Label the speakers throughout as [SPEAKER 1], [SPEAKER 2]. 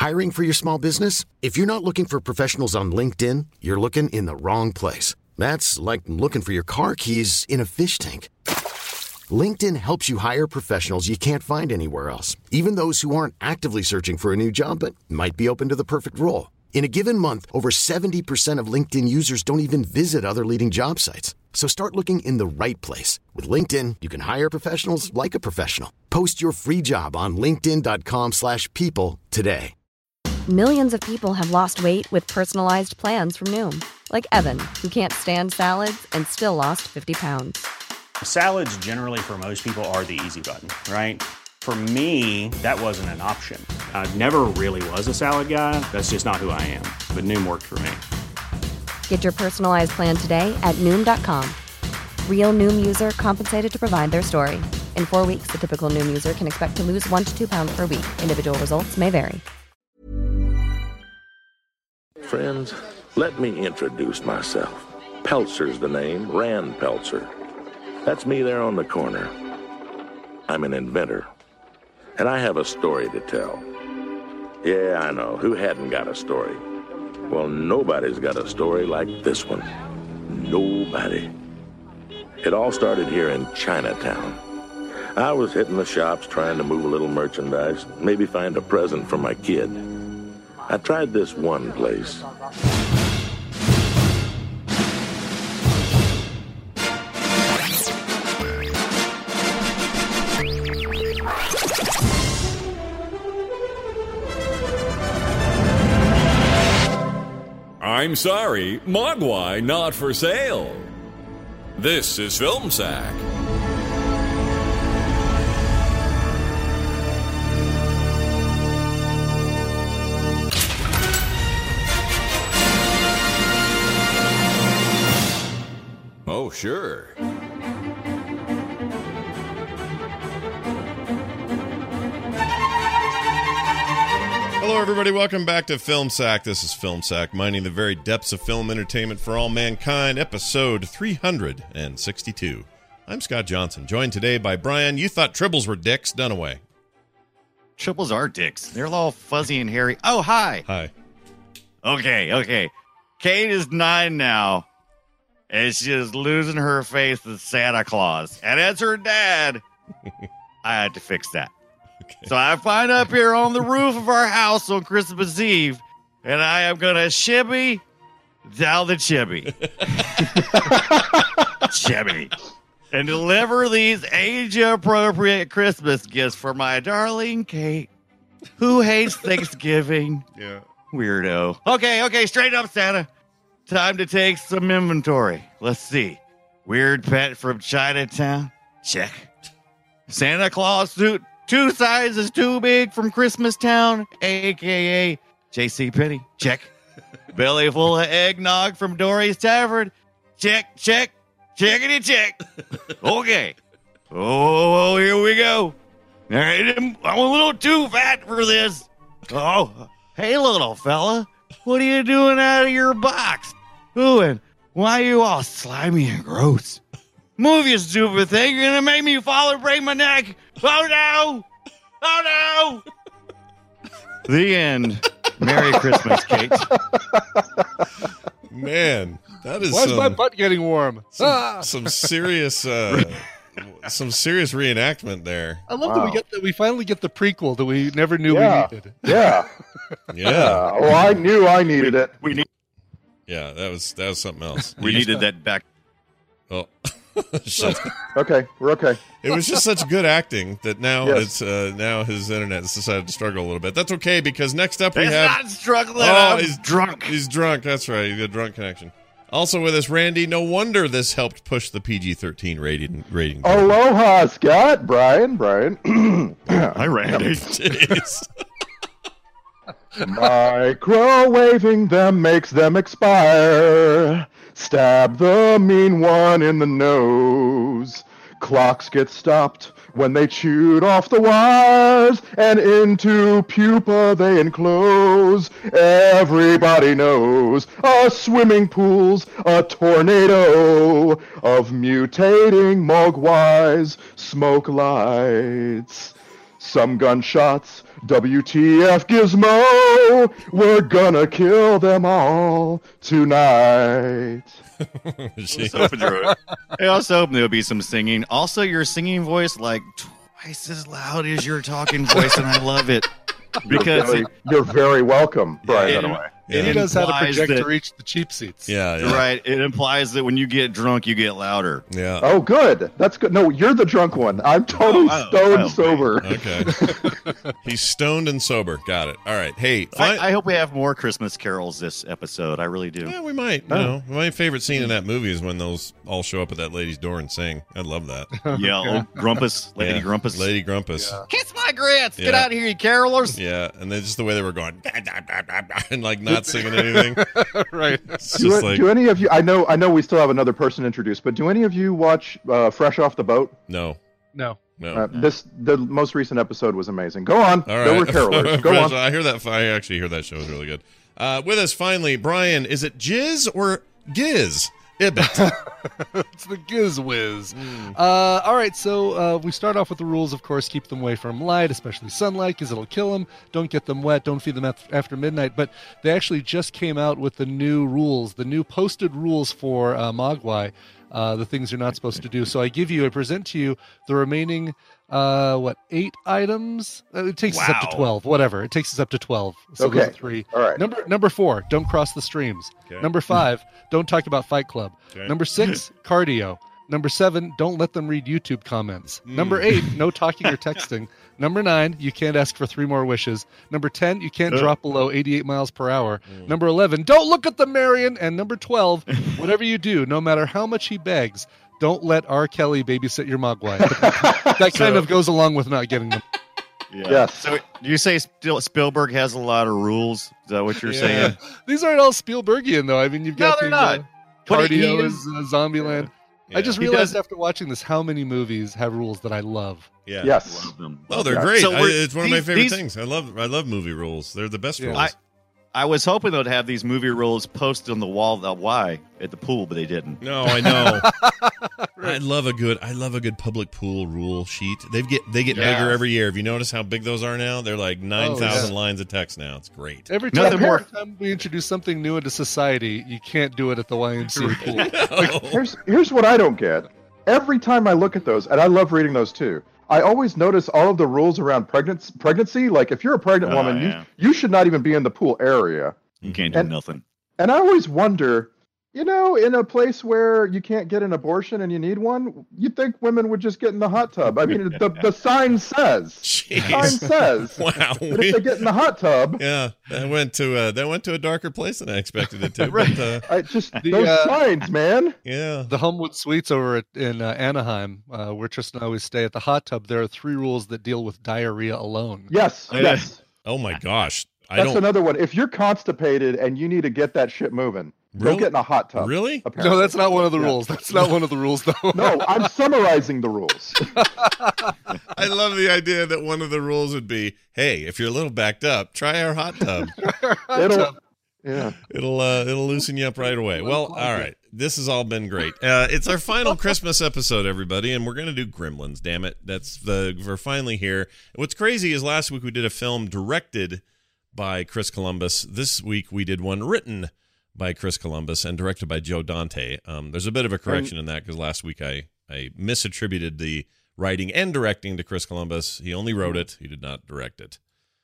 [SPEAKER 1] Hiring for your small business? If you're not looking for professionals on LinkedIn, you're looking in the wrong place. That's like looking for your car keys in a fish tank. LinkedIn helps you hire professionals you can't find anywhere else, even those who aren't actively searching for a new job but might be open to the perfect role. In a given month, over 70% of LinkedIn users don't even visit other leading job sites. So start looking in the right place. With LinkedIn, you can hire professionals like a professional. Post your free job on linkedin.com/people today.
[SPEAKER 2] Millions of people have lost weight with personalized plans from Noom. Like Evan, who can't stand salads and still lost 50 pounds.
[SPEAKER 3] Salads generally for most people are the easy button, right? For me, that wasn't an option. I never really was a salad guy. That's just not who I am. But Noom worked for me.
[SPEAKER 2] Get your personalized plan today at Noom.com. Real Noom user compensated to provide their story. In 4 weeks, the typical Noom user can expect to lose 1 to 2 pounds per week. Individual results may vary.
[SPEAKER 4] Friends, let me introduce myself. Peltzer's the name, Rand Peltzer. That's me there on the corner. I'm an inventor, and I have a story to tell. Yeah, I know, who hadn't got a story? Well, nobody's got a story like this one. Nobody. It all started here in Chinatown. I was hitting the shops trying to move a little merchandise, maybe find a present for my kid. I tried this one place.
[SPEAKER 5] I'm sorry, Mogwai not for sale. This is Film Sack. Oh, sure.
[SPEAKER 6] Hello, everybody. Welcome back to Film Sack. This is Film Sack, mining the very depths of film entertainment for all mankind, episode 362. I'm Scott Johnson, joined today by Brian. You thought tribbles were dicks. Dunaway.
[SPEAKER 7] Tribbles are dicks. They're all fuzzy and hairy. Oh, hi.
[SPEAKER 6] Hi.
[SPEAKER 7] Okay. Kate is 9 now, and she is losing her faith with Santa Claus. And as her dad, I had to fix that.
[SPEAKER 6] Okay.
[SPEAKER 7] So I find up here on the roof of our house on Christmas Eve, and I am going to shibby down the chibby. Chibby. And deliver these age-appropriate Christmas gifts for my darling Kate, who hates Thanksgiving.
[SPEAKER 6] Yeah.
[SPEAKER 7] Weirdo. Okay, straight up, Santa. Time to take some inventory. Let's see. Weird pet from Chinatown? Check. Santa Claus suit 2 sizes too big from Christmas Town, a.k.a. JCPenney. Check. Belly full of eggnog from Dory's Tavern. Check. Checkity check. Okay. Oh, here we go. All right, I'm a little too fat for this. Oh, hey, little fella. What are you doing out of your box? Ooh, and why are you all slimy and gross? Move, you stupid thing. You're going to make me fall and break my neck. Oh, no. Oh, no. The end. Merry Christmas, Kate.
[SPEAKER 6] Man, that is
[SPEAKER 8] Why's my butt getting warm?
[SPEAKER 6] some serious reenactment there.
[SPEAKER 8] I love that we finally get the prequel that we never knew we needed.
[SPEAKER 9] Yeah.
[SPEAKER 6] Yeah.
[SPEAKER 9] Oh, I knew I needed it.
[SPEAKER 6] Yeah, that was something else.
[SPEAKER 7] We needed that back.
[SPEAKER 6] Oh. Shut up.
[SPEAKER 9] Okay, we're okay.
[SPEAKER 6] It was just such good acting that now
[SPEAKER 9] Yes.
[SPEAKER 6] it's now his internet has decided to struggle a little bit. That's okay because next up we
[SPEAKER 7] It's
[SPEAKER 6] have
[SPEAKER 7] not struggling.
[SPEAKER 6] Oh,
[SPEAKER 7] I'm drunk.
[SPEAKER 6] He's drunk. That's right. He's got a drunk connection. Also with us, Randy. No wonder this helped push the PG-13 rating.
[SPEAKER 9] Aloha, Scott, Brian.
[SPEAKER 7] Hi, Randy.
[SPEAKER 6] Jeez.
[SPEAKER 9] Microwaving them makes them expire. Stab the mean one in the nose. Clocks get stopped when they chewed off the wires, and into pupa they enclose. Everybody knows a swimming pool's a tornado of mutating mogwais smoke lights. Some gunshots WTF Gizmo, we're gonna kill them all tonight.
[SPEAKER 7] I also hope there'll be some singing. Also, your singing voice like twice as loud as your talking voice, and I love it. Because
[SPEAKER 9] you're very welcome, Brian. By the way.
[SPEAKER 8] He knows how to project to reach the cheap seats.
[SPEAKER 6] Yeah,
[SPEAKER 7] right. It implies that when you get drunk, you get louder.
[SPEAKER 6] Yeah.
[SPEAKER 9] Oh, good. That's good. No, you're the drunk one. I'm totally stoned sober.
[SPEAKER 6] Okay. He's stoned and sober. Got it. All right. Hey,
[SPEAKER 7] I hope we have more Christmas carols this episode. I really do.
[SPEAKER 6] Yeah, we might. You know, my favorite scene in that movie is when those all show up at that lady's door and sing. I love that.
[SPEAKER 7] Yeah, old Grumpus, Lady Grumpus.
[SPEAKER 6] Lady Grumpus.
[SPEAKER 7] Yeah. Kiss my grits. Get out of here, you carolers.
[SPEAKER 6] Yeah, and then just the way they were going and like not singing anything.
[SPEAKER 8] Right.
[SPEAKER 9] Do any of you? I know we still have another person introduced, but do any of you watch Fresh Off the Boat?
[SPEAKER 6] No.
[SPEAKER 9] The most recent episode was amazing. Go on.
[SPEAKER 6] All right.
[SPEAKER 9] There were carolers. Go on.
[SPEAKER 6] I hear that. I actually hear that show is really good. With us finally, Brian. Is it Jizz or Giz? Ibbett.
[SPEAKER 8] It's the Giz Whiz. All right, so we start off with the rules, of course. Keep them away from light, especially sunlight, because it'll kill them. Don't get them wet. Don't feed them after midnight. But they actually just came out with the new rules, the new posted rules for Mogwai, the things you're not supposed to do. So I present to you the remaining 8 items? It takes us up to 12. Whatever. It takes us up to 12. So
[SPEAKER 9] okay.
[SPEAKER 8] 3.
[SPEAKER 9] All right.
[SPEAKER 8] Number 4, don't cross the streams.
[SPEAKER 6] Okay.
[SPEAKER 8] Number 5, don't talk about Fight Club.
[SPEAKER 6] Okay.
[SPEAKER 8] Number 6, cardio. Number 7, don't let them read YouTube comments. Number 8, no talking or texting. Number 9, you can't ask for 3 more wishes. Number 10, you can't drop below 88 miles per hour. Number 11, don't look at the Marion. And number 12, whatever you do, no matter how much he begs, don't let R. Kelly babysit your Mogwai. That kind of goes along with not getting them.
[SPEAKER 7] Yeah.
[SPEAKER 9] Yes.
[SPEAKER 7] So you say Spielberg has a lot of rules? Is that what you're saying?
[SPEAKER 8] These aren't all Spielbergian, though. I mean, you've got
[SPEAKER 7] they're not.
[SPEAKER 8] Cardio is Zombieland.
[SPEAKER 6] Yeah.
[SPEAKER 8] I just realized after watching this how many movies have rules that I love.
[SPEAKER 6] Yeah.
[SPEAKER 9] Yes.
[SPEAKER 7] Love them.
[SPEAKER 6] Oh, they're great.
[SPEAKER 7] So
[SPEAKER 6] it's one of my favorite things. I love movie rules. They're the best rules.
[SPEAKER 7] I was hoping they'd have these movie rules posted on the wall at the pool, but they didn't.
[SPEAKER 6] No, I know. I love a good public pool rule sheet. They get bigger every year. Have you noticed how big those are now? They're like 9,000 lines of text now. It's great.
[SPEAKER 8] Every time we introduce something new into society, you can't do it at the YMCA pool.
[SPEAKER 9] Like, here's what I don't get. Every time I look at those, and I love reading those too, I always notice all of the rules around pregnancy. Like if you're a pregnant woman, you should not even be in the pool area.
[SPEAKER 7] You can't do nothing.
[SPEAKER 9] And I always wonder, in a place where you can't get an abortion and you need one, you'd think women would just get in the hot tub. I mean, the sign says.
[SPEAKER 6] Jeez.
[SPEAKER 9] The sign says.
[SPEAKER 6] Wow.
[SPEAKER 9] But if they get in the hot tub.
[SPEAKER 6] Yeah, that went to a darker place than I expected it to. Right. But,
[SPEAKER 9] those signs, man.
[SPEAKER 6] Yeah.
[SPEAKER 8] The Homewood Suites over in Anaheim, where Tristan always stay at the hot tub, there are 3 rules that deal with diarrhea alone.
[SPEAKER 9] Yes.
[SPEAKER 6] Oh my gosh.
[SPEAKER 9] That's another one. If you're constipated and you need to get that shit moving, don't get in a hot tub.
[SPEAKER 6] Really?
[SPEAKER 9] Apparently.
[SPEAKER 8] No, that's not one of the rules. That's not one of the rules, though.
[SPEAKER 9] No, I'm summarizing the rules.
[SPEAKER 6] I love the idea that one of the rules would be, hey, if you're a little backed up, try our hot tub. It'll loosen you up right away. Well, all right. This has all been great. It's our final Christmas episode, everybody, and we're going to do Gremlins, damn it. We're finally here. What's crazy is last week we did a film directed by Chris Columbus. This week we did one written by Chris Columbus and directed by Joe Dante. There's a bit of a correction in that because last week I misattributed the writing and directing to Chris Columbus. He only wrote it. He did not direct it.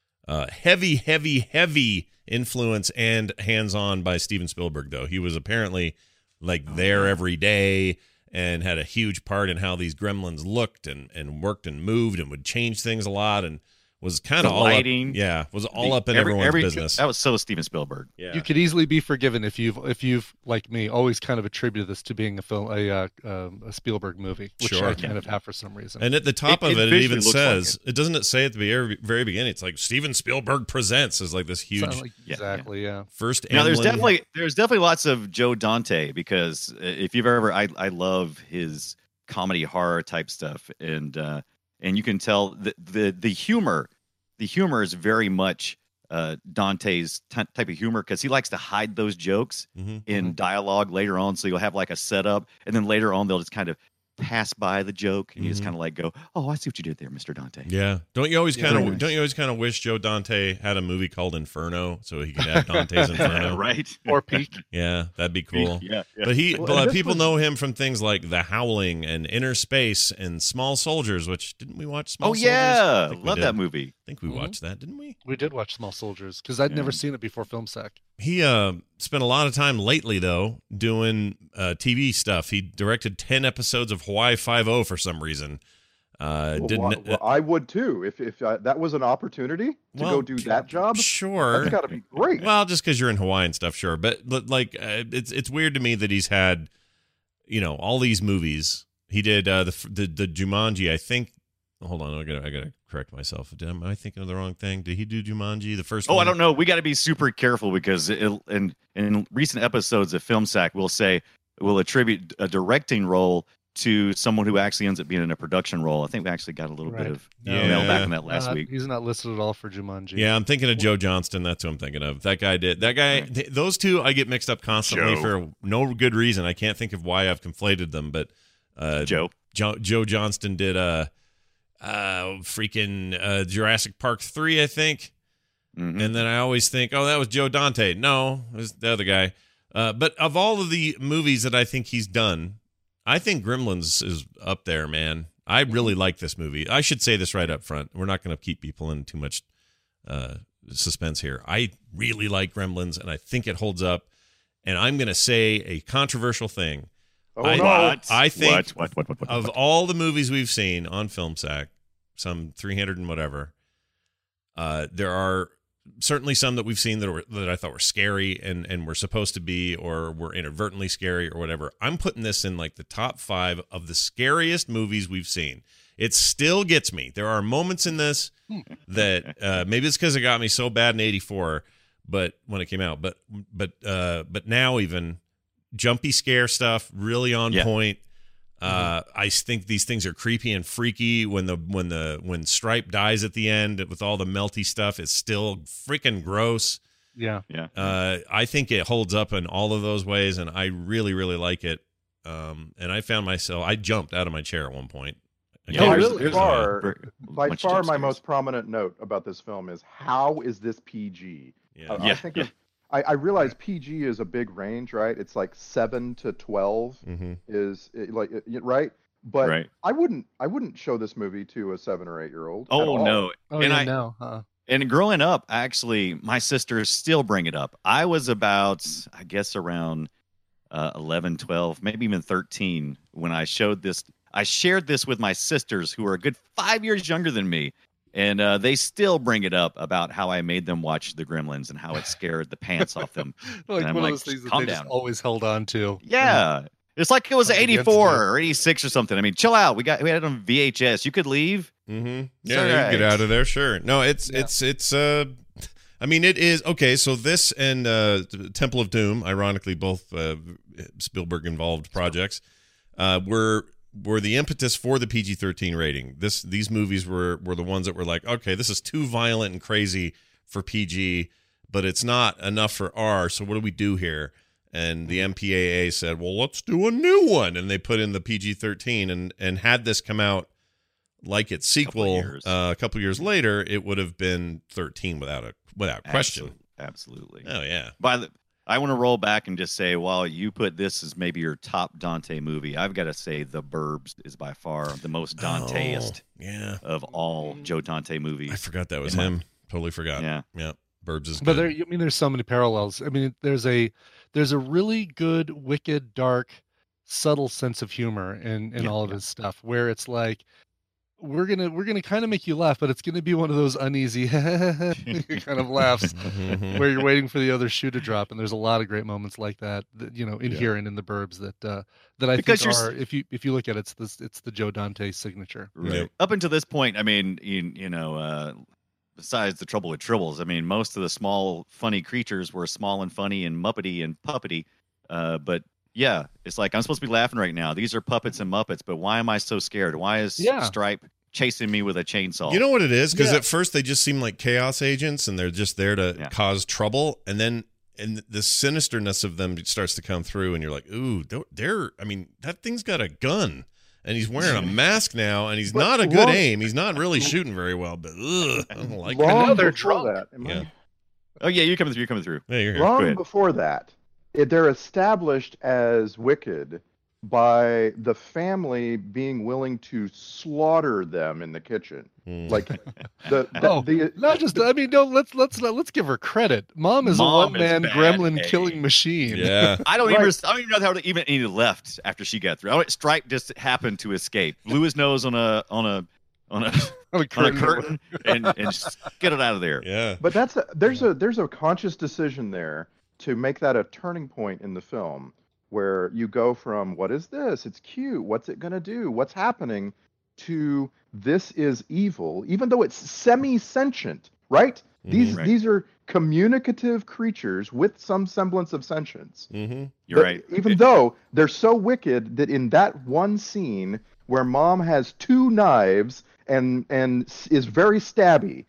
[SPEAKER 6] Heavy influence and hands-on by Steven Spielberg, though. He was apparently there every day and had a huge part in how these gremlins looked and worked and moved and would change things a lot and was kind of all
[SPEAKER 7] lighting.
[SPEAKER 6] Was all up in everyone's business.
[SPEAKER 7] That was so Steven Spielberg.
[SPEAKER 6] Yeah.
[SPEAKER 8] You could easily be forgiven if you've like me always kind of attributed this to being a Spielberg movie, which I kind of have for some reason.
[SPEAKER 6] And at the top of it even says it doesn't it say at the very beginning. It's like Steven Spielberg presents is like this huge
[SPEAKER 8] exactly
[SPEAKER 6] first.
[SPEAKER 7] Now there's definitely lots of Joe Dante because if you've ever I love his comedy horror type stuff and you can tell the humor is very much Dante's type of humor because he likes to hide those jokes in dialogue later on. So you'll have like a setup, and then later on they'll just kind of pass by the joke, and you just kind of like go, "Oh, I see what you did there, Mr. Dante."
[SPEAKER 6] Yeah. Don't you always
[SPEAKER 7] very nice.
[SPEAKER 6] don't you always kind of wish Joe Dante had a movie called Inferno so he could have Dante's Inferno?
[SPEAKER 7] Right?
[SPEAKER 8] Or Peak.
[SPEAKER 6] Yeah, that'd be cool.
[SPEAKER 7] Yeah.
[SPEAKER 6] But
[SPEAKER 9] this
[SPEAKER 6] people
[SPEAKER 9] was-
[SPEAKER 6] know him from things like The Howling and Inner Space and Small Soldiers, which didn't we watch Small
[SPEAKER 7] Oh
[SPEAKER 6] Soldiers? I
[SPEAKER 7] yeah,
[SPEAKER 6] think we
[SPEAKER 7] love
[SPEAKER 6] did.
[SPEAKER 7] that movie.
[SPEAKER 6] I think we watched that, didn't we?
[SPEAKER 8] We did watch Small Soldiers because I'd never seen it before Film Sack.
[SPEAKER 6] He spent a lot of time lately, though, doing TV stuff. He directed 10 episodes of Hawaii Five-0 for some reason.
[SPEAKER 9] Well, I would too if that was an opportunity to go do that job.
[SPEAKER 6] Sure,
[SPEAKER 9] That's got to be great.
[SPEAKER 6] Well, just because you're in Hawaii and stuff, sure. But like, it's weird to me that he's had, all these movies. He did the Jumanji. I think. Hold on, I gotta correct myself. Am I thinking of the wrong thing? Did he do Jumanji the first?
[SPEAKER 7] Oh,
[SPEAKER 6] one?
[SPEAKER 7] I don't know. We got to be super careful because in recent episodes of Film Sack, we'll attribute a directing role to someone who actually ends up being in a production role. I think we actually got a little bit of mail back on that last week.
[SPEAKER 8] He's not listed at all for Jumanji.
[SPEAKER 6] Yeah, I'm thinking of Joe Johnston. That's who I'm thinking of. That guy did. That guy. Those two I get mixed up constantly for no good reason. I can't think of why I've conflated them. But Joe Johnston did Jurassic Park 3, I think.
[SPEAKER 7] Mm-hmm.
[SPEAKER 6] And then I always think, oh, that was Joe Dante. No, it was the other guy. But of all of the movies that I think he's done, I think Gremlins is up there, man. I really like this movie. I should say this right up front. We're not going to keep people in too much suspense here. I really like Gremlins, and I think it holds up. And I'm going to say a controversial thing. I think of all the movies we've seen on Film Sack, some 300 and whatever, there are certainly some that we've seen that I thought were scary and were supposed to be or were inadvertently scary or whatever. I'm putting this in like the top 5 of the scariest movies we've seen. It still gets me. There are moments in this that maybe it's because it got me so bad in '84, but when it came out, but now even jumpy scare stuff really on point. I think these things are creepy and freaky when Stripe dies at the end with all the melty stuff. It's still freaking gross.
[SPEAKER 8] Yeah.
[SPEAKER 6] I think it holds up in all of those ways, and I really, really like it. And I found myself, I jumped out of my chair at one point.
[SPEAKER 9] By far, my most prominent note about this film is how is this PG? I realize PG is a big range, right? It's like 7 to 12 right? But I wouldn't show this movie to a 7 or 8 year old.
[SPEAKER 7] Oh no!
[SPEAKER 8] And
[SPEAKER 7] And growing up, actually, my sisters still bring it up. I was about, I guess, around 11, 12, maybe even 13 when I showed this. I shared this with my sisters, who are a good 5 years younger than me. And they still bring it up about how I made them watch The Gremlins and how it scared the pants off them.
[SPEAKER 8] Like
[SPEAKER 7] and
[SPEAKER 8] one
[SPEAKER 7] I'm
[SPEAKER 8] of those things that
[SPEAKER 7] calm
[SPEAKER 8] they
[SPEAKER 7] down.
[SPEAKER 8] just always held on to.
[SPEAKER 7] Yeah. It's like it was
[SPEAKER 8] Up against
[SPEAKER 7] 84
[SPEAKER 8] it.
[SPEAKER 7] or 86 or something. I mean, chill out. We had it on VHS. You could leave.
[SPEAKER 6] Mm-hmm.
[SPEAKER 7] It's
[SPEAKER 6] Yeah,
[SPEAKER 7] all
[SPEAKER 6] you can get
[SPEAKER 7] right.
[SPEAKER 6] out of there. Sure. No, it's I mean, it is okay. So this and Temple of Doom, ironically, both Spielberg involved projects, were the impetus for the PG-13 rating. These movies were the ones that were like, okay, this is too violent and crazy for PG, but it's not enough for R. So what do we do here? And the MPAA said, well, let's do a new one, and they put in the PG-13 and had this come out like its sequel a couple years later, it would have been 13 without question.
[SPEAKER 7] Absolutely.
[SPEAKER 6] Oh yeah.
[SPEAKER 7] I want to roll back and just say, while you put this as maybe your top Dante movie, I've got to say The Burbs is by far the most Danteist of all Joe Dante movies.
[SPEAKER 6] I forgot that was him. Totally forgot. Yeah. Burbs is
[SPEAKER 8] But
[SPEAKER 6] good.
[SPEAKER 8] there's so many parallels. I mean, there's a really good, wicked, dark, subtle sense of humor in all of his stuff, where it's like, we're gonna kind of make you laugh, but it's gonna be one of those uneasy kind of laughs where you're waiting for the other shoe to drop. And there's a lot of great moments like that in here and in The Burbs that I
[SPEAKER 7] Because
[SPEAKER 8] think are, if you look at it, it's the Joe Dante signature.
[SPEAKER 7] Right.
[SPEAKER 6] Yep.
[SPEAKER 7] Up until this point, I mean, besides the Trouble with Tribbles, I mean, most of the small, funny creatures were small and funny and muppety and puppety. But yeah, it's like, I'm supposed to be laughing right now. These are puppets and Muppets, but why am I so scared? Why is Stripe chasing me with a chainsaw?
[SPEAKER 6] You know what it is? Because at first they just seem like chaos agents, and they're just there to cause trouble, and then the sinisterness of them starts to come through, and you're like, ooh, I mean, that thing's got a gun. and he's wearing a mask now, and he's not a good aim. He's not really shooting very well, but I don't like it.
[SPEAKER 9] Long
[SPEAKER 8] they're
[SPEAKER 9] before
[SPEAKER 8] drunk.
[SPEAKER 9] that,
[SPEAKER 7] Oh yeah, you're coming through.
[SPEAKER 6] Yeah, you're here.
[SPEAKER 9] long before that, they're established as wicked by the family being willing to slaughter them in the kitchen. Like
[SPEAKER 8] not just. I mean, no. Let's give her credit. Mom is a one-man gremlin killing machine.
[SPEAKER 6] Yeah.
[SPEAKER 7] I don't even know how to even any left after she got through. Stripe just happened to escape. Blew his nose on a curtain and just get it out of there.
[SPEAKER 6] Yeah.
[SPEAKER 9] But there's a conscious decision there to make that a turning point in the film, where you go from what is this? It's cute. What's it gonna do? What's happening? To this is evil, even though it's semi-sentient, right?
[SPEAKER 6] Mm-hmm.
[SPEAKER 9] These are communicative creatures with some semblance of sentience.
[SPEAKER 6] Mm-hmm.
[SPEAKER 7] You're right.
[SPEAKER 9] Even though they're so wicked that in that one scene where Mom has 2 knives and is very stabby,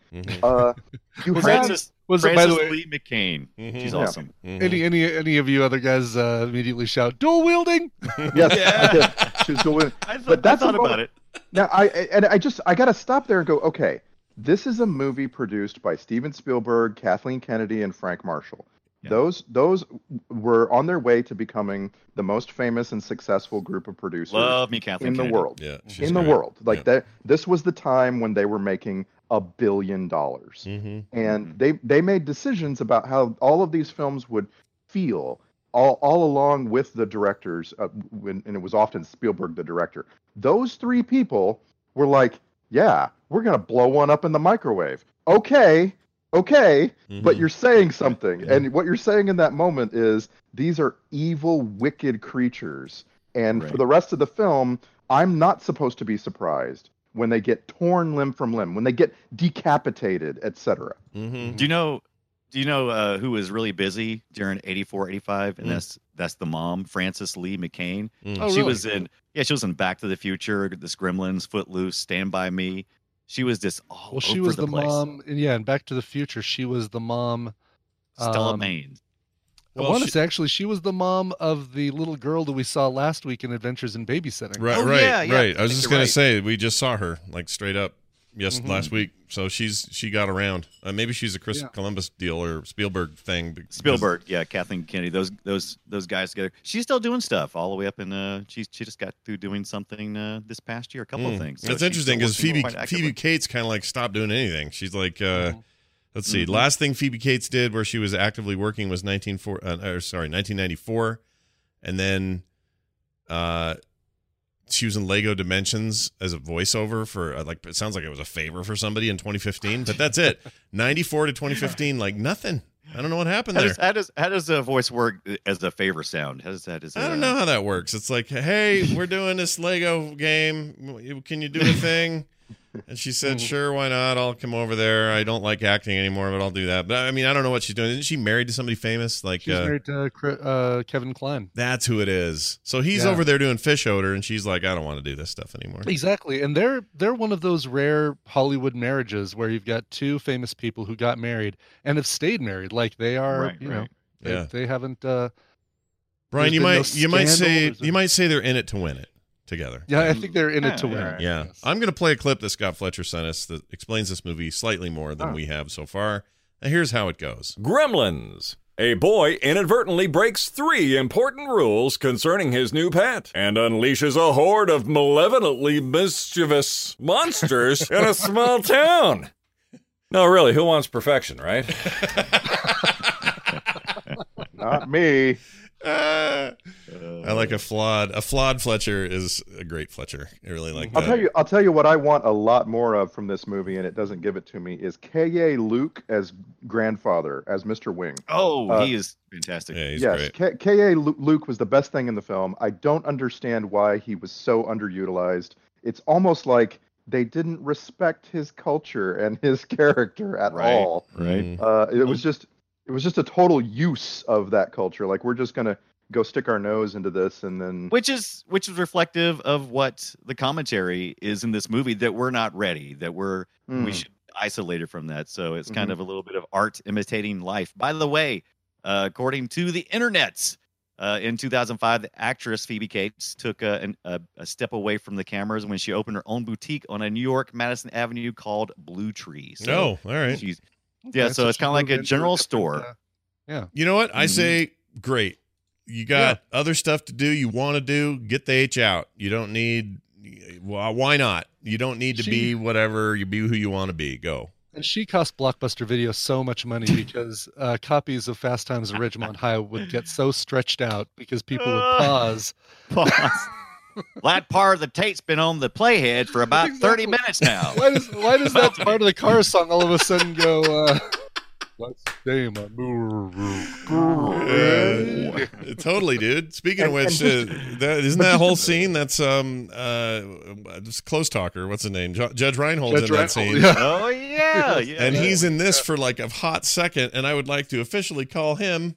[SPEAKER 9] you have
[SPEAKER 7] Frances
[SPEAKER 8] by the way,
[SPEAKER 7] Lee McCain.
[SPEAKER 6] Mm-hmm.
[SPEAKER 7] She's awesome.
[SPEAKER 6] Mm-hmm.
[SPEAKER 8] Any of you other guys immediately shout dual wielding?
[SPEAKER 9] Yes, I did. She was doing.
[SPEAKER 7] I thought about it.
[SPEAKER 9] Now I got to stop there and go, okay, this is a movie produced by Steven Spielberg, Kathleen Kennedy, and Frank Marshall. Yeah. Those were on their way to becoming the most famous and successful group of producers
[SPEAKER 7] Kathleen
[SPEAKER 9] in
[SPEAKER 7] Kennedy.
[SPEAKER 9] the world.
[SPEAKER 6] Yeah,
[SPEAKER 9] in the world. Like that. This was the time when they were making $1 billion.
[SPEAKER 6] Mm-hmm.
[SPEAKER 9] And they made decisions about how all of these films would feel all along with the directors, and it was often Spielberg the director. Those 3 people were like, yeah, we're going to blow one up in the microwave. Okay, but you're saying something. Yeah. And what you're saying in that moment is these are evil, wicked creatures. And for the rest of the film, I'm not supposed to be surprised when they get torn limb from limb, when they get decapitated, etc.
[SPEAKER 6] Mm-hmm.
[SPEAKER 7] Do you know who was really busy during 84, 85? And that's the mom, Frances Lee McCain. She was in Back to the Future, this Gremlins, Footloose, Stand By Me. She was just all over the place.
[SPEAKER 8] She was the mom. Yeah, in Back to the Future, she was the mom.
[SPEAKER 7] Stella Maines.
[SPEAKER 8] I want to say, actually, she was the mom of the little girl that we saw last week in Adventures in Babysitting.
[SPEAKER 6] Right.
[SPEAKER 7] Yeah.
[SPEAKER 6] I was just going to say, we just saw her, like, straight up last week. So she got around. Maybe she's a Chris Columbus deal or Spielberg thing.
[SPEAKER 7] Spielberg, Kathleen Kennedy. Those guys together. She's still doing stuff all the way up in. She just got through doing something this past year. A couple of things. So
[SPEAKER 6] that's interesting because Phoebe Cates kind of like stopped doing anything. She's like, let's see, last thing Phoebe Cates did where she was actively working was 1994, and then she was in Lego Dimensions as a voiceover for it sounds like it was a favor for somebody in 2015, but that's it. 94 to 2015, like nothing. I don't know what happened there.
[SPEAKER 7] How does a voice work as a favor sound? How does that?
[SPEAKER 6] I don't know how that works. It's like, hey, we're doing this Lego game. Can you do a thing? And she said, sure, why not? I'll come over there. I don't like acting anymore, but I'll do that. But I mean, I don't know what she's doing. Isn't she married to somebody famous? Like
[SPEAKER 8] she's married to Kevin Kline.
[SPEAKER 6] That's who it is. So he's over there doing fish odor, and she's like, I don't want to do this stuff anymore.
[SPEAKER 8] Exactly. And they're one of those rare Hollywood marriages where you've got 2 famous people who got married and have stayed married. Like they are, they haven't.
[SPEAKER 6] Brian, you might say they're in it to win it. Together.
[SPEAKER 8] Yeah, I think they're in it to win.
[SPEAKER 6] Yeah. I'm going to play a clip that Scott Fletcher sent us that explains this movie slightly more than we have so far. And here's how it goes.
[SPEAKER 5] Gremlins. A boy inadvertently breaks 3 important rules concerning his new pet and unleashes a horde of malevolently mischievous monsters in a small town. No, really, who wants perfection, right?
[SPEAKER 9] Not me.
[SPEAKER 6] I like a flawed Fletcher is a great Fletcher. I really like that.
[SPEAKER 9] I'll tell you what I want a lot more of from this movie, and it doesn't give it to me, is K.A. Luke as grandfather, as Mr. Wing.
[SPEAKER 7] Oh, he is fantastic.
[SPEAKER 6] Yeah, he's great.
[SPEAKER 9] K.A. Luke was the best thing in the film. I don't understand why he was so underutilized. It's almost like they didn't respect his culture and his character at all.
[SPEAKER 7] Right.
[SPEAKER 9] It was just a total use of that culture. Like, we're just gonna go stick our nose into this, and then
[SPEAKER 7] which is reflective of what the commentary is in this movie, that we're not ready, that we should isolate it from that. So it's kind of a little bit of art imitating life. By the way, according to the internets, In 2005, the actress Phoebe Cates took a step away from the cameras when she opened her own boutique on a New York Madison Avenue called Blue Tree. So
[SPEAKER 6] all right.
[SPEAKER 7] so it's kind of like a general store.
[SPEAKER 8] Yeah.
[SPEAKER 6] You know what? I say, great. You got other stuff to do. You want to do, get the H out. You don't need, well, why not? You don't need to be whatever. You be who you want to be. Go.
[SPEAKER 8] And she cost Blockbuster Video so much money because copies of Fast Times at Ridgemont High would get so stretched out because people would pause.
[SPEAKER 7] That part of the tape's been on the playhead for about 30 minutes now.
[SPEAKER 8] Why does that part of the Cars song all of a sudden go, let's stay in my
[SPEAKER 6] Totally, dude. Speaking of which, isn't that whole scene? That's Close Talker. What's his name? Judge Reinhold's in that scene.
[SPEAKER 8] Yeah.
[SPEAKER 7] Oh yeah,
[SPEAKER 6] And he's in this for like a hot second, and I would like to officially call him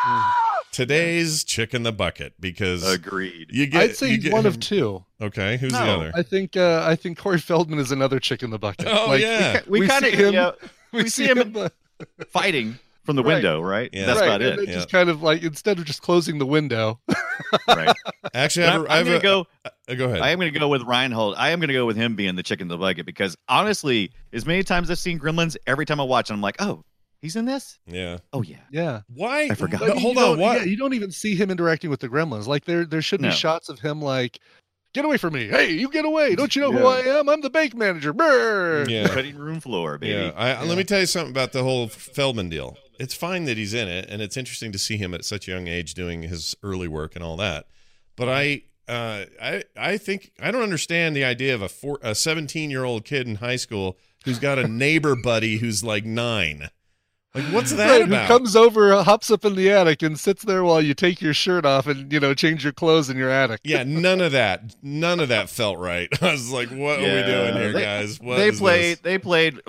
[SPEAKER 6] today's Chick in the Bucket because
[SPEAKER 7] agreed.
[SPEAKER 8] I'd say he's one of two.
[SPEAKER 6] Okay, who's the other?
[SPEAKER 8] I think Corey Feldman is another Chick in the Bucket.
[SPEAKER 6] Oh yeah,
[SPEAKER 7] we kind of
[SPEAKER 8] we see him
[SPEAKER 7] fighting from the window, right?
[SPEAKER 6] Yeah.
[SPEAKER 7] That's about
[SPEAKER 8] and
[SPEAKER 7] it.
[SPEAKER 8] Just kind of like instead of just closing the window.
[SPEAKER 7] Right.
[SPEAKER 6] Actually,
[SPEAKER 7] I'm going to go.
[SPEAKER 6] Go ahead.
[SPEAKER 7] I am going to go with Reinhold. I am going to go with him being the Chick in the Bucket because honestly, as many times I've seen Gremlins, every time I watch it, I'm like, oh, he's in this?
[SPEAKER 6] Yeah.
[SPEAKER 7] Oh yeah.
[SPEAKER 8] Yeah.
[SPEAKER 6] Why?
[SPEAKER 7] I forgot.
[SPEAKER 8] But
[SPEAKER 6] Hold on. What?
[SPEAKER 8] Yeah, you don't even see him interacting with the Gremlins. Like there should be
[SPEAKER 7] No.
[SPEAKER 8] shots of him like, get away from me. Hey, you get away. Don't you know who I am? I'm the bank manager. Brr.
[SPEAKER 6] Yeah.
[SPEAKER 7] Cutting room floor, baby.
[SPEAKER 6] Yeah. Let me tell you something about the whole Feldman deal. It's fine that he's in it, and it's interesting to see him at such a young age doing his early work and all that. But I think I don't understand the idea of a 17-year-old kid in high school who's got a neighbor buddy who's like 9. Like, what's that about?
[SPEAKER 8] Who comes over, hops up in the attic, and sits there while you take your shirt off and change your clothes in your attic.
[SPEAKER 6] Yeah, none of that felt right. I was like, what are we doing here, guys?
[SPEAKER 7] They played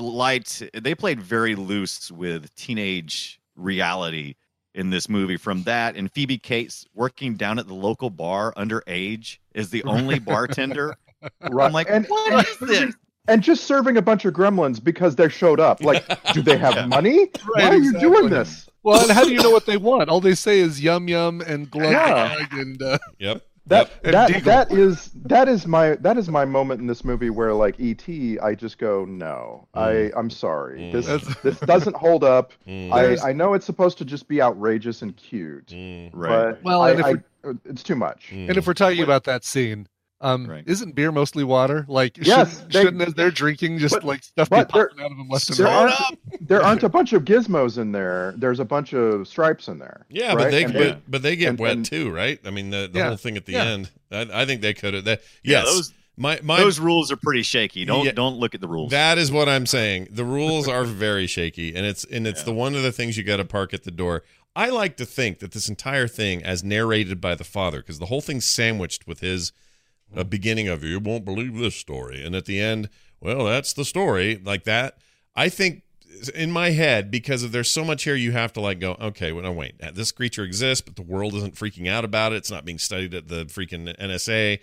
[SPEAKER 7] very loose with teenage reality in this movie. From that, and Phoebe Cates working down at the local bar underage is the only bartender.
[SPEAKER 9] Right.
[SPEAKER 7] I'm like, what is this?
[SPEAKER 9] And just serving a bunch of gremlins because they showed up. Like, do they have money? Why are you doing this?
[SPEAKER 8] Well, and how do you know what they want? All they say is yum yum and glug glug and
[SPEAKER 6] Yep.
[SPEAKER 9] That is my moment in this movie where, like E.T., I just go, no, I'm sorry, this doesn't hold up. I know it's supposed to just be outrageous and cute,
[SPEAKER 7] Right.
[SPEAKER 9] but it's too much.
[SPEAKER 8] And if we're talking about that scene, isn't beer mostly water? Like,
[SPEAKER 9] yes,
[SPEAKER 8] shouldn't as they're drinking just like stuff be popping out of them left and right?
[SPEAKER 9] There aren't a bunch of gizmos in there. There's a bunch of stripes in there.
[SPEAKER 6] Yeah,
[SPEAKER 9] right?
[SPEAKER 6] but they get wet too, right? I mean, the whole thing at the end. I think they could have. Yes,
[SPEAKER 7] those rules are pretty shaky. Don't look at the rules.
[SPEAKER 6] That is what I'm saying. The rules are very shaky, and it's the one of the things you got to park at the door. I like to think that this entire thing, as narrated by the father, because the whole thing's sandwiched with his beginning of "you won't believe this story," and at the end, well, that's the story, like that. I think in my head, because there's so much here, you have to like go, okay, well, no, wait, this creature exists, but the world isn't freaking out about it. It's not being studied at the freaking NSA.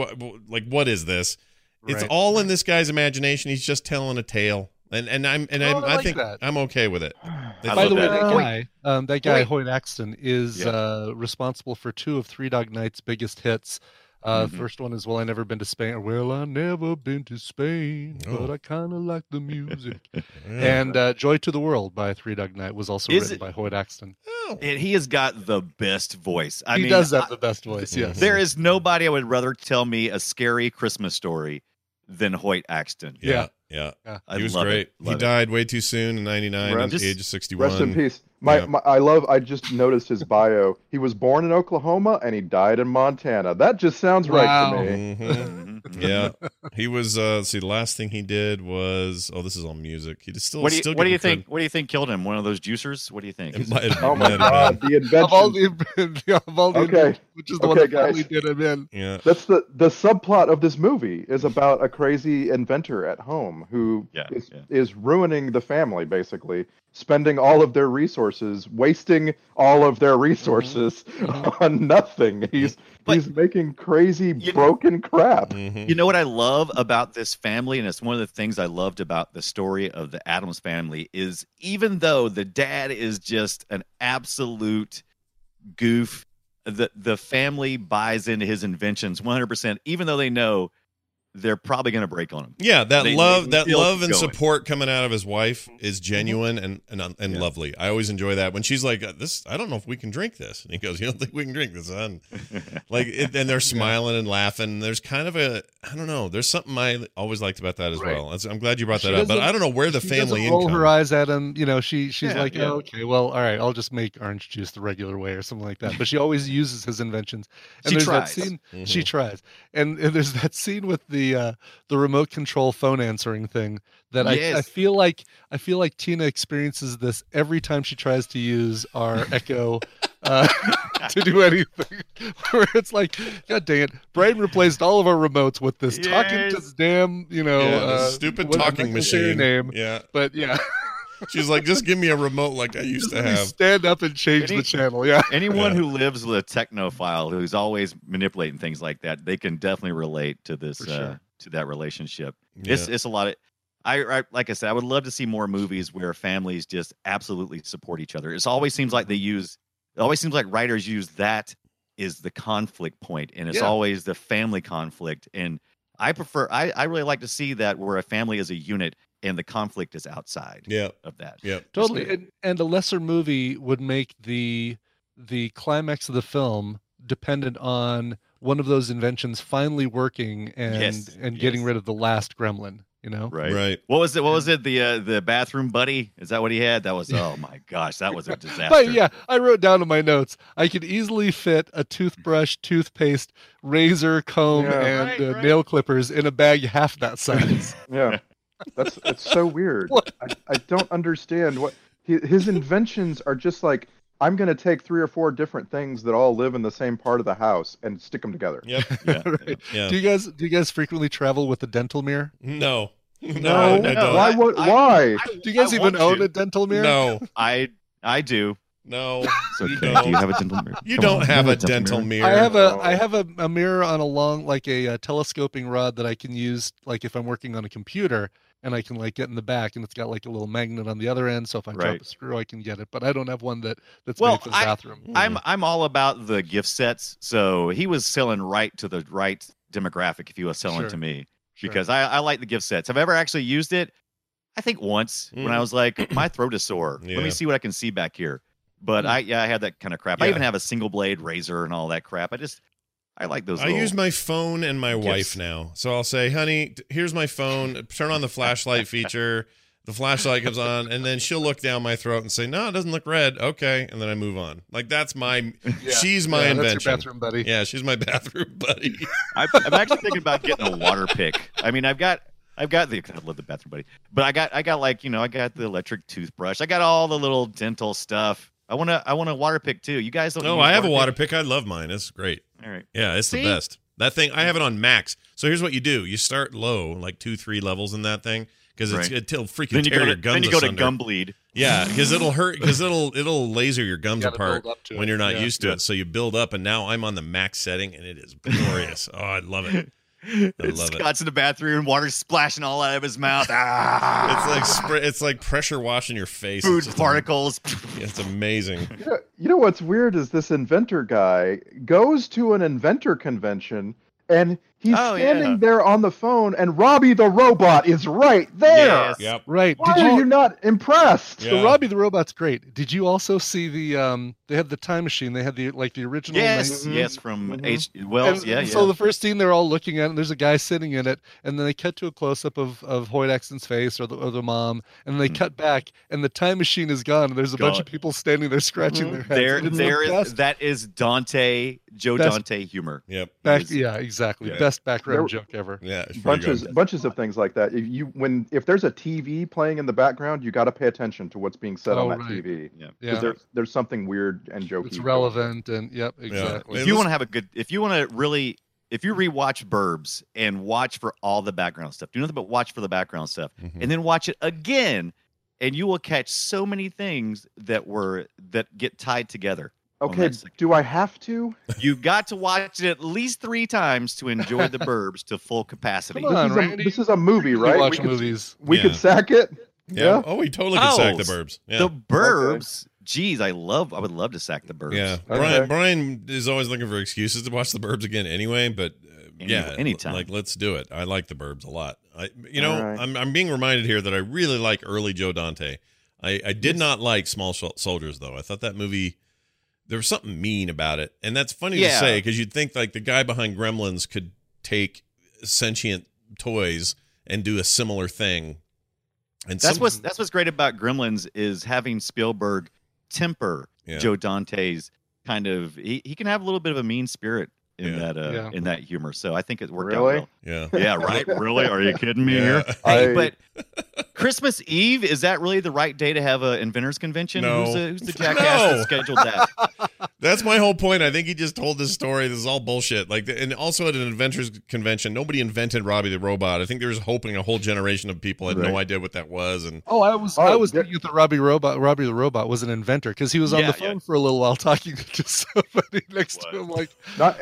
[SPEAKER 6] What is this? Right. It's all in this guy's imagination. He's just telling a tale. I think that. I'm okay with it.
[SPEAKER 8] By the way, that guy Hoyt Axton is responsible for 2 of Three Dog Night's biggest hits. First one is "Well, I Never Been to Spain." Well, I never been to Spain, but I kind of like the music. And "Joy to the World" by Three Dog Night was also written by Hoyt Axton.
[SPEAKER 7] And he has got the best voice.
[SPEAKER 8] He does have the best voice. Yes,
[SPEAKER 7] there is nobody I would rather tell me a scary Christmas story than Hoyt Axton.
[SPEAKER 6] Yeah. He was great. He died way too soon in '99 at the age of 61.
[SPEAKER 9] Rest in peace. I just noticed his bio. He was born in Oklahoma and he died in Montana. That just sounds right to me.
[SPEAKER 6] Mm-hmm. Yeah, he was. Let's see, the last thing he did was. Oh, this is all music. He still.
[SPEAKER 7] What do you think? What do you think killed him? One of those juicers? What do you think?
[SPEAKER 9] Oh my God! The invention
[SPEAKER 8] of all the which is the one that finally did him in.
[SPEAKER 6] Yeah,
[SPEAKER 9] that's the subplot of this movie is about a crazy inventor at home who is ruining the family, basically spending all of their resources, wasting all of their resources on nothing. He's making crazy broken crap.
[SPEAKER 7] You know what I love about this family, and it's one of the things I loved about the story of the Addams family, is even though the dad is just an absolute goof, the family buys into his inventions 100%, even though they know they're probably going to break on him.
[SPEAKER 6] Yeah, that love and
[SPEAKER 7] going.
[SPEAKER 6] support coming out of his wife is genuine and lovely. I always enjoy that when she's like, "This, I don't know if we can drink this," and he goes, "You don't think we can drink this, son?" And they're smiling and laughing. There's kind of I don't know. There's something I always liked about that as well. I'm glad you brought that up, but I don't know where the family
[SPEAKER 8] doesn't roll
[SPEAKER 6] income.
[SPEAKER 8] her eyes at him. You know, she's like, "Oh, okay, well, all right, I'll just make orange juice the regular way or something like that." But she always uses his inventions. And
[SPEAKER 7] She
[SPEAKER 8] there's
[SPEAKER 7] tries.
[SPEAKER 8] that scene. She tries, and there's that scene with the remote control phone answering thing that I feel like Tina experiences this every time she tries to use our Echo to do anything. Where it's like, God dang it, Brian replaced all of our remotes with this talking to this damn,
[SPEAKER 6] this stupid talking machine.
[SPEAKER 8] Name.
[SPEAKER 6] Yeah,
[SPEAKER 8] but yeah.
[SPEAKER 6] She's like, just give me a remote like I used to have.
[SPEAKER 8] Stand up and change the channel. Yeah.
[SPEAKER 7] Anyone who lives with a technophile who's always manipulating things like that, they can definitely relate to this to that relationship.
[SPEAKER 6] Yeah.
[SPEAKER 7] It's a lot of. I like I said, I would love to see more movies where families just absolutely support each other. It always seems like writers use that is the conflict point, and it's always the family conflict. And I really like to see that where a family is a unit and the conflict is outside of that.
[SPEAKER 6] Yeah,
[SPEAKER 8] totally. And a lesser movie would make the climax of the film dependent on one of those inventions finally working and getting rid of the last gremlin. You know,
[SPEAKER 6] right.
[SPEAKER 7] What was it? The bathroom buddy? Is that what he had? That was oh my gosh, that was a disaster.
[SPEAKER 8] But yeah, I wrote down in my notes, I could easily fit a toothbrush, toothpaste, razor, comb, and nail clippers in a bag half that size.
[SPEAKER 9] Yeah, it's so weird. I don't understand what his inventions are. Just like, I'm going to take 3 or 4 different things that all live in the same part of the house and stick them together.
[SPEAKER 6] Yep.
[SPEAKER 8] Right. Yeah. Do you guys frequently travel with a dental mirror?
[SPEAKER 6] No.
[SPEAKER 9] No.
[SPEAKER 6] I don't.
[SPEAKER 9] Why?
[SPEAKER 8] Do you guys even own a dental mirror?
[SPEAKER 6] No.
[SPEAKER 7] I do.
[SPEAKER 6] No.
[SPEAKER 7] So do you have a dental mirror?
[SPEAKER 6] You don't have a dental mirror.
[SPEAKER 8] I have a mirror on a telescoping rod that I can use like if I'm working on a computer. And I can like get in the back, and it's got like a little magnet on the other end. So if I drop a screw, I can get it. But I don't have one that's made for the bathroom.
[SPEAKER 7] I'm all about the gift sets. So he was selling right to the right demographic if he was selling to me because I like the gift sets. Have I ever actually used it? I think once when I was like, my throat is sore. Let me see what I can see back here. But I had that kind of crap. I even have a single blade razor and all that crap. I like those.
[SPEAKER 6] I use my phone and my wife now. So I'll say, honey, here's my phone. Turn on the flashlight feature. The flashlight comes on, and then she'll look down my throat and say, no, it doesn't look red. Okay. And then I move on. Like, that's she's my invention.
[SPEAKER 8] That's your bathroom buddy.
[SPEAKER 6] Yeah, she's my bathroom buddy.
[SPEAKER 7] I'm actually thinking about getting a water pick. I mean, I've got I love the bathroom buddy. But I got I got the electric toothbrush. I got all the little dental stuff. I want a water pick too. You guys don't.
[SPEAKER 6] No, I have a water pick. I love mine. It's great.
[SPEAKER 7] All right.
[SPEAKER 6] Yeah, it's the best. That thing, I have it on max. So here's what you do: you start low, like 2-3 levels in that thing, because it'll freaking tear your gums.
[SPEAKER 7] Then you go to
[SPEAKER 6] asunder.
[SPEAKER 7] gum bleed.
[SPEAKER 6] Yeah, because it'll hurt. Because it'll laser your gums apart when you're not used to it. So you build up, and now I'm on the max setting, and it is glorious. Oh, I love it.
[SPEAKER 7] Scott's in the bathroom, water splashing all out of his mouth.
[SPEAKER 6] It's like pressure washing your face.
[SPEAKER 7] Food particles.
[SPEAKER 6] It's amazing.
[SPEAKER 9] You know what's weird is this inventor guy goes to an inventor convention and he's standing there on the phone, and Robbie the Robot is right there.
[SPEAKER 7] Yes.
[SPEAKER 6] Yep.
[SPEAKER 8] Right.
[SPEAKER 9] Why are you not impressed?
[SPEAKER 8] So Robbie the Robot's great. Did you also see the they had the time machine? They had the original.
[SPEAKER 7] Yes, from H. Wells.
[SPEAKER 8] So the first scene they're all looking at, and there's a guy sitting in it, and then they cut to a close up of Hoyt Axton's face or the mom, and then they cut back, and the time machine is gone, and there's a bunch of people standing there scratching their heads.
[SPEAKER 7] That is Dante humor.
[SPEAKER 6] Yep.
[SPEAKER 8] Exactly. Yeah. Best background joke ever.
[SPEAKER 6] Yeah.
[SPEAKER 9] Bunches of things like that. If there's a TV playing in the background, you got to pay attention to what's being said on that TV.
[SPEAKER 7] Yeah.
[SPEAKER 9] Because there's something weird and jokey.
[SPEAKER 8] It's relevant and exactly.
[SPEAKER 7] Yeah. If you want to if you rewatch Burbs and watch for all the background stuff, do nothing but watch for the background stuff, and then watch it again, and you will catch so many things that get tied together.
[SPEAKER 9] Okay, do I have to?
[SPEAKER 7] You've got to watch it at least 3 times to enjoy the Burbs to full capacity.
[SPEAKER 8] Come on, Randy.
[SPEAKER 9] This is a movie, right?
[SPEAKER 8] Watch movies.
[SPEAKER 9] We could sack it.
[SPEAKER 6] Yeah. Oh, we totally could sack the Burbs. Yeah.
[SPEAKER 7] The Burbs geez, I would love to sack the Burbs.
[SPEAKER 6] Yeah,
[SPEAKER 9] Okay.
[SPEAKER 6] Brian is always looking for excuses to watch the Burbs again anyway, but
[SPEAKER 7] anytime.
[SPEAKER 6] like let's do it. I like the Burbs a lot.
[SPEAKER 9] All right.
[SPEAKER 6] I'm being reminded here that I really like early Joe Dante. I did not like Small Soldiers though. I thought that movie, there was something mean about it, and that's funny to say because you'd think like the guy behind Gremlins could take sentient toys and do a similar thing. And
[SPEAKER 7] that's what's great about Gremlins is having Spielberg temper Joe Dante's kind of. He can have a little bit of a mean spirit in that humor. So I think it worked out well.
[SPEAKER 6] Yeah.
[SPEAKER 7] Yeah. Right. Really? Are you kidding me here?
[SPEAKER 9] I-
[SPEAKER 7] But Christmas Eve, is that really the right day to have an inventors convention?
[SPEAKER 6] No.
[SPEAKER 7] Who's the jackass that scheduled that?
[SPEAKER 6] That's my whole point. I think he just told this story. This is all bullshit. Like, and also at an inventors convention, nobody invented Robbie the Robot. I think they were just hoping a whole generation of people had no idea what that was. And
[SPEAKER 8] I was thinking that Robbie the Robot was an inventor because he was on the phone for a little while talking to somebody next to him. Like,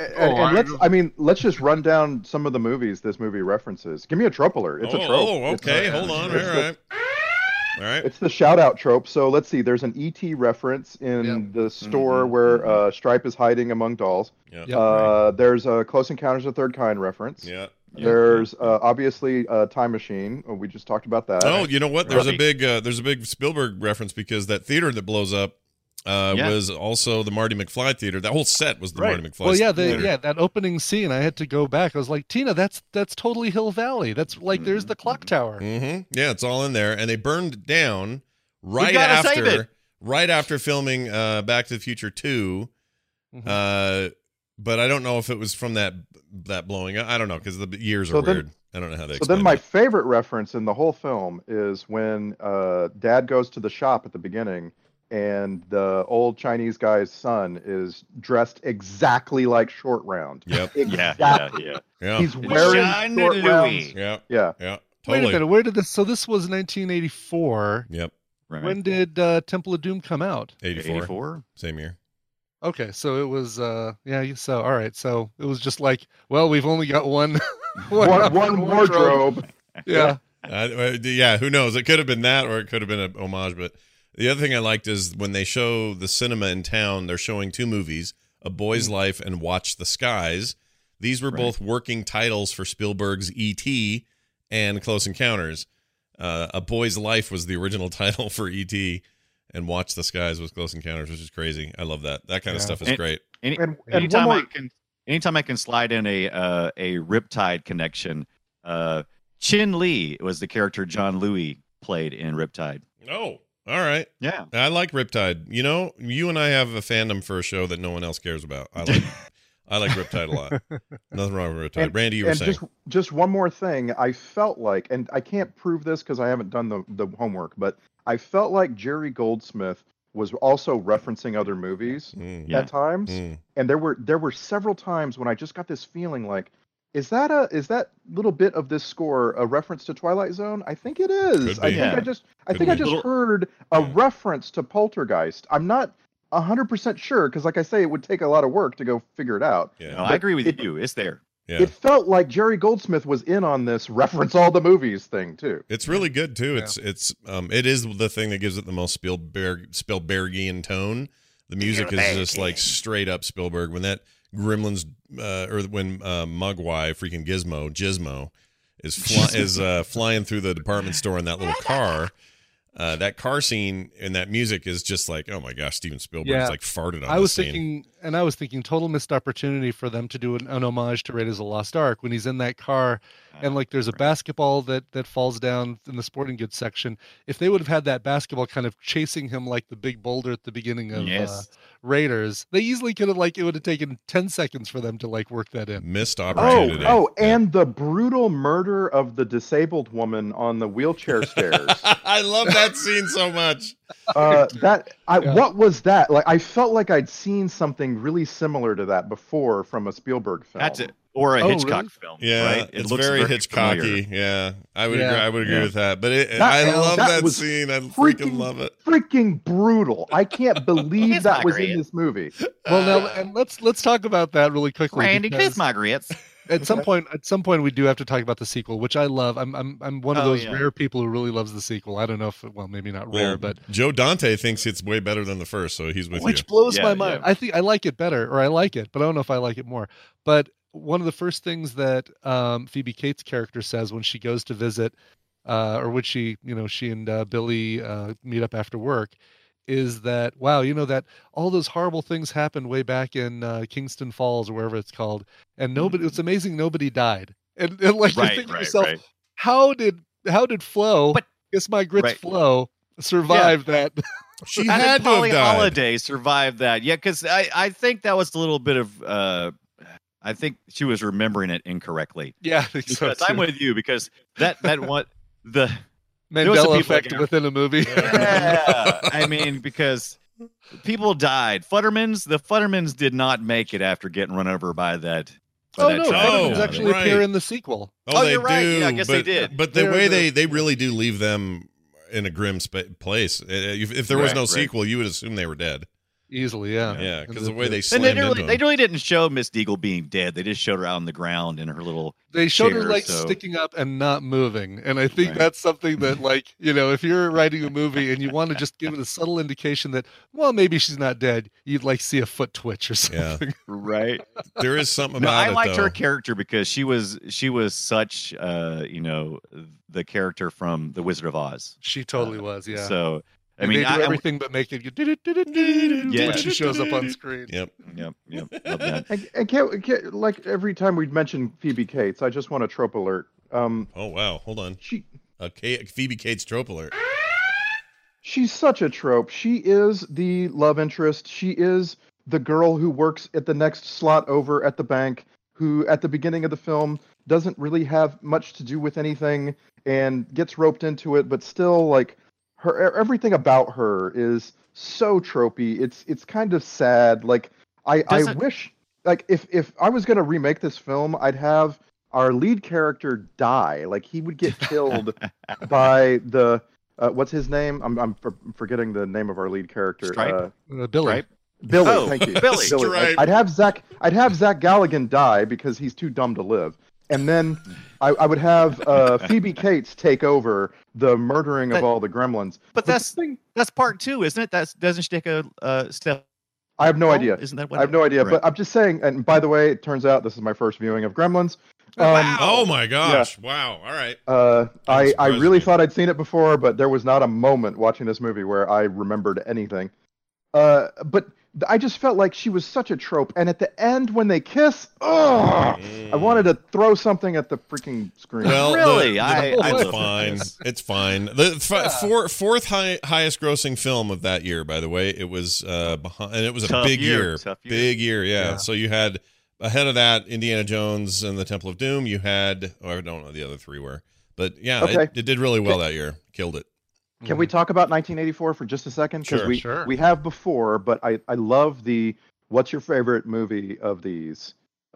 [SPEAKER 9] let's just run down some of the movies this movie references. Give me a trope alert. It's a trope.
[SPEAKER 6] Oh, okay. Hold on. All right.
[SPEAKER 9] It's the shout out trope. So let's see. There's an E.T. reference in the store where Stripe is hiding among dolls.
[SPEAKER 6] Yeah.
[SPEAKER 9] There's a Close Encounters of the Third Kind reference.
[SPEAKER 6] Yeah.
[SPEAKER 9] There's obviously a Time Machine. We just talked about that.
[SPEAKER 6] Oh, you know what? There's a big Spielberg reference because that theater that blows up was also the Marty McFly theater. That whole set was the Marty McFly.
[SPEAKER 8] Well,
[SPEAKER 6] theater.
[SPEAKER 8] that opening scene. I had to go back. I was like, Tina, that's totally Hill Valley. That's like there's the clock tower.
[SPEAKER 6] Mm-hmm. Yeah, it's all in there, and they burned it down right after filming Back to the Future 2.
[SPEAKER 8] Mm-hmm.
[SPEAKER 6] But I don't know if it was from that blowing up. I don't know because the years are weird. I don't know how they.
[SPEAKER 9] So then, my favorite reference in the whole film is when Dad goes to the shop at the beginning. And the old Chinese guy's son is dressed exactly like Short Round.
[SPEAKER 6] Yep.
[SPEAKER 9] Exactly.
[SPEAKER 6] Yeah.
[SPEAKER 9] He's wearing Short Rounds.
[SPEAKER 6] Yeah.
[SPEAKER 9] Totally.
[SPEAKER 8] Wait a minute. Where did this? So this was 1984.
[SPEAKER 6] Yep.
[SPEAKER 7] Right.
[SPEAKER 8] When did Temple of Doom come out?
[SPEAKER 6] 84. Same year.
[SPEAKER 8] Okay, so it was. So all right. So it was just like, well, we've only got one
[SPEAKER 9] wardrobe.
[SPEAKER 8] Yeah.
[SPEAKER 6] Who knows? It could have been that, or it could have been an homage, but. The other thing I liked is when they show the cinema in town, they're showing two movies, A Boy's Life and Watch the Skies. These were both working titles for Spielberg's E.T. and Close Encounters. A Boy's Life was the original title for E.T. and Watch the Skies was Close Encounters, which is crazy. I love that. That kind of stuff is great.
[SPEAKER 7] Anytime I can slide in a Riptide connection, Chin Lee was the character John Louis played in Riptide.
[SPEAKER 6] Oh. All right.
[SPEAKER 7] Yeah.
[SPEAKER 6] I like Riptide. You know, you and I have a fandom for a show that no one else cares about. I like Riptide a lot. Nothing wrong with Riptide. Randy, you were saying.
[SPEAKER 9] Just one more thing. I felt like, and I can't prove this because I haven't done the homework, but I felt like Jerry Goldsmith was also referencing other movies at times. And there were several times when I just got this feeling like, is that little bit of this score a reference to Twilight Zone? I think it is. I think I just heard a reference to Poltergeist. I'm not 100% sure because, like I say, it would take a lot of work to go figure it out.
[SPEAKER 7] Yeah. No, I agree with you. It's there.
[SPEAKER 6] Yeah.
[SPEAKER 9] It felt like Jerry Goldsmith was in on this reference all the movies thing too.
[SPEAKER 6] It's really good too. Yeah. It is the thing that gives it the most Spielbergian tone. The music is just like straight up Spielberg. When that Gremlins or when Mogwai, freaking Gizmo is flying through the department store in that little car. That car scene and that music is just like, oh my gosh, Steven Spielberg's like farted on the scene.
[SPEAKER 8] I was thinking total missed opportunity for them to do an homage to Raiders of the Lost Ark when he's in that car and like there's a basketball that falls down in the sporting goods section. If they would have had that basketball kind of chasing him like the big boulder at the beginning of Raiders, they easily could have it would have taken 10 seconds for them to work that in.
[SPEAKER 6] Missed opportunity.
[SPEAKER 9] And the brutal murder of the disabled woman on the wheelchair stairs.
[SPEAKER 6] I love that scene so much.
[SPEAKER 9] What was that? Like, I felt like I'd seen something really similar to that before from a Spielberg film.
[SPEAKER 7] That's it. Or a Hitchcock film.
[SPEAKER 6] Yeah,
[SPEAKER 7] right?
[SPEAKER 6] It's very Hitchcocky. Familiar. Yeah, I would agree. I would agree with that. But I love that scene. I freaking love it.
[SPEAKER 9] Freaking brutal. I can't believe that was in this movie.
[SPEAKER 8] Well, now and let's talk about that really quickly.
[SPEAKER 7] Randy, kiss my grits.
[SPEAKER 8] At some point, we do have to talk about the sequel, which I love. I'm one of those rare people who really loves the sequel. I don't know if, maybe not rare, but
[SPEAKER 6] Joe Dante thinks it's way better than the first, so he's with you.
[SPEAKER 8] Which blows my mind. I think I like it better, or I like it, but I don't know if I like it more. But one of the first things that Phoebe Cates' character says when she goes to visit, or when she and Billy meet up after work, is that, wow, that all those horrible things happened way back in Kingston Falls or wherever it's called, and it's amazing nobody died. And like, you think to yourself, how did Flo, guess my grits Flo, survive that?
[SPEAKER 6] She had to have died.
[SPEAKER 7] Holiday survived that. Yeah, because I think that was a little bit of I think she was remembering it incorrectly.
[SPEAKER 8] Yeah, I think so too.
[SPEAKER 7] I'm with you, because that what the
[SPEAKER 8] Mandela effect within a movie.
[SPEAKER 7] Yeah, I mean, because people died. The Futtermans did not make it after getting run over by that.
[SPEAKER 8] Futtermans actually appear in the sequel.
[SPEAKER 6] Oh,
[SPEAKER 7] you're right.
[SPEAKER 6] do.
[SPEAKER 7] Yeah, I guess they did.
[SPEAKER 6] But the way they really do leave them in a grim place. If there was no sequel, you would assume they were dead.
[SPEAKER 8] Easily, yeah.
[SPEAKER 6] Yeah, because the way they
[SPEAKER 7] slammed into them. They really didn't show Miss Deagle being dead. They just showed her out on the ground in her little
[SPEAKER 8] They showed
[SPEAKER 7] chair,
[SPEAKER 8] her legs sticking up and not moving. And I think that's something that, like, if you're writing a movie and you want to just give it a subtle indication that, well, maybe she's not dead, you'd like see a foot twitch or something.
[SPEAKER 7] Yeah. Right.
[SPEAKER 6] There is something about
[SPEAKER 7] I liked
[SPEAKER 6] her
[SPEAKER 7] character because she was such the character from The Wizard of Oz.
[SPEAKER 8] She totally was, yeah.
[SPEAKER 7] So
[SPEAKER 8] I mean, they do everything but make it when she shows up on screen.
[SPEAKER 7] Yep. Love that.
[SPEAKER 9] And can't, like, every time we mention Phoebe Cates, I just want a trope alert.
[SPEAKER 6] Oh wow, hold on. Phoebe Cates trope alert.
[SPEAKER 9] She's such a trope. She is the love interest. She is the girl who works at the next slot over at the bank, who at the beginning of the film doesn't really have much to do with anything and gets roped into it, but still, like, everything about her is so tropey. It's kind of sad. Like, I wish, like, if I was going to remake this film, I'd have our lead character die. Like, he would get killed by the what's his name? I'm forgetting the name of our lead character.
[SPEAKER 7] Stripe?
[SPEAKER 8] Billy.
[SPEAKER 7] Stripe?
[SPEAKER 9] Billy, thank you.
[SPEAKER 7] Billy.
[SPEAKER 9] Billy. I'd have Zach Galligan die because he's too dumb to live. And then I would have Phoebe Cates take over the murdering of all the gremlins.
[SPEAKER 7] But that's part 2, isn't it? Doesn't she take a step?
[SPEAKER 9] I have no idea.
[SPEAKER 7] Isn't that what
[SPEAKER 9] I have no idea.
[SPEAKER 7] Right.
[SPEAKER 9] But I'm just saying. And by the way, it turns out this is my first viewing of Gremlins.
[SPEAKER 6] Wow. Oh my gosh! Yeah. Wow. All right.
[SPEAKER 9] I really thought I'd seen it before, but there was not a moment watching this movie where I remembered anything. But I just felt like she was such a trope. And at the end, when they kiss, I wanted to throw something at the freaking screen.
[SPEAKER 6] Well,
[SPEAKER 7] really,
[SPEAKER 6] it's fine. It's fine. The fourth highest grossing film of that year, by the way. It was and it was a big year. Big year, yeah. So you had ahead of that Indiana Jones and the Temple of Doom. You had I don't know the other three were, but yeah,
[SPEAKER 9] okay.
[SPEAKER 6] it did really well that year. Killed it.
[SPEAKER 9] Can we talk about 1984 for just a second? Because
[SPEAKER 6] Sure.
[SPEAKER 9] we have before, but I love the what's your favorite movie of these?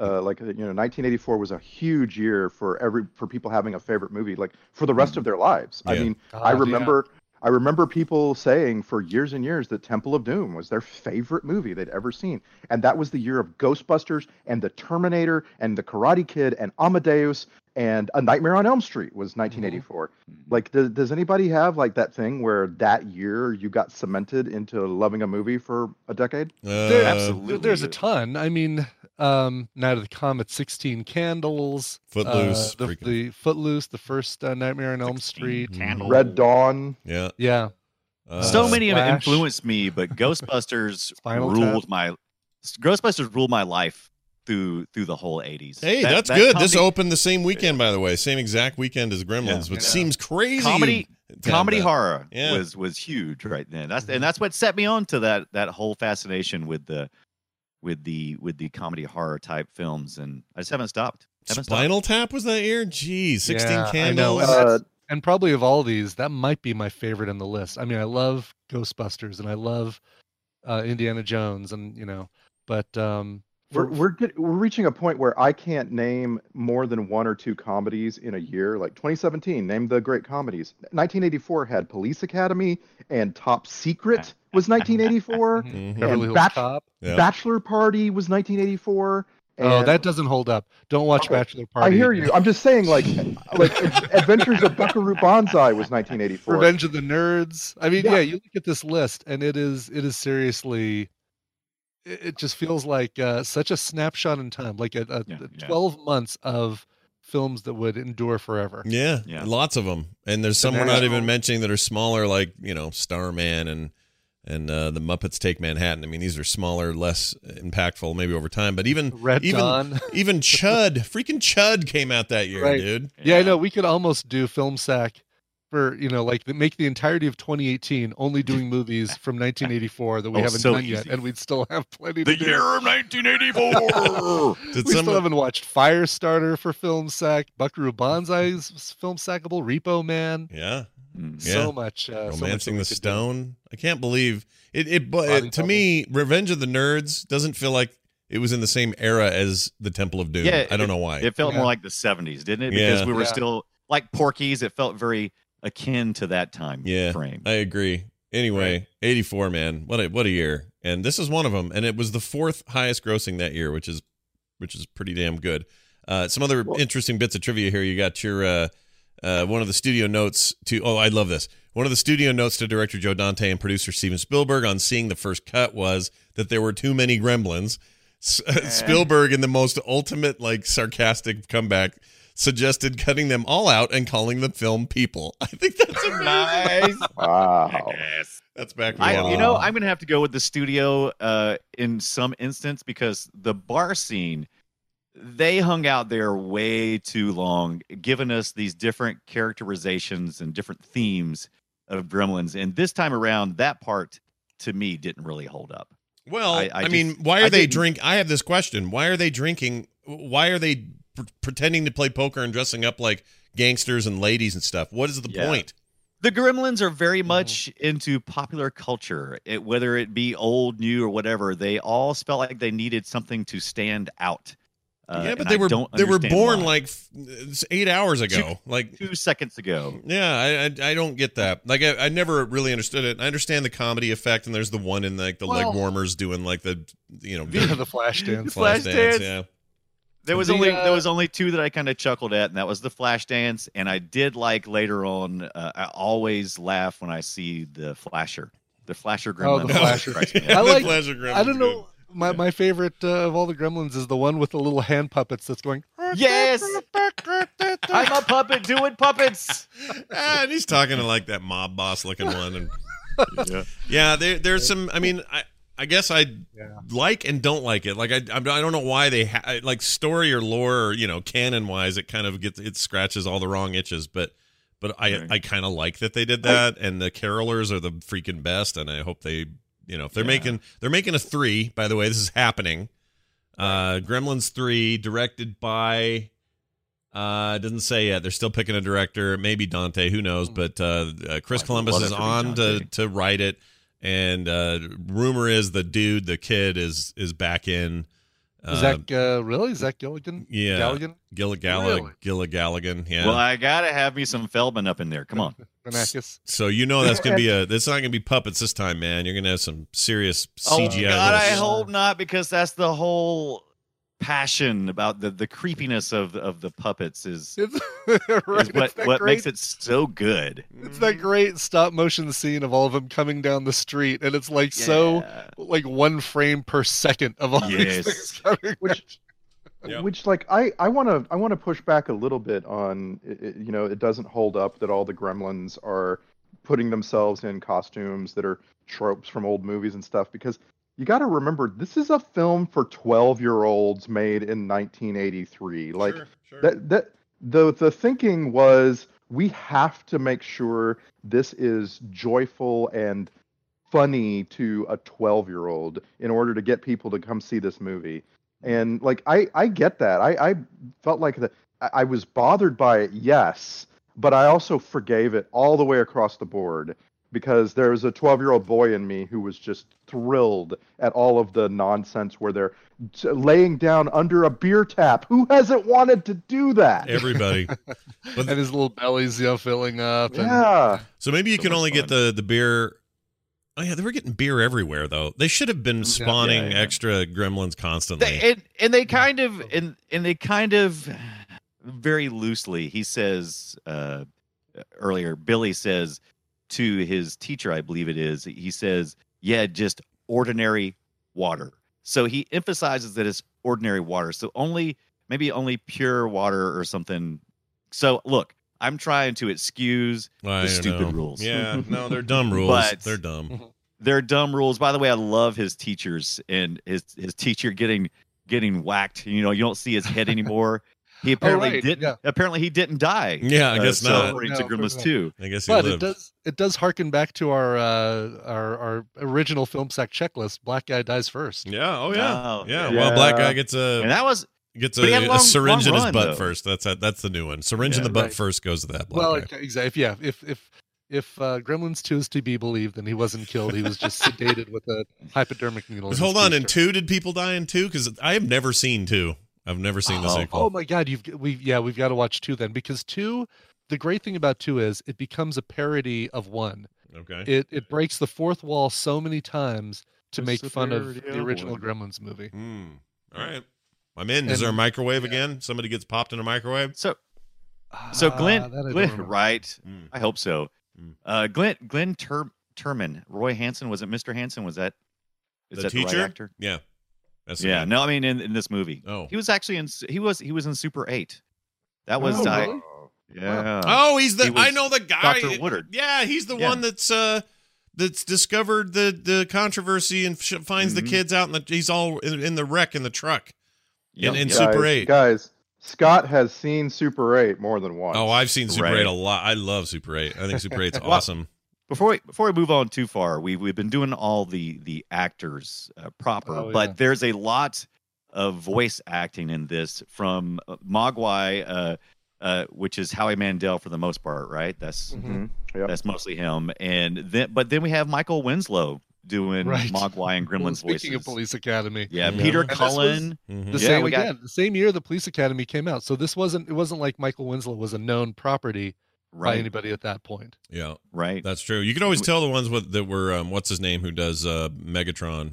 [SPEAKER 9] 1984 was a huge year for people having a favorite movie, like for the rest of their lives.
[SPEAKER 6] Yeah.
[SPEAKER 9] I mean, I remember people saying for years and years that Temple of Doom was their favorite movie they'd ever seen, and that was the year of Ghostbusters and the Terminator and the Karate Kid and Amadeus. And A Nightmare on Elm Street was 1984. Mm-hmm. Like, does anybody have like that thing where that year you got cemented into loving a movie for a decade?
[SPEAKER 7] Absolutely.
[SPEAKER 8] There's a ton. I mean, Night of the Comet, 16 Candles,
[SPEAKER 6] Footloose,
[SPEAKER 8] the Footloose, the first Nightmare on Elm Street,
[SPEAKER 7] Candles.
[SPEAKER 9] Red Dawn.
[SPEAKER 8] Yeah.
[SPEAKER 7] So many of them
[SPEAKER 8] Splash.
[SPEAKER 7] influenced me, but Ghostbusters ruled my life through the whole 80s.
[SPEAKER 6] Hey, that's good. This opened the same weekend, by the way, same exact weekend as Gremlins, which seems crazy.
[SPEAKER 7] Comedy horror was huge right then. That's what set me on to that whole fascination with the comedy horror type films, and I just haven't stopped.
[SPEAKER 6] Spinal Tap was that year? Jeez, 16
[SPEAKER 8] Candles.
[SPEAKER 6] I know.
[SPEAKER 8] And probably of all these, that might be my favorite on the list. I mean, I love Ghostbusters and I love Indiana Jones, and but
[SPEAKER 9] we're reaching a point where I can't name more than one or two comedies in a year. Like 2017, name the great comedies. 1984 had Police Academy, and Top Secret was 1984.
[SPEAKER 8] Beverly Hills Cop.
[SPEAKER 9] Bachelor Party was 1984,
[SPEAKER 8] Oh, that doesn't hold up. Don't watch Bachelor Party.
[SPEAKER 9] I hear you. I'm just saying, like Adventures of Buckaroo Banzai was 1984.
[SPEAKER 8] Revenge of the Nerds. I mean, yeah, you look at this list, and it is seriously. It just feels like such a snapshot in time, like a 12 months of films that would endure forever.
[SPEAKER 6] Yeah, lots of them. And there's some we're not even mentioning that are smaller, like, Starman and the Muppets Take Manhattan. I mean, these are smaller, less impactful, maybe over time. But even Chud, freaking Chud came out that year, dude.
[SPEAKER 8] Yeah, I know. We could almost do Film Sack for, make the entirety of 2018 only doing movies from 1984 that we haven't done yet, and we'd still have plenty to do.
[SPEAKER 7] The year of 1984!
[SPEAKER 8] We still haven't watched Firestarter for Film Sack, Buckaroo Banzai's Film Sackable, Repo Man.
[SPEAKER 6] Yeah.
[SPEAKER 8] So much.
[SPEAKER 6] Romancing the Stone. I can't believe it. To me, Revenge of the Nerds doesn't feel like it was in the same era as the Temple of Doom.
[SPEAKER 7] Yeah,
[SPEAKER 6] I don't know why.
[SPEAKER 7] It felt more like the 70s, didn't it? Because we were still like Porky's. It felt very akin to that time frame.
[SPEAKER 6] I agree. Anyway, 84, man. What a year. And this is one of them. And it was the fourth highest grossing that year, which is pretty damn good. Some other interesting bits of trivia here. You got your one of the studio notes to I love this. One of the studio notes to director Joe Dante and producer Steven Spielberg on seeing the first cut was that there were too many gremlins. Spielberg, in the most ultimate sarcastic comeback, suggested cutting them all out and calling the film People. I think that's
[SPEAKER 7] nice.
[SPEAKER 9] Wow.
[SPEAKER 6] That's back.
[SPEAKER 7] I'm going to have to go with the studio in some instance, because the bar scene, they hung out there way too long, giving us these different characterizations and different themes of gremlins. And this time around, that part, to me, didn't really hold up.
[SPEAKER 6] Well, why are they drink? I have this question. Why are they drinking? Why are they pretending to play poker and dressing up like gangsters and ladies and stuff? What is the point?
[SPEAKER 7] The gremlins are very much into popular culture, whether it be old, new, or whatever. They all felt like they needed something to stand out.
[SPEAKER 6] But they were born like 8 hours ago,
[SPEAKER 7] 2 seconds ago.
[SPEAKER 6] Yeah, I don't get that. I never really understood it. I understand the comedy effect, and there's the one in the leg warmers doing
[SPEAKER 8] the flash dance.
[SPEAKER 7] Flash dance.
[SPEAKER 6] Yeah.
[SPEAKER 7] There was only two that I kind of chuckled at, and that was the flash dance. And I did like later on. I always laugh when I see the flasher gremlin.
[SPEAKER 8] Oh, the flasher!
[SPEAKER 6] Flasher gremlin.
[SPEAKER 8] I don't know. My favorite of all the gremlins is the one with the little hand puppets that's going,
[SPEAKER 7] yes, I'm a puppet doing puppets.
[SPEAKER 6] And he's talking to that mob boss looking one. And there's some, I guess I like and don't like it. I don't know why they story or lore or, canon wise, it kind of it scratches all the wrong itches, but I kind of like that they did that. And the carolers are the freaking best. And I hope they, if they're making a 3, by the way, this is happening. Gremlins 3, directed by, doesn't say yet. They're still picking a director, maybe Dante, who knows? But Chris Columbus is on to write it, and rumor is the kid is back in.
[SPEAKER 8] Zach Gilligan?
[SPEAKER 6] Yeah,
[SPEAKER 8] Galligan?
[SPEAKER 6] Gilligan. Yeah.
[SPEAKER 7] Well, I gotta have me some Feldman up in there. Come on.
[SPEAKER 6] So that's gonna be that's not gonna be puppets this time, man. You're gonna have some serious CGI.
[SPEAKER 7] Oh God, I hope not, because that's the whole passion about the creepiness of the puppets is what makes it so good.
[SPEAKER 8] It's that great stop motion scene of all of them coming down the street, and it's so 1 frame per second of all these things coming.
[SPEAKER 9] Which I want to push back a little bit on it doesn't hold up that all the gremlins are putting themselves in costumes that are tropes from old movies and stuff, because you got to remember, this is a film for 12-year-olds made in 1983. The thinking was, we have to make sure this is joyful and funny to a 12-year-old in order to get people to come see this movie. And I get that. I felt like I was bothered by it, yes, but I also forgave it all the way across the board, because there was a 12-year-old boy in me who was just thrilled at all of the nonsense where they're laying down under a beer tap. Who hasn't wanted to do that?
[SPEAKER 6] Everybody.
[SPEAKER 8] And his little belly's filling up.
[SPEAKER 9] Yeah.
[SPEAKER 6] So maybe you can only get the beer Oh yeah, they were getting beer everywhere though. They should have been spawning extra gremlins constantly.
[SPEAKER 7] They kind of very loosely. He says earlier. Billy says to his teacher, I believe it is. He says, "Yeah, just ordinary water." So he emphasizes that it's ordinary water. So maybe only pure water or something. So look, I'm trying to excuse the stupid rules.
[SPEAKER 6] Yeah, no, they're dumb rules.
[SPEAKER 7] But
[SPEAKER 6] they're dumb.
[SPEAKER 7] They're dumb rules. By the way, I love his teachers and his teacher getting whacked. You know, you don't see his head anymore. He apparently didn't. Yeah. Apparently, he didn't die.
[SPEAKER 6] Yeah, I guess not.
[SPEAKER 7] According to Gremlins 2.
[SPEAKER 6] I guess he
[SPEAKER 8] but
[SPEAKER 6] lived.
[SPEAKER 8] it does harken back to our original film sack checklist. Black guy dies first.
[SPEAKER 6] Yeah. Oh yeah.
[SPEAKER 7] Yeah.
[SPEAKER 6] Well, black guy gets a.
[SPEAKER 7] And that was.
[SPEAKER 6] Gets
[SPEAKER 7] a
[SPEAKER 6] syringe in his
[SPEAKER 7] run,
[SPEAKER 6] butt
[SPEAKER 7] though.
[SPEAKER 6] first. That's the new one. Syringe in the butt first goes to that black guy.
[SPEAKER 8] Exactly. Yeah. If Gremlins 2 is to be believed, then he wasn't killed. He was just sedated with a hypodermic needle.
[SPEAKER 6] Hold on. In 2, did people die in 2? Because I have never seen 2. I've never seen the sequel.
[SPEAKER 8] Oh my God! We've got to watch 2 then, because 2. The great thing about 2 is it becomes a parody of 1.
[SPEAKER 6] Okay.
[SPEAKER 8] It breaks the fourth wall so many times to make fun of the original Gremlins movie.
[SPEAKER 6] All right. I'm in. Is there a microwave again? Somebody gets popped in a microwave?
[SPEAKER 7] So Glenn, right? I hope so. Glenn Turman, Roy Hansen, was it Mr. Hansen? Is that
[SPEAKER 6] the
[SPEAKER 7] teacher?
[SPEAKER 6] The right actor?
[SPEAKER 7] Yeah.
[SPEAKER 6] That's
[SPEAKER 7] No, I mean in this movie.
[SPEAKER 6] Oh.
[SPEAKER 7] He was actually in in Super 8. That was
[SPEAKER 8] really?
[SPEAKER 7] Yeah.
[SPEAKER 6] Oh, I know the guy.
[SPEAKER 7] Dr. Woodard.
[SPEAKER 6] Yeah, he's the one that's discovered the controversy and finds the kids out he's all in the wreck in the truck. In Super 8.
[SPEAKER 9] Guys, Scott has seen Super 8 more than once.
[SPEAKER 6] Oh, I've seen Super 8 a lot. I love Super 8. I think Super 8's awesome.
[SPEAKER 7] Before we move on too far, we've been doing all the actors proper, but there's a lot of voice acting in this from Mogwai, which is Howie Mandel for the most part, right? That's that's mostly him, but then we have Michael Winslow doing Mogwai and Gremlins voices.
[SPEAKER 8] Speaking of Police Academy,
[SPEAKER 7] Peter Cullen.
[SPEAKER 8] The same year the Police Academy came out, so it wasn't like Michael Winslow was a known property by anybody at that point.
[SPEAKER 6] Yeah,
[SPEAKER 7] right.
[SPEAKER 6] That's true. You can always tell the ones that were what's his name who does Megatron.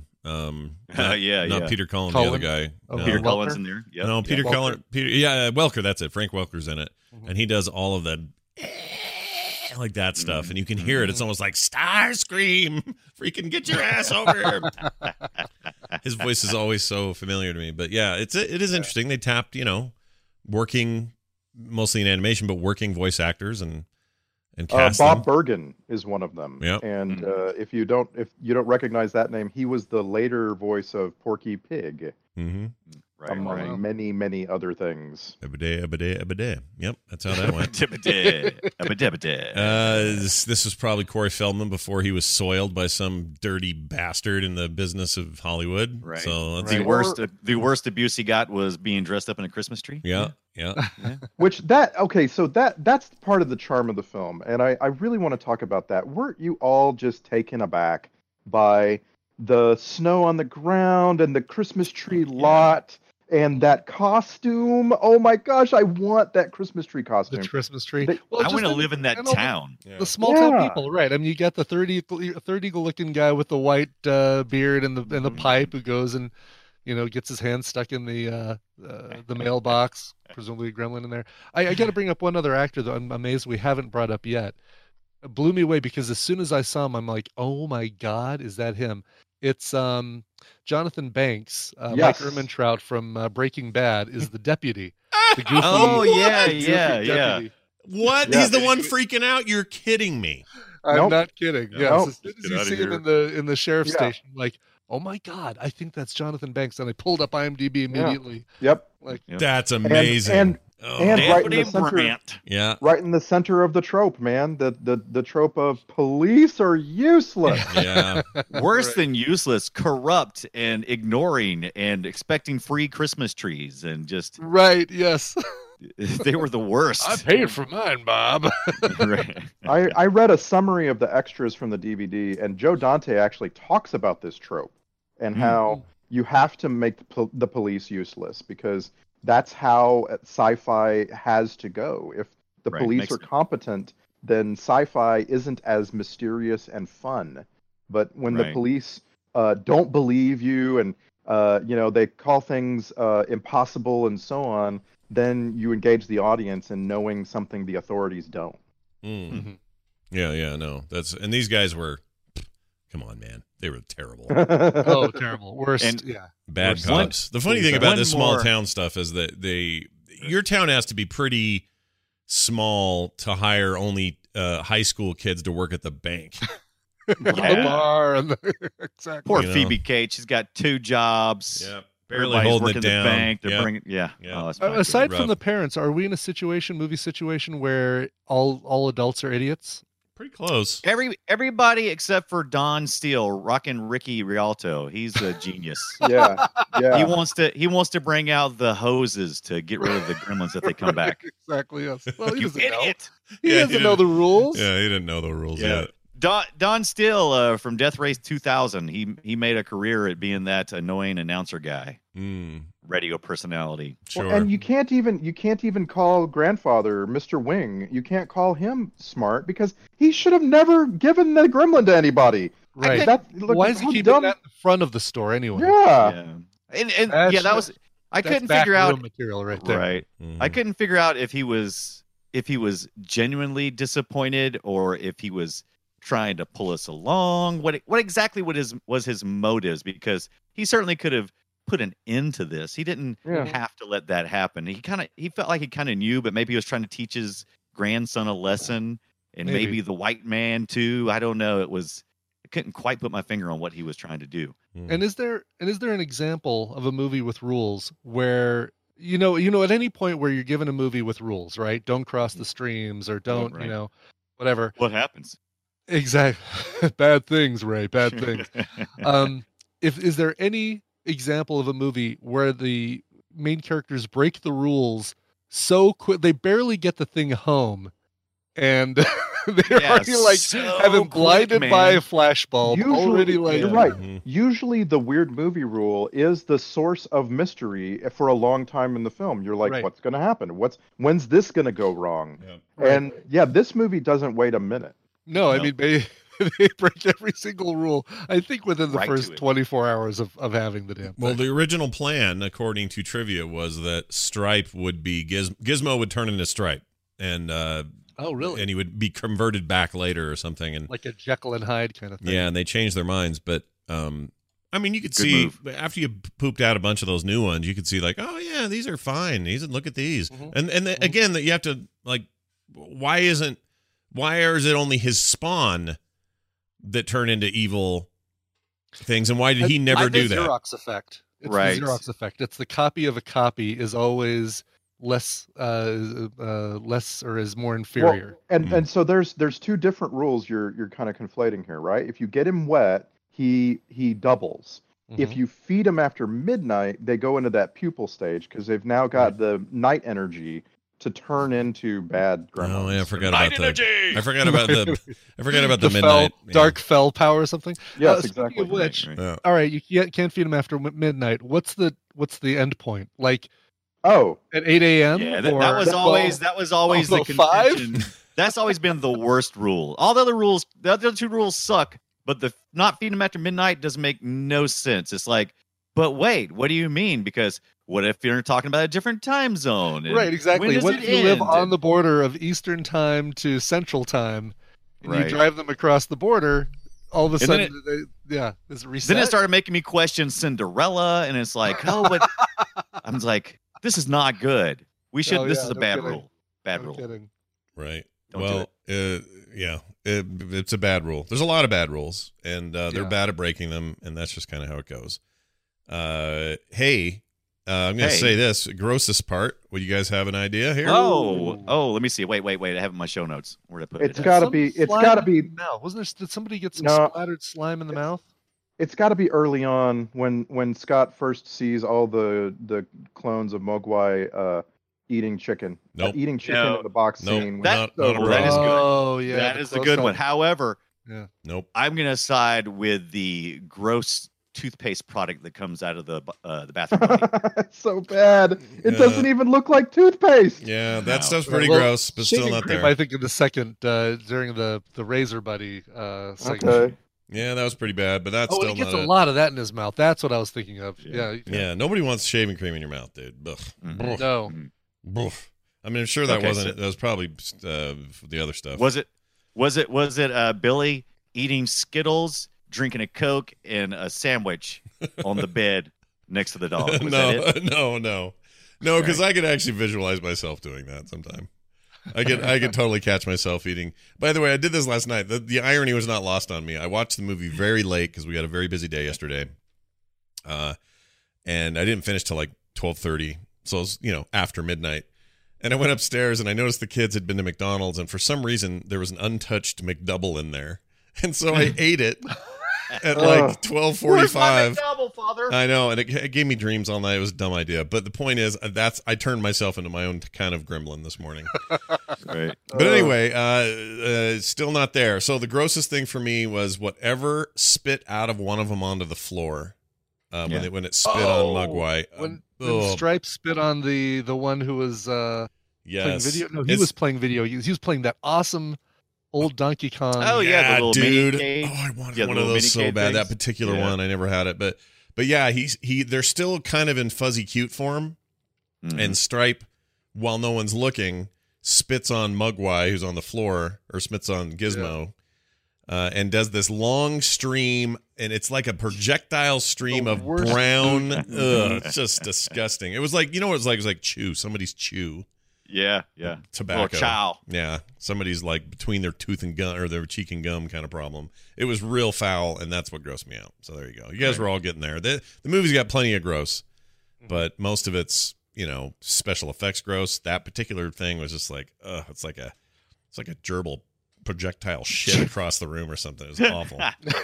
[SPEAKER 6] Not Peter Cullen, the other guy.
[SPEAKER 7] Peter Cullen's in there. Yep.
[SPEAKER 6] No, Peter Cullen. Welker. That's it. Frank Welker's in it, and he does all of that. Like that stuff, and you can hear it. It's almost like Starscream. Freaking get your ass over here. His voice is always so familiar to me. But yeah, it is interesting. They tapped, working mostly in animation, but working voice actors and cast
[SPEAKER 9] Bob
[SPEAKER 6] them.
[SPEAKER 9] Bergen is one of them.
[SPEAKER 6] Yep.
[SPEAKER 9] And if you don't recognize that name, he was the later voice of Porky Pig.
[SPEAKER 6] Mm-hmm.
[SPEAKER 9] Among many, many other things.
[SPEAKER 6] Yep, that's how that went. This was probably Corey Feldman before he was soiled by some dirty bastard in the business of Hollywood.
[SPEAKER 7] Right.
[SPEAKER 6] So
[SPEAKER 7] the worst abuse he got was being dressed up in a Christmas tree.
[SPEAKER 6] Yeah.
[SPEAKER 9] Which that's part of the charm of the film, and I really want to talk about that. Weren't you all just taken aback by the snow on the ground and the Christmas tree lot? And that costume, oh my gosh, I want that Christmas tree costume.
[SPEAKER 8] The Christmas tree.
[SPEAKER 7] I want to live in that town.
[SPEAKER 8] The small town people, right? I mean, you got the 30 looking guy with the white beard and the pipe who goes and gets his hand stuck in the mailbox, presumably a gremlin in there. I got to bring up one other actor that I'm amazed we haven't brought up yet. It blew me away because as soon as I saw him, I'm like, oh my God, is that him? It's Jonathan Banks, Mike Ehrmantraut from Breaking Bad is the deputy. The goofy,
[SPEAKER 7] yeah.
[SPEAKER 6] What?
[SPEAKER 9] Yeah.
[SPEAKER 6] He's the one freaking out? You're kidding me.
[SPEAKER 8] I'm not kidding. Yes.
[SPEAKER 9] Nope.
[SPEAKER 8] As soon as you see him in the sheriff's station, like, oh my God, I think that's Jonathan Banks. And I pulled up IMDb immediately.
[SPEAKER 9] Yep.
[SPEAKER 6] That's amazing.
[SPEAKER 9] And right in the center, right in the center of the trope, man. The trope of police are useless.
[SPEAKER 6] Yeah.
[SPEAKER 7] Worse than useless, corrupt and ignoring and expecting free Christmas trees and just
[SPEAKER 8] right. Yes.
[SPEAKER 7] They were the worst.
[SPEAKER 8] I paid for mine, Bob.
[SPEAKER 7] Right.
[SPEAKER 9] I read a summary of the extras from the DVD, and Joe Dante actually talks about this trope and how you have to make the police useless because that's how sci-fi has to go. If the police are competent, then sci-fi isn't as mysterious and fun. But when the
[SPEAKER 7] Right.
[SPEAKER 9] police don't believe you and they call things impossible and so on, then you engage the audience in knowing something the authorities don't.
[SPEAKER 6] Yeah, no. And these guys were, come on, man. They were terrible.
[SPEAKER 8] Oh, terrible. Worst.
[SPEAKER 7] And-
[SPEAKER 6] Bad
[SPEAKER 7] Worst.
[SPEAKER 6] cops. The funny thing about
[SPEAKER 7] One
[SPEAKER 6] this small
[SPEAKER 7] more-
[SPEAKER 6] town stuff is that your town has to be pretty small to hire only high school kids to work at the bank.
[SPEAKER 8] The bar and exactly.
[SPEAKER 7] Poor
[SPEAKER 6] You know?
[SPEAKER 7] Phoebe Cates. She's got 2 jobs.
[SPEAKER 6] Barely
[SPEAKER 7] Everybody's
[SPEAKER 6] holding
[SPEAKER 7] working
[SPEAKER 6] it
[SPEAKER 7] the
[SPEAKER 6] down.
[SPEAKER 7] bank. They're
[SPEAKER 6] Yep.
[SPEAKER 7] bringing, yeah.
[SPEAKER 6] Yeah.
[SPEAKER 7] Oh, that's not
[SPEAKER 8] Aside
[SPEAKER 7] good.
[SPEAKER 8] from
[SPEAKER 6] Rough.
[SPEAKER 8] the parents, are we in a movie situation where all adults are idiots?
[SPEAKER 6] Pretty close.
[SPEAKER 7] Everybody except for Don Steele, rocking Ricky Rialto. He's a genius.
[SPEAKER 9] Yeah, yeah.
[SPEAKER 7] He wants to bring out the hoses to get rid of the gremlins if they come back.
[SPEAKER 8] Exactly. Yes. Well, he
[SPEAKER 7] You
[SPEAKER 8] doesn't know.
[SPEAKER 7] idiot!
[SPEAKER 8] He
[SPEAKER 6] Yeah,
[SPEAKER 8] doesn't know the rules.
[SPEAKER 6] Yeah, he didn't know the rules yet.
[SPEAKER 7] Don Steele from Death Race 2000. He made a career at being that annoying announcer guy, radio personality.
[SPEAKER 6] Sure.
[SPEAKER 9] And you can't even call grandfather Mr. Wing. You can't call him smart because he should have never given the gremlin to anybody.
[SPEAKER 8] Right.
[SPEAKER 9] Look,
[SPEAKER 8] Why is he
[SPEAKER 9] how
[SPEAKER 8] keeping
[SPEAKER 9] dumb-
[SPEAKER 8] that in the front of the store anyway?
[SPEAKER 9] Yeah.
[SPEAKER 7] And
[SPEAKER 8] That's
[SPEAKER 7] yeah, that was I
[SPEAKER 8] That's
[SPEAKER 7] couldn't figure
[SPEAKER 8] backroom
[SPEAKER 7] out
[SPEAKER 8] material right there.
[SPEAKER 7] right. I couldn't figure out if he was genuinely disappointed or if he was trying to pull us along. What exactly was his motives? Because he certainly could have put an end to this. He didn't have to let that happen. He felt like he kind of knew, but maybe he was trying to teach his grandson a lesson, and maybe the white man too. I don't know. I couldn't quite put my finger on what he was trying to do.
[SPEAKER 8] And is there an example of a movie with rules where you know at any point where you're given a movie with rules, right? Don't cross the streams or don't,
[SPEAKER 7] right.
[SPEAKER 8] Whatever.
[SPEAKER 7] What happens?
[SPEAKER 8] Exactly. Bad things, Ray. Bad things. Is there any example of a movie where the main characters break the rules so quick they barely get the thing home, and they're already have been blinded by a flashbulb. Already like
[SPEAKER 9] you're right. Usually, the weird movie rule is the source of mystery for a long time in the film. You're like, what's going to happen? When's this going to go wrong? And this movie doesn't wait a minute.
[SPEAKER 8] No, I mean they break every single rule. I think within the first 24 hours of having the damn thing.
[SPEAKER 6] Well, the original plan, according to trivia, was that Stripe would be Gizmo would turn into Stripe, and
[SPEAKER 8] oh really?
[SPEAKER 6] And he would be converted back later or something, and
[SPEAKER 8] like a Jekyll and Hyde kind of thing.
[SPEAKER 6] Yeah, and they changed their minds, but I mean, you could see after you pooped out a bunch of those new ones, you could see like, oh yeah, these are fine. Look at these, and again, that you have to like, why is it only his spawn that turn into evil things, and why did he never do that?
[SPEAKER 8] Xerox effect. It's
[SPEAKER 7] right.
[SPEAKER 8] the Xerox effect. It's the copy of a copy is always less or is more inferior.
[SPEAKER 9] Well, and so there's 2 different rules you're kind of conflating here, right? If you get him wet, he doubles. If you feed him after midnight, they go into that pupil stage because they've now got the night energy to turn into bad gremlins.
[SPEAKER 6] Oh yeah, I forgot about the midnight
[SPEAKER 8] dark fell power or something.
[SPEAKER 9] Yes,
[SPEAKER 8] speaking
[SPEAKER 9] exactly.
[SPEAKER 8] Of which,
[SPEAKER 6] Yeah.
[SPEAKER 8] all right, you can't feed them after midnight. What's the end point? Like,
[SPEAKER 9] at
[SPEAKER 8] 8 a.m.
[SPEAKER 7] Yeah, that was always the
[SPEAKER 8] 5?
[SPEAKER 7] contention. That's always been the worst rule. All the other 2 rules suck, but the not feeding them after midnight doesn't make no sense. It's like, but wait, what do you mean? Because what if you're talking about a different time zone? And
[SPEAKER 8] right, exactly.
[SPEAKER 7] when does
[SPEAKER 8] What
[SPEAKER 7] it
[SPEAKER 8] if you live
[SPEAKER 7] end?
[SPEAKER 8] on the border of Eastern time to Central time, and
[SPEAKER 7] Right.
[SPEAKER 8] you drive them across the border? All of a
[SPEAKER 7] And then
[SPEAKER 8] sudden, is it reset?
[SPEAKER 7] Then it started making me question Cinderella, and it's like, but I'm like, this is not good. This is a bad rule. Bad rule.
[SPEAKER 8] Kidding.
[SPEAKER 6] Right.
[SPEAKER 7] Don't do
[SPEAKER 6] It's a bad rule. There's a lot of bad rules, and they're bad at breaking them, and that's just kind of how it goes. I'm going to say this grossest part. Would you guys have an idea here?
[SPEAKER 7] Oh, let me see. Wait. I have it in my show notes. Where did I put it?
[SPEAKER 9] It's got to be.
[SPEAKER 8] Mouth. Wasn't there? Did somebody get some
[SPEAKER 9] No.
[SPEAKER 8] splattered slime in the mouth?
[SPEAKER 9] It's got to be early on when Scott first sees all the clones of Mogwai eating chicken.
[SPEAKER 6] Nope.
[SPEAKER 9] Eating chicken in the box scene.
[SPEAKER 6] Not a problem.
[SPEAKER 7] That is good.
[SPEAKER 8] Oh yeah,
[SPEAKER 7] that
[SPEAKER 8] the
[SPEAKER 7] is a good one.
[SPEAKER 8] close-up.
[SPEAKER 7] However,
[SPEAKER 6] Nope.
[SPEAKER 7] I'm gonna side with the gross toothpaste product that comes out of the bathroom.
[SPEAKER 9] It's so bad. It doesn't even look like toothpaste.
[SPEAKER 6] Yeah, that stuff's pretty
[SPEAKER 8] Well,
[SPEAKER 6] gross, but still
[SPEAKER 8] Shaving
[SPEAKER 6] not
[SPEAKER 8] cream,
[SPEAKER 6] there.
[SPEAKER 8] I think in the second during the Razor Buddy segment.
[SPEAKER 9] Okay.
[SPEAKER 6] Yeah, that was pretty bad, but that's
[SPEAKER 8] Oh,
[SPEAKER 6] still
[SPEAKER 8] he gets
[SPEAKER 6] not
[SPEAKER 8] a lot of that in his mouth. That's what I was thinking of. Yeah.
[SPEAKER 6] Yeah, nobody wants shaving cream in your mouth, dude. Ugh.
[SPEAKER 8] No.
[SPEAKER 6] Boof. I mean, I'm sure that
[SPEAKER 7] Okay,
[SPEAKER 6] wasn't
[SPEAKER 7] so-
[SPEAKER 6] it. That was probably the other stuff.
[SPEAKER 7] Was it Billy eating Skittles, drinking a Coke, and a sandwich on the bed next to the dog? Was that it?
[SPEAKER 6] No, because I could actually visualize myself doing that sometime. I could totally catch myself eating. By the way, I did this last night. The irony was not lost on me. I watched the movie very late because we had a very busy day yesterday, and I didn't finish till like 12:30. So it was, after midnight. And I went upstairs and I noticed the kids had been to McDonald's, and for some reason there was an untouched McDouble in there, and so I ate it at like 12:45.
[SPEAKER 7] Double, Father.
[SPEAKER 6] I know, and it gave me dreams all night. It was a dumb idea, but the point is, I turned myself into my own kind of gremlin this morning.
[SPEAKER 7] Right.
[SPEAKER 6] But anyway, still not there. So the grossest thing for me was whatever spit out of one of them onto the floor when it spit on Mugwai.
[SPEAKER 8] When Stripe spit on the one who was playing video. No, he was playing video. He was playing that awesome old Donkey Kong.
[SPEAKER 7] Oh yeah, the little
[SPEAKER 6] dude.
[SPEAKER 7] mini cage.
[SPEAKER 6] Oh, I wanted
[SPEAKER 7] Yeah,
[SPEAKER 6] one
[SPEAKER 7] the
[SPEAKER 6] of
[SPEAKER 7] little
[SPEAKER 6] those so
[SPEAKER 7] mini
[SPEAKER 6] bad.
[SPEAKER 7] cage
[SPEAKER 6] That
[SPEAKER 7] things.
[SPEAKER 6] particular
[SPEAKER 7] Yeah.
[SPEAKER 6] one, I never had it, but yeah, they're still kind of in fuzzy cute form, and Stripe, while no one's looking, spits on Mugwai, who's on the floor, or spits on Gizmo, and does this long stream, and it's like a projectile stream of brown. It's just disgusting. It was like, what it was like? It was like chew, somebody's chew.
[SPEAKER 7] Yeah.
[SPEAKER 6] Tobacco.
[SPEAKER 7] Or chow.
[SPEAKER 6] Yeah, somebody's like between their tooth and gum, or their cheek and gum kind of problem. It was real foul, and that's what grossed me out. So there you go. You guys were all getting there. The movie's got plenty of gross, but most of it's special effects gross. That particular thing was just like, it's like a gerbil projectile shit across the room or something. It was awful.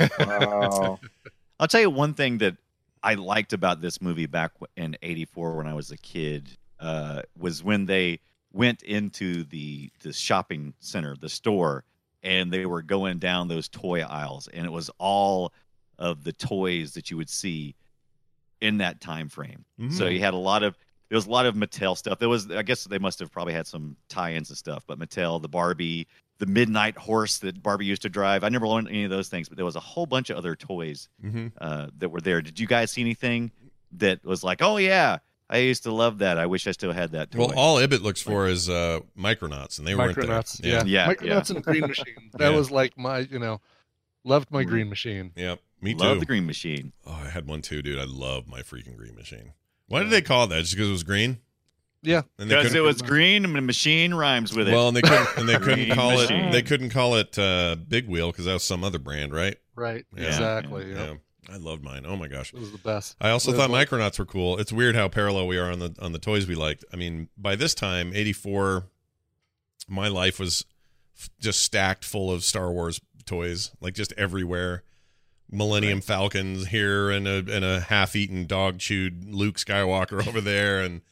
[SPEAKER 9] Wow.
[SPEAKER 7] I'll tell you one thing that I liked about this movie back in '84 when I was a kid was when they went into the shopping center, the store, and they were going down those toy aisles, and it was all of the toys that you would see in that time frame. So you had there was a lot of Mattel stuff. I guess they must have probably had some tie-ins and stuff, but Mattel, the Barbie, the Midnight Horse that Barbie used to drive. I never owned any of those things, but there was a whole bunch of other toys that were there. Did you guys see anything that was like, oh yeah, I used to love that. I wish I still had that toy.
[SPEAKER 6] Well, all Ibbot looks for is Micronauts, and they weren't there.
[SPEAKER 8] Micronauts, yeah. Micronauts and Green Machine. That was like my, loved my Green Machine.
[SPEAKER 6] Yep, me too.
[SPEAKER 7] Love the Green Machine.
[SPEAKER 6] Oh, I had one too, dude. I love my freaking Green Machine. Why did they call it that? Just because it was green?
[SPEAKER 8] Yeah,
[SPEAKER 7] because it was green and machine rhymes with it.
[SPEAKER 6] Well, and they couldn't call it.
[SPEAKER 7] Machine.
[SPEAKER 6] They couldn't call it Big Wheel because that was some other brand, right?
[SPEAKER 8] Right.
[SPEAKER 6] Yeah.
[SPEAKER 8] Exactly.
[SPEAKER 6] Yeah. I loved mine. Oh my gosh,
[SPEAKER 8] it was the best.
[SPEAKER 6] I also thought Micronauts were cool. It's weird how parallel we are on the toys we liked. I mean, by this time, '84, my life was just stacked full of Star Wars toys, like just everywhere. Millennium Falcons here, and a half-eaten, dog-chewed Luke Skywalker over there, and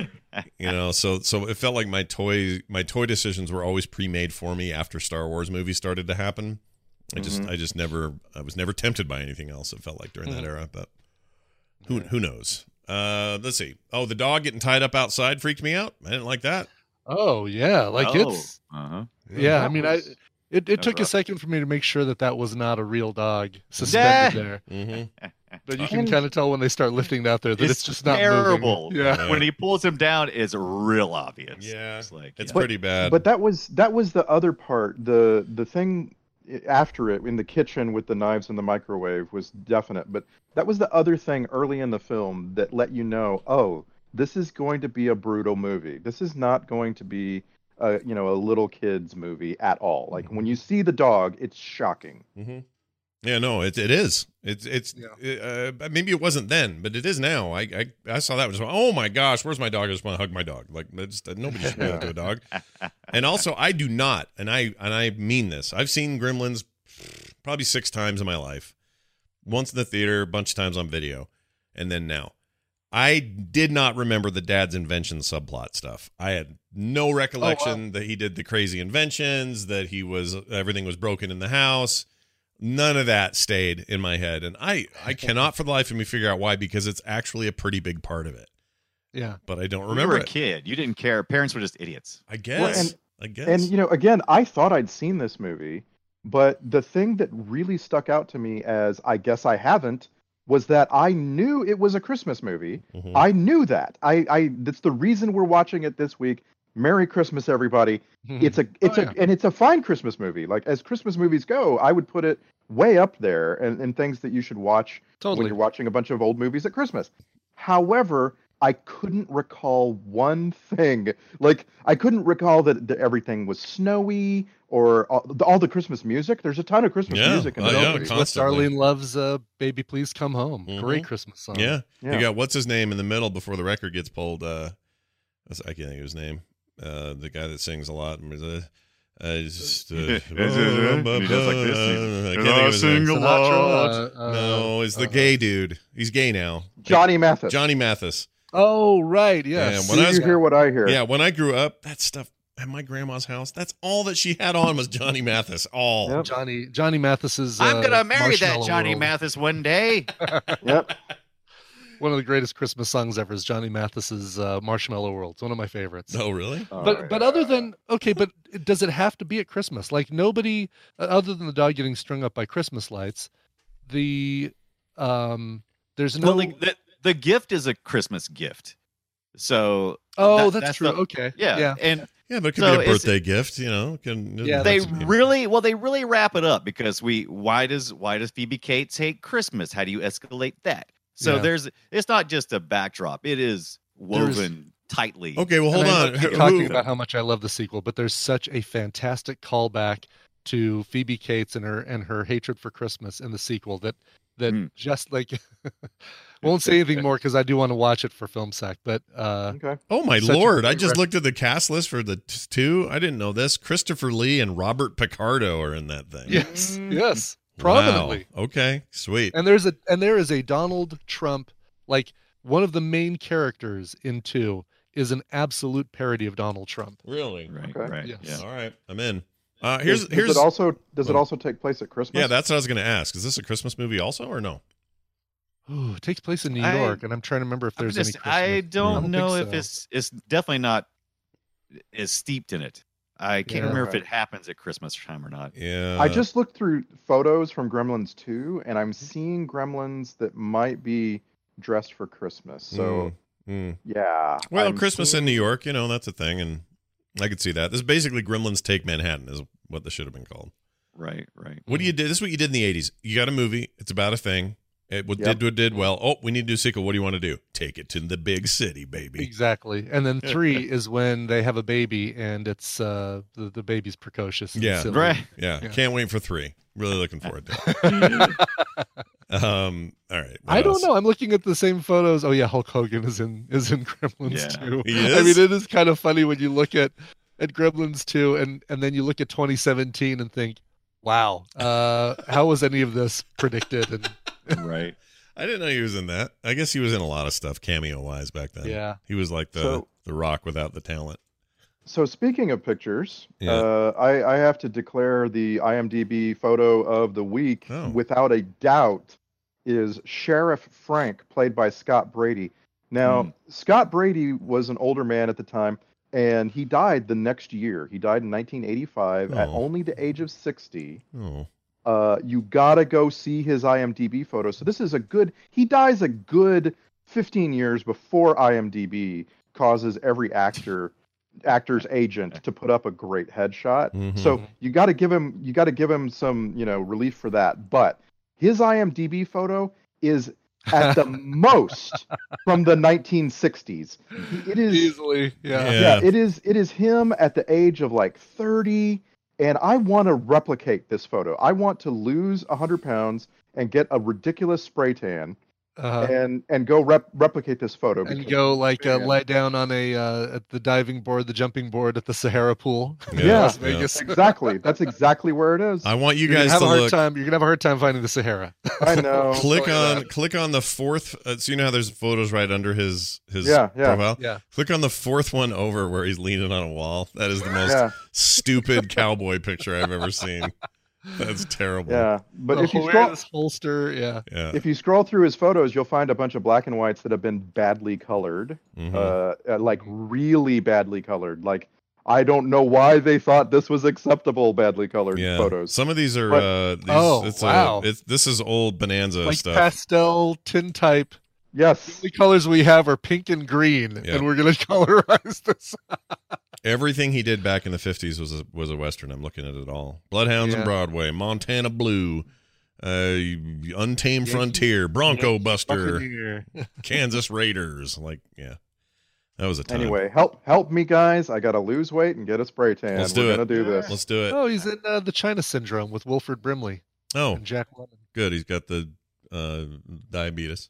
[SPEAKER 6] so it felt like my toy decisions were always pre-made for me after Star Wars movies started to happen. I was never tempted by anything else. It felt like during that era, but who knows? Let's see. Oh, the dog getting tied up outside freaked me out. I didn't like that.
[SPEAKER 8] Oh yeah, it's yeah. I mean, it took a second for me to make sure that was not a real dog suspended there.
[SPEAKER 6] Mm-hmm.
[SPEAKER 8] But you can kind of tell when they start lifting out there that it's just not
[SPEAKER 7] terrible.
[SPEAKER 8] moving. Yeah.
[SPEAKER 7] When he pulls him down, it's real obvious.
[SPEAKER 6] Yeah,
[SPEAKER 7] it's
[SPEAKER 6] pretty bad.
[SPEAKER 9] But that was the other part. The thing after it in the kitchen with the knives and the microwave was definite. But that was the other thing early in the film that let you know, oh, this is going to be a brutal movie. This is not going to be a little kid's movie at all. Like when you see the dog, it's shocking.
[SPEAKER 6] Mm-hmm. Yeah, no, it is. Maybe it wasn't then, but it is now. I saw that and just went, oh my gosh, where's my dog? I just want to hug my dog. Like nobody should do that to a dog. And also, I do not, and I mean this. I've seen Gremlins probably 6 times in my life. Once in the theater, a bunch of times on video, and then now. I did not remember the dad's invention subplot stuff. I had no recollection that he did the crazy inventions, that everything was broken in the house. None of that stayed in my head. And I cannot for the life of me figure out why, because it's actually a pretty big part of it.
[SPEAKER 8] Yeah.
[SPEAKER 6] But I don't
[SPEAKER 7] You
[SPEAKER 6] remember
[SPEAKER 7] were a kid. You didn't care. Parents were just idiots.
[SPEAKER 6] I guess.
[SPEAKER 9] And again, I thought I'd seen this movie But the thing that really stuck out to me as I guess I haven't was that I knew it was a Christmas movie.
[SPEAKER 6] Mhm.
[SPEAKER 9] I knew that. That's the reason we're watching it this week. Merry Christmas, everybody. It's a fine Christmas movie. Like, as Christmas movies go, I would put it way up there and things that you should watch when
[SPEAKER 8] Totally.
[SPEAKER 9] you're watching a bunch of old movies at Christmas. However, I couldn't recall one thing. Like, I couldn't recall that everything was snowy or all the Christmas music. There's a ton of Christmas music in the movie.
[SPEAKER 8] Swiss
[SPEAKER 6] constantly.
[SPEAKER 8] Darlene loves Baby Please Come Home. Great Christmas song.
[SPEAKER 6] Yeah.
[SPEAKER 9] Yeah.
[SPEAKER 6] You got what's his name in the middle before the record gets pulled. I can't think of his name. The guy that sings a lot.
[SPEAKER 7] He does like this.
[SPEAKER 6] I can't think of his name.
[SPEAKER 8] Sinatra,
[SPEAKER 6] No, it's the gay dude. He's gay now.
[SPEAKER 9] Johnny Mathis.
[SPEAKER 6] Johnny Mathis.
[SPEAKER 8] Oh, right. Yes.
[SPEAKER 6] Yeah, when I was-
[SPEAKER 9] You hear what I hear.
[SPEAKER 6] Yeah, when I grew up, that stuff at my grandma's house, that's all that she had on was Johnny Mathis. All.
[SPEAKER 9] Yep.
[SPEAKER 8] Johnny Mathis's
[SPEAKER 7] I'm gonna marry that
[SPEAKER 8] Marshmallow
[SPEAKER 7] Johnny
[SPEAKER 8] World.
[SPEAKER 7] Mathis one day.
[SPEAKER 9] Yep.
[SPEAKER 8] One of the greatest Christmas songs ever is Johnny Mathis's Marshmallow World. It's one of my favorites.
[SPEAKER 6] Oh, really?
[SPEAKER 8] But other than but does it have to be at Christmas? Like, nobody other than the dog getting strung up by Christmas lights, there's no
[SPEAKER 7] Well, the gift is a Christmas gift. So
[SPEAKER 8] that's true.
[SPEAKER 7] the-
[SPEAKER 8] Okay.
[SPEAKER 7] yeah. And
[SPEAKER 6] Yeah, but it could
[SPEAKER 7] So
[SPEAKER 6] be a
[SPEAKER 7] it's-
[SPEAKER 6] birthday gift, you know.
[SPEAKER 8] Yeah,
[SPEAKER 7] they
[SPEAKER 8] that's true.
[SPEAKER 7] really wrap it up because why does Phoebe Cates hate Christmas? How do you escalate that? So
[SPEAKER 8] Yeah.
[SPEAKER 7] it's not just a backdrop. It is woven tightly.
[SPEAKER 6] Okay, well, hold
[SPEAKER 8] And I
[SPEAKER 6] on.
[SPEAKER 8] keep talking about how much I love the sequel, but there's such a fantastic callback to Phoebe Cates and her hatred for Christmas in the sequel that just like won't say anything more because I do want to watch it for Film Sack. But
[SPEAKER 9] Okay.
[SPEAKER 6] Oh, my
[SPEAKER 8] Such a
[SPEAKER 6] Lord. I
[SPEAKER 8] great
[SPEAKER 6] just
[SPEAKER 8] rec-
[SPEAKER 6] looked at the cast list for the two. I didn't know this. Christopher Lee and Robert Picardo are in that thing.
[SPEAKER 8] yes, prominently.
[SPEAKER 6] Wow. Okay, sweet.
[SPEAKER 8] And there is a Donald Trump, like, one of the main characters in 2 is an absolute parody of Donald Trump.
[SPEAKER 6] Really?
[SPEAKER 7] Right.
[SPEAKER 9] Okay.
[SPEAKER 7] Right.
[SPEAKER 8] Yes.
[SPEAKER 7] Yeah.
[SPEAKER 6] All right, I'm in.
[SPEAKER 9] Does it also take place at Christmas?
[SPEAKER 6] Yeah, that's what I was going to ask. Is this a Christmas movie also or no?
[SPEAKER 8] Ooh, it takes place in New
[SPEAKER 7] I-
[SPEAKER 8] York, and I'm trying to remember if there's any Christmas.
[SPEAKER 7] I don't know
[SPEAKER 8] think
[SPEAKER 7] if
[SPEAKER 8] so.
[SPEAKER 7] it's definitely not as steeped in it. I can't
[SPEAKER 8] Yeah.
[SPEAKER 7] remember if it happens at Christmas time or not.
[SPEAKER 6] Yeah.
[SPEAKER 9] I just looked through photos from Gremlins 2, and I'm seeing Gremlins that might be dressed for Christmas. So, yeah.
[SPEAKER 6] Well,
[SPEAKER 9] I'm
[SPEAKER 6] Christmas in
[SPEAKER 9] seeing-
[SPEAKER 6] New York, you know, that's a thing, and I could see that. This is basically Gremlins Take Manhattan is what this should have been called.
[SPEAKER 7] Right. Right.
[SPEAKER 6] What do you do? This is what you did in the 80s. You got a movie. It's about a thing. It
[SPEAKER 9] Yep.
[SPEAKER 6] did well. Oh, we need to do a sequel. What do you want to do? Take it to the big city, baby.
[SPEAKER 8] Exactly. And then 3 is when they have a baby, and it's the baby's precocious. And
[SPEAKER 6] Yeah.
[SPEAKER 8] silly.
[SPEAKER 7] Right.
[SPEAKER 6] Yeah.
[SPEAKER 8] Yeah.
[SPEAKER 6] Can't wait for 3. Really looking forward to it. All right. what
[SPEAKER 8] I don't
[SPEAKER 6] else?
[SPEAKER 8] know. I'm looking at the same photos. Oh yeah, Hulk Hogan is in Gremlins
[SPEAKER 7] Yeah.
[SPEAKER 8] 2.
[SPEAKER 6] He
[SPEAKER 8] I
[SPEAKER 6] is?
[SPEAKER 8] mean, it is kind of funny when you look at Gremlins 2 and then you look at 2017 and think, wow, how was any of this predicted? And
[SPEAKER 7] Right.
[SPEAKER 6] I didn't know he was in that. I guess he was in a lot of stuff cameo-wise back then.
[SPEAKER 8] Yeah.
[SPEAKER 6] He was like the Rock without the talent.
[SPEAKER 9] So, speaking of pictures,
[SPEAKER 6] Yeah.
[SPEAKER 9] I have to declare the IMDb photo of the week,
[SPEAKER 6] Oh.
[SPEAKER 9] without a doubt, is Sheriff Frank, played by Scott Brady. Now, Scott Brady was an older man at the time, and he died the next year. He died in 1985 at
[SPEAKER 6] Oh.
[SPEAKER 9] only the age of 60.
[SPEAKER 6] Oh.
[SPEAKER 9] You gotta go see his IMDb photo. So this is he dies a good 15 years before IMDb causes every actor's agent to put up a great headshot.
[SPEAKER 6] Mhm.
[SPEAKER 9] So you gotta give him some, relief for that. But his IMDb photo is at the most from the 1960s. It is
[SPEAKER 8] easily, yeah.
[SPEAKER 6] Yeah.
[SPEAKER 9] it is him at the age of like 30, and I want to replicate this photo. I want to lose 100 pounds and get a ridiculous spray tan and go replicate this photo.
[SPEAKER 8] And
[SPEAKER 9] because-
[SPEAKER 8] go like lie down on at the diving board, the jumping board at the Sahara pool. in
[SPEAKER 9] Yeah,
[SPEAKER 8] Las Vegas.
[SPEAKER 9] exactly. That's exactly where it is.
[SPEAKER 6] I want you
[SPEAKER 8] You're gonna
[SPEAKER 6] guys
[SPEAKER 8] have
[SPEAKER 6] to
[SPEAKER 8] a hard
[SPEAKER 6] look.
[SPEAKER 8] time. You're gonna have a hard time finding the Sahara.
[SPEAKER 9] I know.
[SPEAKER 6] Click on the fourth. So you know how there's photos right under his
[SPEAKER 9] Yeah.
[SPEAKER 6] profile.
[SPEAKER 8] Yeah.
[SPEAKER 6] Click on the fourth one over where he's leaning on a wall. That is the most
[SPEAKER 9] Yeah.
[SPEAKER 6] stupid cowboy picture I've ever seen. That's terrible.
[SPEAKER 9] Yeah, but
[SPEAKER 8] The
[SPEAKER 9] if you scroll,
[SPEAKER 8] hilarious holster, yeah.
[SPEAKER 6] Yeah.
[SPEAKER 9] if you scroll through his photos, you'll find a bunch of black and whites that have been badly colored,
[SPEAKER 6] Mhm.
[SPEAKER 9] like really badly colored. Like I don't know why they thought this was acceptable. Badly colored
[SPEAKER 6] Yeah.
[SPEAKER 9] photos.
[SPEAKER 6] Some of these are.
[SPEAKER 8] Wow.
[SPEAKER 6] This is old Bonanza
[SPEAKER 8] Like
[SPEAKER 6] stuff.
[SPEAKER 8] pastel tintype.
[SPEAKER 9] Yes.
[SPEAKER 8] The colors we have are pink and green,
[SPEAKER 6] Yeah.
[SPEAKER 8] and we're going to colorize this.
[SPEAKER 6] Everything he did back in the 50s was a Western. I'm looking at it all. Bloodhounds on
[SPEAKER 8] Yeah.
[SPEAKER 6] Broadway, Montana Blue, Untamed Frontier, Bronco Buster,
[SPEAKER 8] Buccaneer.
[SPEAKER 6] Kansas Raiders. Like, yeah, that was a time.
[SPEAKER 9] Anyway, help me, guys. I gotta lose weight and get a spray tan.
[SPEAKER 6] Let's do
[SPEAKER 9] We're
[SPEAKER 6] it.
[SPEAKER 9] gonna do this.
[SPEAKER 6] Let's do it.
[SPEAKER 8] Oh, he's in the China Syndrome with Wilford Brimley
[SPEAKER 6] Oh,
[SPEAKER 8] and Jack Lemmon.
[SPEAKER 6] good. He's got the diabetes.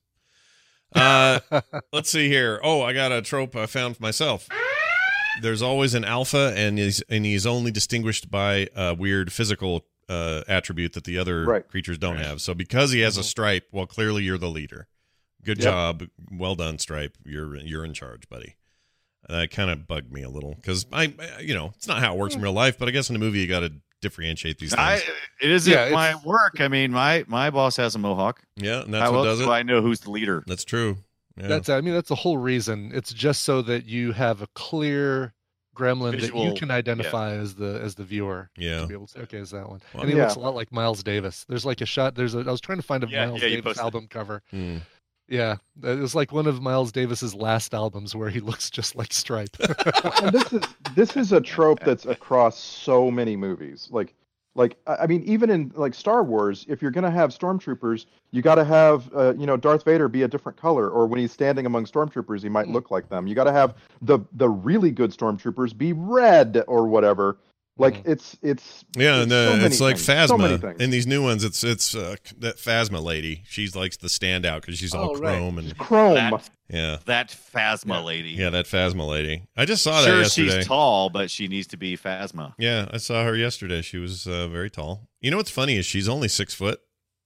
[SPEAKER 6] Let's see here. Oh, I got a trope I found for myself. There's always an alpha, and he's only distinguished by a weird physical attribute that the other creatures don't have. So because he has a stripe, well, clearly you're the leader. Good job, well done, Stripe. You're in charge, buddy. That kind of bugged me a little because it's not how it works in real life, but I guess in a movie you got to differentiate these things.
[SPEAKER 7] It isn't my work. I mean, my boss has a mohawk.
[SPEAKER 6] Yeah, and that's what does it.
[SPEAKER 7] I know who's the leader.
[SPEAKER 6] That's true. Yeah.
[SPEAKER 8] That's the whole reason. It's just so that you have a clear gremlin
[SPEAKER 7] Visual,
[SPEAKER 8] that you can identify as the viewer.
[SPEAKER 6] Yeah.
[SPEAKER 8] To be able to say, okay, is that one?
[SPEAKER 6] Well,
[SPEAKER 8] and he looks a lot like Miles Davis. There's like a shot. I was trying to find a Miles Davis
[SPEAKER 7] posted.
[SPEAKER 8] album cover.
[SPEAKER 6] Hmm.
[SPEAKER 8] Yeah, it was like one of Miles Davis's last albums where he looks just like Stripe.
[SPEAKER 9] And this is a trope that's across so many movies. Like I mean, even in like Star Wars, if you're gonna have stormtroopers, you got to have Darth Vader be a different color, or when he's standing among stormtroopers, he might look like them. You got to have the really good stormtroopers be red or whatever. Like it's
[SPEAKER 6] and
[SPEAKER 9] it's
[SPEAKER 6] like
[SPEAKER 9] Phasma. So many things.
[SPEAKER 6] In these new ones, it's that Phasma lady. She's like the standout because she's all chrome and
[SPEAKER 9] chrome.
[SPEAKER 7] That Phasma lady.
[SPEAKER 6] Yeah, that Phasma lady. I just saw that
[SPEAKER 7] Sure,
[SPEAKER 6] yesterday.
[SPEAKER 7] she's tall, but she needs to be Phasma.
[SPEAKER 6] Yeah, I saw her yesterday. She was very tall. You know what's funny is she's only 6 foot.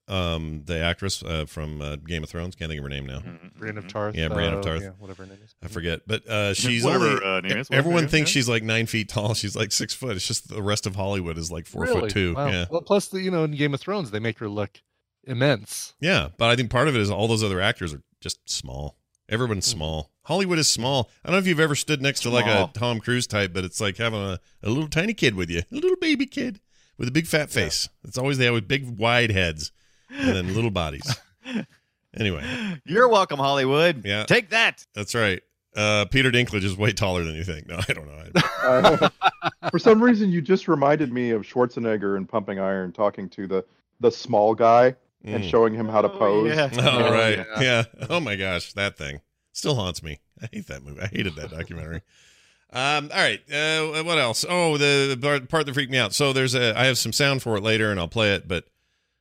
[SPEAKER 6] The actress from Game of Thrones, can't think of her name now.
[SPEAKER 8] Brienne of Tarth.
[SPEAKER 6] Yeah, Brienne of Tarth.
[SPEAKER 8] Yeah, whatever her name is.
[SPEAKER 6] I forget, but she's
[SPEAKER 7] Whatever,
[SPEAKER 6] only.
[SPEAKER 7] name is,
[SPEAKER 6] everyone
[SPEAKER 7] whatever,
[SPEAKER 6] thinks
[SPEAKER 7] yeah.
[SPEAKER 6] she's like 9 feet tall. She's like 6 foot. It's just the rest of Hollywood is like 4
[SPEAKER 8] Really?
[SPEAKER 6] foot 2.
[SPEAKER 8] Wow.
[SPEAKER 6] Yeah,
[SPEAKER 8] Well, plus in Game of Thrones they make her look immense.
[SPEAKER 6] yeah. But I think part of it is all those other actors are just small. Everyone's small. Hollywood is small. I don't know if you've ever stood next to like a Tom Cruise type, but it's like having a little tiny kid with you, a little baby kid with a big fat face. It's always they with big wide heads and then little bodies. Anyway,
[SPEAKER 7] You're welcome, Hollywood.
[SPEAKER 6] Yeah.
[SPEAKER 7] Take that.
[SPEAKER 6] that's right. Peter Dinklage is way taller than you think. No, I don't know.
[SPEAKER 9] For some reason, you just reminded me of Schwarzenegger in Pumping Iron talking to the small guy and showing him how to pose.
[SPEAKER 7] Yeah.
[SPEAKER 6] Oh, right. Yeah. Oh, my gosh. That thing still haunts me. I hate that movie. I hated that documentary. All right. What else? Oh, the part that freaked me out. So I have some sound for it later and I'll play it, but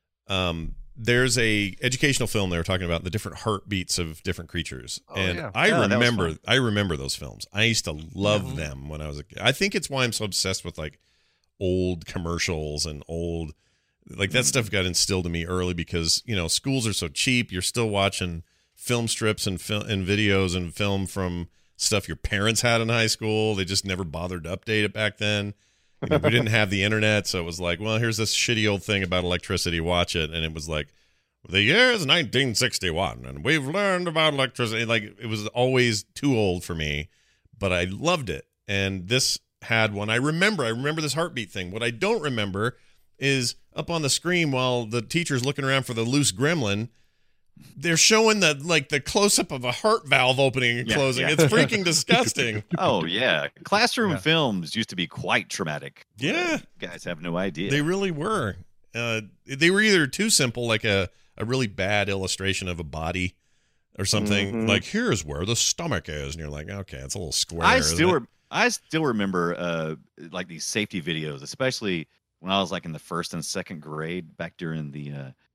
[SPEAKER 6] there's a educational film they were talking about the different heartbeats of different creatures. I remember those films. I used to love them when I was a kid. I think it's why I'm so obsessed with like old commercials and old, like that stuff got instilled in me early because, schools are so cheap. You're still watching film strips and videos and film from stuff your parents had in high school. They just never bothered to update it back then. We didn't have the internet, so it was like, well, here's this shitty old thing about electricity. Watch it, and it was like, the year is 1961, and we've learned about electricity. Like it was always too old for me, but I loved it. And this had one. I remember this heartbeat thing. What I don't remember is up on the screen while the teacher's looking around for the loose gremlin. They're showing the close-up of a heart valve opening and closing.
[SPEAKER 7] Yeah.
[SPEAKER 6] It's freaking disgusting.
[SPEAKER 7] Oh, yeah. Classroom films used to be quite traumatic.
[SPEAKER 6] Yeah.
[SPEAKER 7] You guys have no idea.
[SPEAKER 6] They really were. They were either too simple, like a really bad illustration of a body or something. Like, here's where the stomach is. And you're like, okay, it's a little square.
[SPEAKER 7] I still remember like these safety videos, especially when I was like in the first and second grade back during the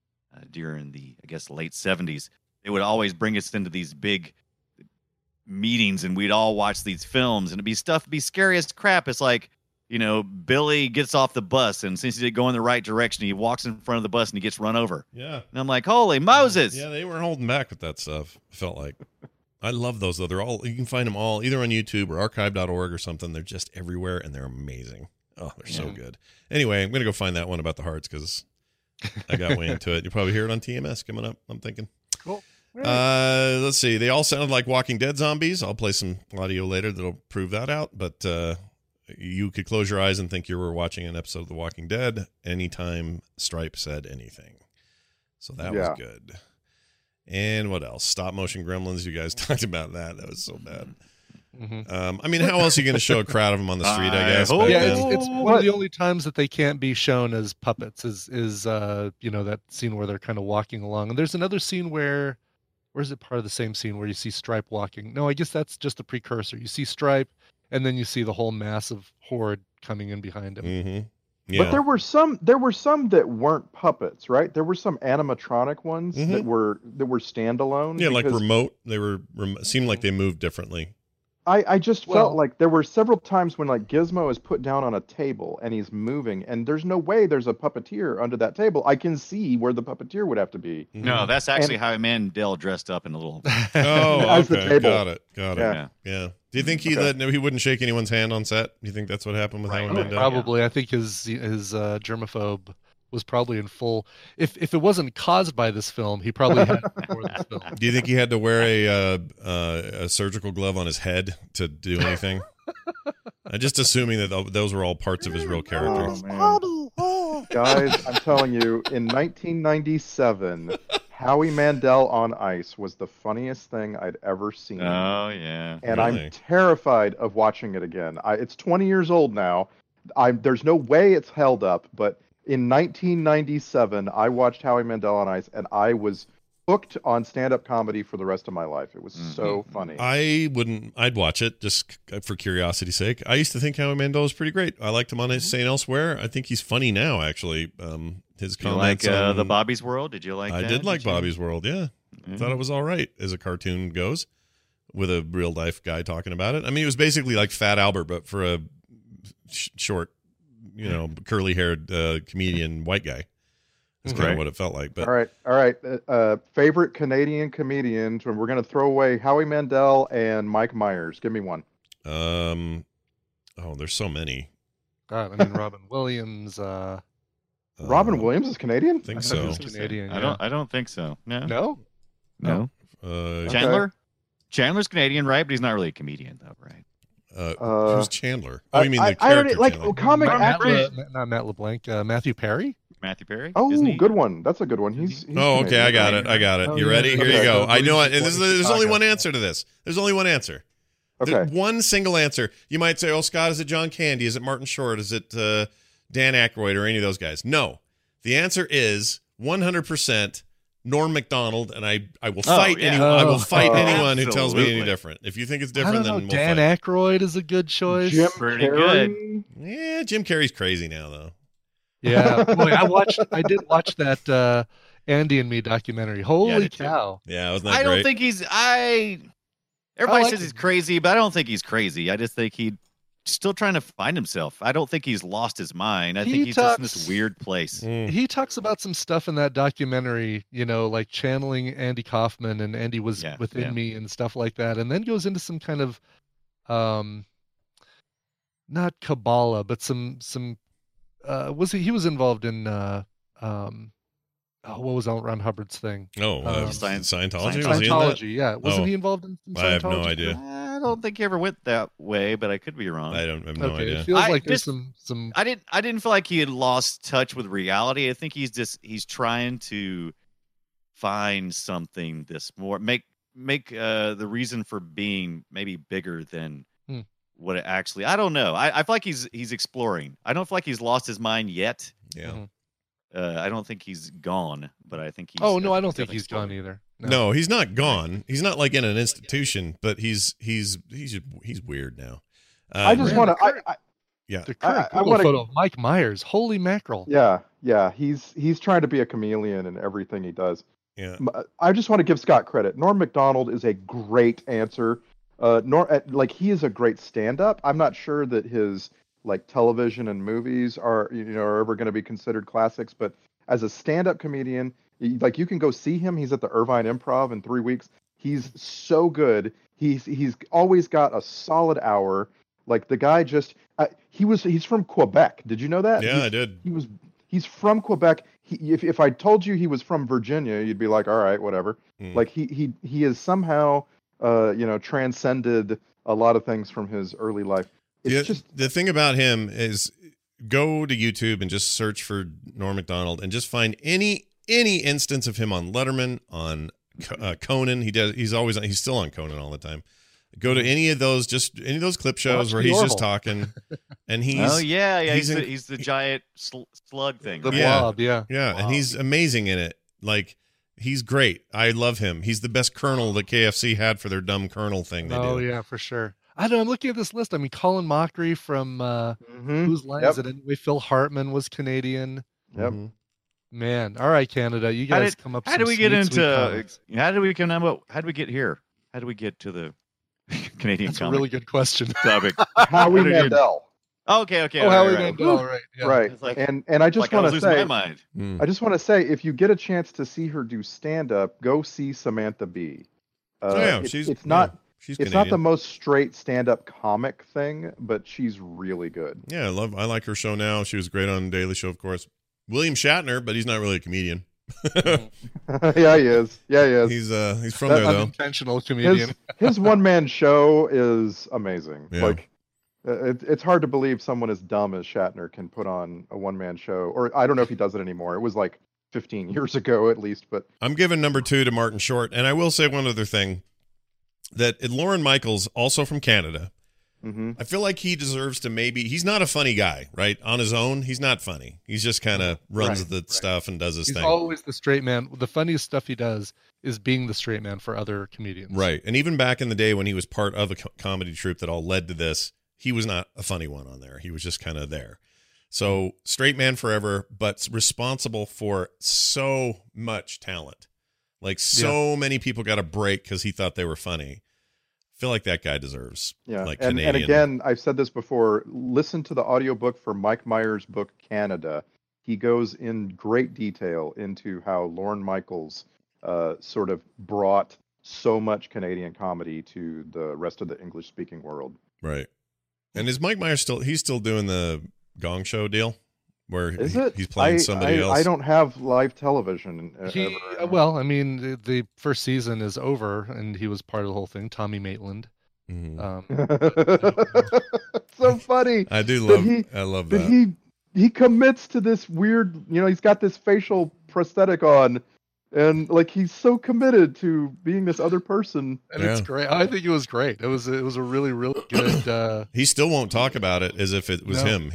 [SPEAKER 7] I guess late 70s. They would always bring us into these big meetings and we'd all watch these films and it'd be scary as crap. It's like, Billy gets off the bus and since he didn't go in the right direction, he walks in front of the bus and he gets run over.
[SPEAKER 6] Yeah.
[SPEAKER 7] And I'm like, holy Moses.
[SPEAKER 6] Yeah, they were holding back with that stuff. I felt like. I love those though. You can find them all either on YouTube or archive.org or something. They're just everywhere and they're amazing. Oh, they're so good. Anyway, I'm going to go find that one about the hearts because I got way into it. You'll probably hear it on TMS coming up, I'm thinking.
[SPEAKER 8] Cool.
[SPEAKER 6] Let's see. They all sounded like Walking Dead zombies. I'll play some audio later that'll prove that out. But you could close your eyes and think you were watching an episode of The Walking Dead anytime Stripe said anything. So that was good. And what else? Stop motion gremlins. You guys talked about that. That was so bad.
[SPEAKER 8] Mm-hmm.
[SPEAKER 6] I mean, how else are you going to show a crowd of them on the street, I guess?
[SPEAKER 8] It's one of the only times that they can't be shown as puppets is that scene where they're kind of walking along. And there's another scene where is it part of the same scene where you see Stripe walking? No, I guess that's just a precursor. You see Stripe, and then you see the whole massive horde coming in behind him.
[SPEAKER 6] Mm-hmm. Yeah.
[SPEAKER 9] But there were some that weren't puppets, right? There were some animatronic ones that were standalone.
[SPEAKER 6] Yeah, like remote. They were seemed like they moved differently.
[SPEAKER 9] I just felt like there were several times when like Gizmo is put down on a table and he's moving, and there's no way there's a puppeteer under that table. I can see where the puppeteer would have to be.
[SPEAKER 7] No, that's actually Howie Mandel dressed up in a little.
[SPEAKER 6] As the table. Got it.
[SPEAKER 9] Yeah.
[SPEAKER 6] Do you think he wouldn't shake anyone's hand on set? Do you think that's what happened with Howie Mandel?
[SPEAKER 8] Probably. I think his germaphobe was probably in full. If it wasn't caused by this film, he probably had it before this film.
[SPEAKER 6] Do you think he had to wear a surgical glove on his head to do anything? I'm just assuming that those were all parts of his real character.
[SPEAKER 9] Guys, I'm telling you, in 1997, Howie Mandel on Ice was the funniest thing I'd ever seen.
[SPEAKER 7] Oh, yeah.
[SPEAKER 9] And I'm terrified of watching it again. It's 20 years old now. There's no way it's held up, but in 1997, I watched Howie Mandel on Ice, and I was hooked on stand-up comedy for the rest of my life. It was so funny.
[SPEAKER 6] I'd watch it just for curiosity's sake. I used to think Howie Mandel was pretty great. I liked him on St. Elsewhere. I think he's funny now, actually. His comments
[SPEAKER 7] like the Bobby's World? Did you like that?
[SPEAKER 6] I did like Bobby's World, yeah. I thought it was all right as a cartoon goes, with a real-life guy talking about it. I mean, it was basically like Fat Albert, but for a short, curly-haired comedian white guy. That's kind of what it felt like. But
[SPEAKER 9] all right. Favorite Canadian comedians, and we're going to throw away Howie Mandel and Mike Myers. Give me one.
[SPEAKER 6] There's so many.
[SPEAKER 8] God, I mean, Robin Williams.
[SPEAKER 9] Robin Williams is Canadian?
[SPEAKER 6] I think so.
[SPEAKER 8] Canadian.
[SPEAKER 7] I don't think so.
[SPEAKER 8] No.
[SPEAKER 7] Chandler. Chandler's Canadian, right? But he's not really a comedian, though, right?
[SPEAKER 6] Who's Chandler? Oh, you mean the character?
[SPEAKER 9] I already
[SPEAKER 6] Chandler.
[SPEAKER 9] comic actors.
[SPEAKER 8] Not Matt LeBlanc. Matthew Perry.
[SPEAKER 7] Matthew Perry.
[SPEAKER 9] Oh, good one. That's a good one. He's
[SPEAKER 6] okay. I got it.
[SPEAKER 8] Oh,
[SPEAKER 6] You ready? Here you go. I know it. And there's only one answer to this. There's only one answer.
[SPEAKER 9] Okay.
[SPEAKER 6] There's one single answer. You might say, "Oh, Scott, is it John Candy? Is it Martin Short? Is it Dan Aykroyd or any of those guys?" No. The answer is 100% Norm Macdonald, and I will fight anyone. I will fight anyone who tells me any different. If you think it's different, then we'll
[SPEAKER 8] Dan
[SPEAKER 6] fight.
[SPEAKER 8] Aykroyd is a good choice.
[SPEAKER 9] Jim
[SPEAKER 7] Pretty
[SPEAKER 9] Carrey.
[SPEAKER 7] good.
[SPEAKER 6] Yeah, Jim Carrey's crazy now, though.
[SPEAKER 8] Yeah, boy, I did watch that Andy and Me documentary. Holy cow!
[SPEAKER 6] Yeah, wasn't that
[SPEAKER 7] I don't
[SPEAKER 6] great?
[SPEAKER 7] think he's. Everybody says he's crazy, but I don't think he's crazy. I just think he's still trying to find himself. I don't think he's lost his mind. I think he's just in this weird place.
[SPEAKER 8] He talks about some stuff in that documentary, like channeling Andy Kaufman, and Andy was within me and stuff like that, and then goes into some kind of, not Kabbalah, but some. He was involved in what was Ron Hubbard's thing?
[SPEAKER 6] Scientology?
[SPEAKER 8] Scientology, yeah. Wasn't he involved in some Scientology?
[SPEAKER 6] I have no idea.
[SPEAKER 7] I don't think he ever went that way, but I could be wrong.
[SPEAKER 6] I have no idea.
[SPEAKER 8] It feels like there's some.
[SPEAKER 7] I didn't feel like he had lost touch with reality. I think he's trying to find something make the reason for being maybe bigger than what it actually. I don't know. I feel like he's exploring. I don't feel like he's lost his mind yet.
[SPEAKER 6] Yeah.
[SPEAKER 7] I don't think he's gone, but I think he's.
[SPEAKER 8] Oh no, I don't think he's gone either.
[SPEAKER 6] No, he's not gone. He's not like in an institution, but he's weird now.
[SPEAKER 9] I just want to.
[SPEAKER 8] The current photo of Mike Myers. Holy mackerel!
[SPEAKER 9] Yeah. He's trying to be a chameleon in everything he does.
[SPEAKER 6] Yeah.
[SPEAKER 9] I just want to give Scott credit. Norm Macdonald is a great answer. He is a great stand-up. I'm not sure that his television and movies are ever going to be considered classics, but as a stand-up comedian, you can go see him. He's at the Irvine Improv in 3 weeks. He's so good. He's always got a solid hour. The guy he's from Quebec. Did you know that?
[SPEAKER 6] Yeah, I did.
[SPEAKER 9] He's from Quebec. If I told you he was from Virginia, you'd be like, all right, whatever. He is somehow transcended a lot of things from his early life.
[SPEAKER 6] The thing about him is go to YouTube and just search for Norm Macdonald and just find any instance of him on Letterman, on Conan. He's still on Conan all the time. Go to any of those clip shows where he's just talking, and he's
[SPEAKER 7] he's the giant slug thing.
[SPEAKER 8] The blob, yeah,
[SPEAKER 6] and he's amazing in it. Like, he's great. I love him. He's the best Colonel that KFC had for their dumb Colonel thing they do.
[SPEAKER 8] Oh yeah, for sure. I don't know. I'm looking at this list. I mean, Colin Mockery from Whose Line Is It Anyway? Phil Hartman was Canadian.
[SPEAKER 9] Yep.
[SPEAKER 8] Man, all right, Canada, you guys come up.
[SPEAKER 7] How did we get into? How did we get here? How did we get to the Canadian?
[SPEAKER 8] That's a really good question.
[SPEAKER 7] Topic.
[SPEAKER 9] Howie Mandel.
[SPEAKER 7] Okay.
[SPEAKER 8] Oh, Howie Mandel, right? Yeah.
[SPEAKER 9] Right.
[SPEAKER 7] Like,
[SPEAKER 9] and I just want to say,
[SPEAKER 7] my mind.
[SPEAKER 9] I just want to say, if you get a chance to see her do stand up, go see Samantha Bee. It's not the most straight stand up comic thing, but she's really good.
[SPEAKER 6] Yeah, I like her show now. She was great on Daily Show, of course. William Shatner, but he's not really a comedian.
[SPEAKER 9] Yeah, he is.
[SPEAKER 6] He's from there though.
[SPEAKER 8] Unintentional comedian.
[SPEAKER 9] His one man show is amazing.
[SPEAKER 6] Yeah.
[SPEAKER 9] Like, it's hard to believe someone as dumb as Shatner can put on a one man show. Or I don't know if he does it anymore. It was like 15 years ago at least. But
[SPEAKER 6] I'm giving number 2 to Martin Short, and I will say one other thing, that Lorne Michaels, also from Canada. I feel like he deserves to he's not a funny guy, right? On his own, he's not funny. He's just kind of runs the stuff and does his thing.
[SPEAKER 8] He's always the straight man. The funniest stuff he does is being the straight man for other comedians.
[SPEAKER 6] Right. And even back in the day when he was part of a comedy troupe that all led to this, he was not a funny one on there. He was just kind of there. So straight man forever, but responsible for so much talent. Like many people got a break because he thought they were funny. I feel like that guy deserves.
[SPEAKER 9] Yeah,
[SPEAKER 6] like
[SPEAKER 9] and
[SPEAKER 6] Canadian.
[SPEAKER 9] again, I've said this before. Listen to the audiobook for Mike Myers' book Canada. He goes in great detail into how Lorne Michaels sort of brought so much Canadian comedy to the rest of the English-speaking world.
[SPEAKER 6] Right. And is Mike Myers still doing the Gong Show deal? Where he's playing somebody else?
[SPEAKER 9] I don't have live television.
[SPEAKER 8] Well, I mean, the first season is over, and he was part of the whole thing. Tommy Maitland.
[SPEAKER 9] So funny.
[SPEAKER 6] I love that.
[SPEAKER 9] He commits to this weird, he's got this facial prosthetic on, and like he's so committed to being this other person.
[SPEAKER 8] And it's great. I think it was great. It was a really, really good.
[SPEAKER 6] He still won't talk about it as if it was him.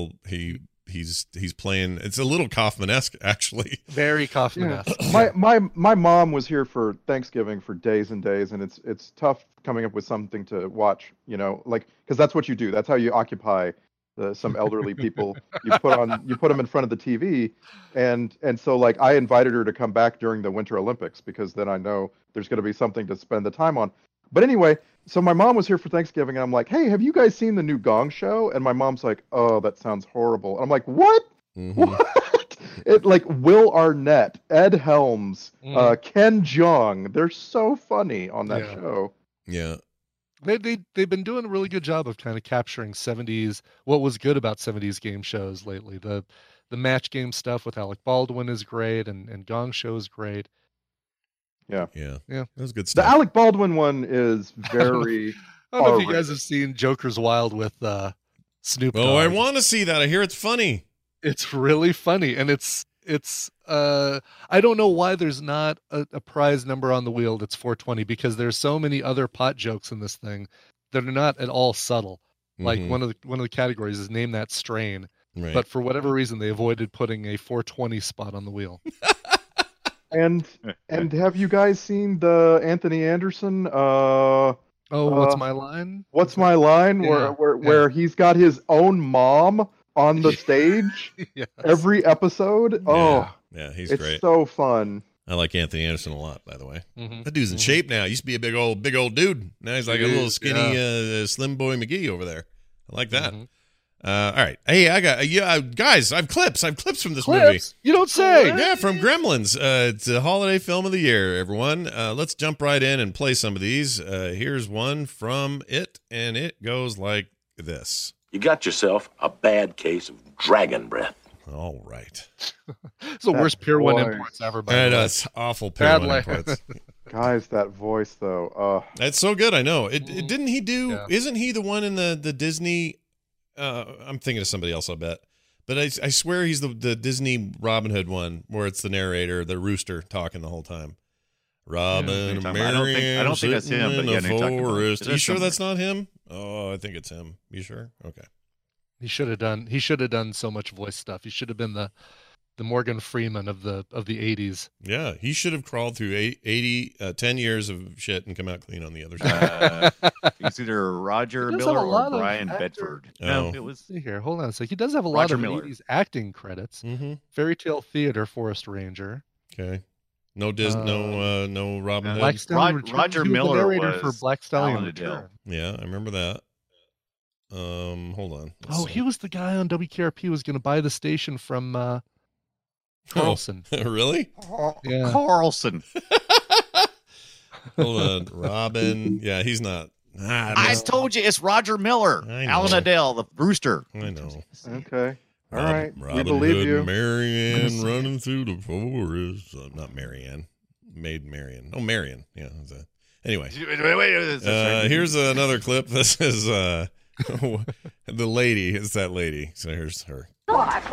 [SPEAKER 6] He's playing. It's a little Kaufman-esque, actually.
[SPEAKER 8] Very Kaufman-esque.
[SPEAKER 9] Yeah. My mom was here for Thanksgiving for days and days, and it's tough coming up with something to watch. Because that's what you do. That's how you occupy some elderly people. You put them in front of the TV, and so like I invited her to come back during the Winter Olympics because then I know there's going to be something to spend the time on. But anyway, so my mom was here for Thanksgiving, and I'm like, hey, have you guys seen the new Gong Show? And my mom's like, oh, that sounds horrible. And I'm like, what? What? It like Will Arnett, Ed Helms, Ken Jeong. They're so funny on that show.
[SPEAKER 6] Yeah.
[SPEAKER 8] They've been doing a really good job of kind of capturing 70s, what was good about 70s game shows lately. The match game stuff with Alec Baldwin is great, and Gong Show is great.
[SPEAKER 6] Yeah. That was good stuff.
[SPEAKER 9] The Alec Baldwin one is very.
[SPEAKER 8] I don't know if you guys have seen Joker's Wild with Snoop Dogg.
[SPEAKER 6] Oh, I want to see that. I hear it's funny.
[SPEAKER 8] It's really funny, and it's I don't know why there's not a prize number on the wheel that's 420, because there's so many other pot jokes in this thing that are not at all subtle. Like one of the categories is name that strain,
[SPEAKER 6] right.
[SPEAKER 8] But for whatever reason they avoided putting a 420 spot on the wheel.
[SPEAKER 9] And have you guys seen the Anthony Anderson?
[SPEAKER 8] What's my line?
[SPEAKER 9] What's my line? Where he's got his own mom on the stage every episode.
[SPEAKER 6] Yeah, he's
[SPEAKER 9] it's
[SPEAKER 6] great.
[SPEAKER 9] So fun.
[SPEAKER 6] I like Anthony Anderson a lot, by the way. That dude's in shape now. He used to be a big old dude. Now he's like a little skinny Slim Boy McGee over there. I like that. All right. Hey, I got guys, I have clips from this movie.
[SPEAKER 8] You don't say.
[SPEAKER 6] Yeah, from Gremlins. It's a holiday film of the year, everyone. Let's jump right in and play some of these. Here's one from it, and it goes like this.
[SPEAKER 4] You got yourself a bad case of dragon breath.
[SPEAKER 6] All right.
[SPEAKER 8] It's the worst Pier 1 imports ever.
[SPEAKER 6] That's awful Pier 1 imports.
[SPEAKER 9] Guys, that voice though.
[SPEAKER 6] That's so good. I know. Didn't he do? Yeah. Isn't he the one in the Disney I'm thinking of somebody else, I'll bet. But I swear he's the Disney Robin Hood one where it's the narrator, the rooster, talking the whole time. Robin and Marion,
[SPEAKER 7] I don't think that's him, but
[SPEAKER 6] in the forest. You sure
[SPEAKER 7] something.
[SPEAKER 6] that's not him? Oh, I think it's him. You sure? Okay.
[SPEAKER 8] He should have done so much voice stuff. He should have been the Morgan Freeman of the 80s.
[SPEAKER 6] Yeah, he should have crawled through 10 years of shit and come out clean on the other side.
[SPEAKER 7] It's either Roger
[SPEAKER 8] He does have
[SPEAKER 7] Miller
[SPEAKER 8] a lot
[SPEAKER 7] or
[SPEAKER 8] of
[SPEAKER 7] Brian
[SPEAKER 8] actor-
[SPEAKER 7] Bedford.
[SPEAKER 6] Oh.
[SPEAKER 7] No, it was
[SPEAKER 8] See here, hold on a sec. He does have a lot
[SPEAKER 7] Roger
[SPEAKER 8] of
[SPEAKER 7] Miller.
[SPEAKER 8] 80s acting credits.
[SPEAKER 6] Mm-hmm.
[SPEAKER 8] Fairy Tale Theater, Forest Ranger.
[SPEAKER 6] Okay. No no Robin Hood.
[SPEAKER 8] Black Stallion Return.
[SPEAKER 7] Roger
[SPEAKER 8] He was the
[SPEAKER 7] Miller
[SPEAKER 8] narrator for
[SPEAKER 7] was
[SPEAKER 8] Black Stallion
[SPEAKER 7] Alan Adele.
[SPEAKER 8] Return.
[SPEAKER 6] Yeah, I remember that. Hold on. Let's
[SPEAKER 8] Oh,
[SPEAKER 6] see.
[SPEAKER 8] he was the guy on WKRP who was going to buy the station from Carlson.
[SPEAKER 6] Really?
[SPEAKER 8] Yeah.
[SPEAKER 7] Carlson.
[SPEAKER 6] Hold on. Robin. Yeah, he's not.
[SPEAKER 7] I told you it's Roger Miller.
[SPEAKER 6] I know.
[SPEAKER 7] Alan Adele, the rooster.
[SPEAKER 6] I know.
[SPEAKER 9] Okay. All right. We
[SPEAKER 6] Robin
[SPEAKER 9] believe
[SPEAKER 6] Hood
[SPEAKER 9] you.
[SPEAKER 6] and Marianne running through the forest. Not Marianne. Maid Marian. Oh, Marian. Yeah. That's it. Anyway.
[SPEAKER 7] Wait.
[SPEAKER 6] Here's another clip. This is the lady. It's that lady. So here's her.
[SPEAKER 10] What?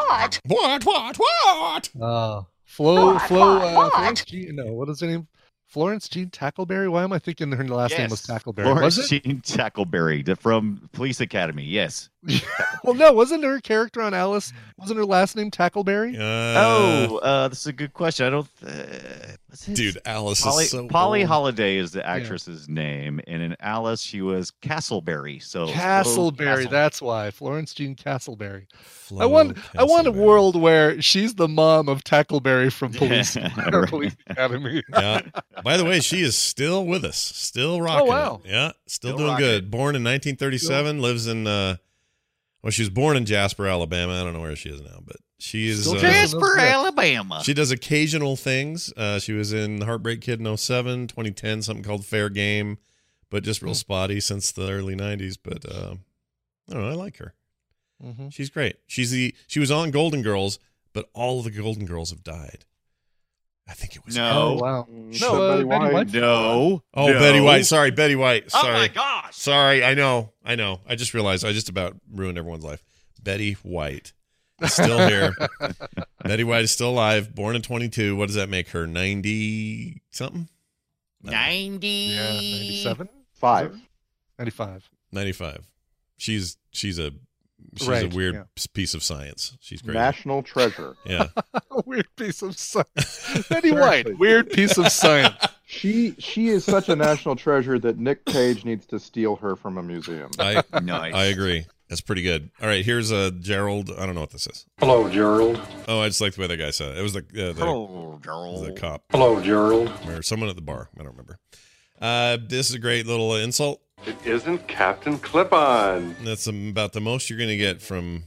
[SPEAKER 8] Florence Jean, no, what is her name? Florence Jean Tackleberry? Why am I thinking her last name was Tackleberry?
[SPEAKER 7] Florence
[SPEAKER 8] Was it?
[SPEAKER 7] Jean Tackleberry from Police Academy. Yes.
[SPEAKER 8] Well, no, wasn't her character on Alice? Wasn't her last name Tackleberry?
[SPEAKER 7] This is a good question. I don't. What's his?
[SPEAKER 6] Dude, Alice
[SPEAKER 7] Polly,
[SPEAKER 6] is so
[SPEAKER 7] Polly
[SPEAKER 6] old.
[SPEAKER 7] Holiday is the actress's name, and in Alice she was Castleberry. So
[SPEAKER 8] Castleberry,
[SPEAKER 7] Castle-
[SPEAKER 8] that's why. Florence Jean Castleberry.
[SPEAKER 6] Flo
[SPEAKER 8] I want a
[SPEAKER 6] Castleberry.
[SPEAKER 8] world where she's the mom of Tackleberry from Police,
[SPEAKER 7] Right.
[SPEAKER 8] Police Academy.
[SPEAKER 6] Yeah. By the way, she is still with us, still rocking.
[SPEAKER 8] wow.
[SPEAKER 6] It. Yeah, still
[SPEAKER 7] Still
[SPEAKER 6] doing
[SPEAKER 7] rocking
[SPEAKER 6] good. Born in 1937, lives in. Well, she was born in Jasper, Alabama. I don't know where she is now, but she is.
[SPEAKER 8] Still
[SPEAKER 7] Jasper,
[SPEAKER 8] Yeah.
[SPEAKER 7] Alabama.
[SPEAKER 6] She does occasional things. She was in Heartbreak Kid in 07, 2010, something called Fair Game, but just real spotty since the early 90s. But I don't know. I like her.
[SPEAKER 8] Mhm.
[SPEAKER 6] She's great. She was on Golden Girls, but all of the Golden Girls have died. I think it was
[SPEAKER 7] No.
[SPEAKER 8] Oh, wow.
[SPEAKER 9] So
[SPEAKER 8] No,
[SPEAKER 9] Betty
[SPEAKER 8] Betty
[SPEAKER 9] White.
[SPEAKER 8] White's
[SPEAKER 7] No.
[SPEAKER 6] Oh,
[SPEAKER 7] No.
[SPEAKER 6] Betty White. Sorry, Betty White. Sorry.
[SPEAKER 7] Oh my gosh.
[SPEAKER 6] Sorry, I know. I just realized I just about ruined everyone's life. Betty White is still here. Betty White is still alive, born in 22. What does that make her? 90 something?
[SPEAKER 7] 90.
[SPEAKER 8] Yeah, 97?
[SPEAKER 9] 5.
[SPEAKER 8] 95.
[SPEAKER 6] 95. She's a
[SPEAKER 8] Right,
[SPEAKER 6] weird
[SPEAKER 8] yeah.
[SPEAKER 6] piece of science. She's great.
[SPEAKER 9] National treasure.
[SPEAKER 6] Yeah.
[SPEAKER 8] A weird piece of science. Betty
[SPEAKER 9] Seriously.
[SPEAKER 8] White, weird piece of science.
[SPEAKER 9] She is such a national treasure that Nick Cage needs to steal her from a museum.
[SPEAKER 6] I
[SPEAKER 7] Nice.
[SPEAKER 6] I agree. That's pretty good. All right, here's Gerald. I don't know what this is.
[SPEAKER 10] Hello, Gerald.
[SPEAKER 6] Oh, I just like the way that guy said it. It was
[SPEAKER 7] Hello, girl.
[SPEAKER 6] the cop
[SPEAKER 10] Hello, Gerald.
[SPEAKER 6] or someone at the bar. I don't remember. This is a great little insult.
[SPEAKER 10] It isn't Captain Clip-On.
[SPEAKER 6] That's about the most you're going to get from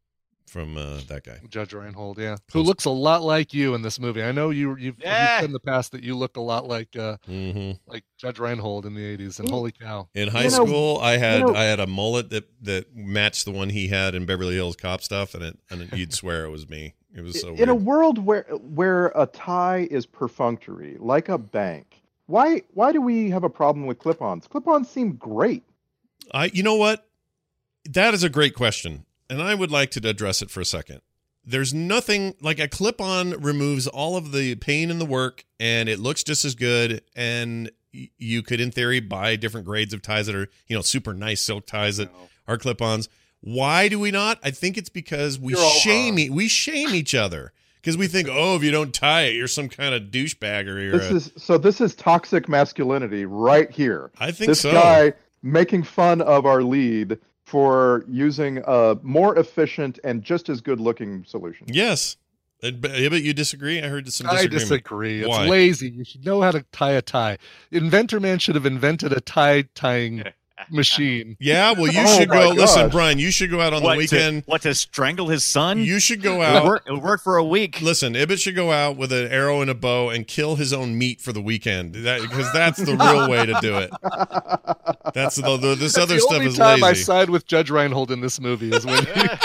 [SPEAKER 6] that guy.
[SPEAKER 8] Judge Reinhold, yeah. Who looks a lot like you in this movie. I know you've said in the past that you look a lot like Judge Reinhold in the 80s, and holy cow.
[SPEAKER 6] In high school, I had a mullet that matched the one he had in Beverly Hills Cop stuff, and you'd swear it was me. It was so
[SPEAKER 9] In a
[SPEAKER 6] weird.
[SPEAKER 9] world where a tie is perfunctory, like a bank, why do we have a problem with clip-ons? Clip-ons seem great.
[SPEAKER 6] You know what? That is a great question, and I would like to address it for a second. There's nothing like a clip-on removes all of the pain in the work, and it looks just as good. And you could, in theory, buy different grades of ties that are, super nice silk ties that are clip-ons. Why do we not? I think it's because we shame each other. Because we think, if you don't tie it, you're some kind of douchebag or
[SPEAKER 9] This is toxic masculinity right here.
[SPEAKER 6] I think
[SPEAKER 9] this
[SPEAKER 6] so.
[SPEAKER 9] guy making fun of our lead for using a more efficient and just as good looking solution.
[SPEAKER 6] Yes. But you disagree? I heard some
[SPEAKER 8] I
[SPEAKER 6] disagreement.
[SPEAKER 8] disagree. It's
[SPEAKER 6] Why?
[SPEAKER 8] lazy. You should know how to tie a tie. Inventor Man should have invented a tie tying machine.
[SPEAKER 6] Yeah, well, you
[SPEAKER 9] Oh
[SPEAKER 6] should
[SPEAKER 9] my
[SPEAKER 6] go. Listen,
[SPEAKER 9] gosh.
[SPEAKER 6] Brian, you should go out on the weekend.
[SPEAKER 7] To strangle his son?
[SPEAKER 6] You should go
[SPEAKER 7] It
[SPEAKER 6] out.
[SPEAKER 7] worked for a week.
[SPEAKER 6] Listen, Ibbott should go out with an arrow and a bow and kill his own meat for the weekend. Because that's the real way to do it. That's this
[SPEAKER 8] That's
[SPEAKER 6] other
[SPEAKER 8] the
[SPEAKER 6] stuff
[SPEAKER 8] only
[SPEAKER 6] is
[SPEAKER 8] time I
[SPEAKER 6] lazy.
[SPEAKER 8] side with Judge Reinhold in this movie is when he...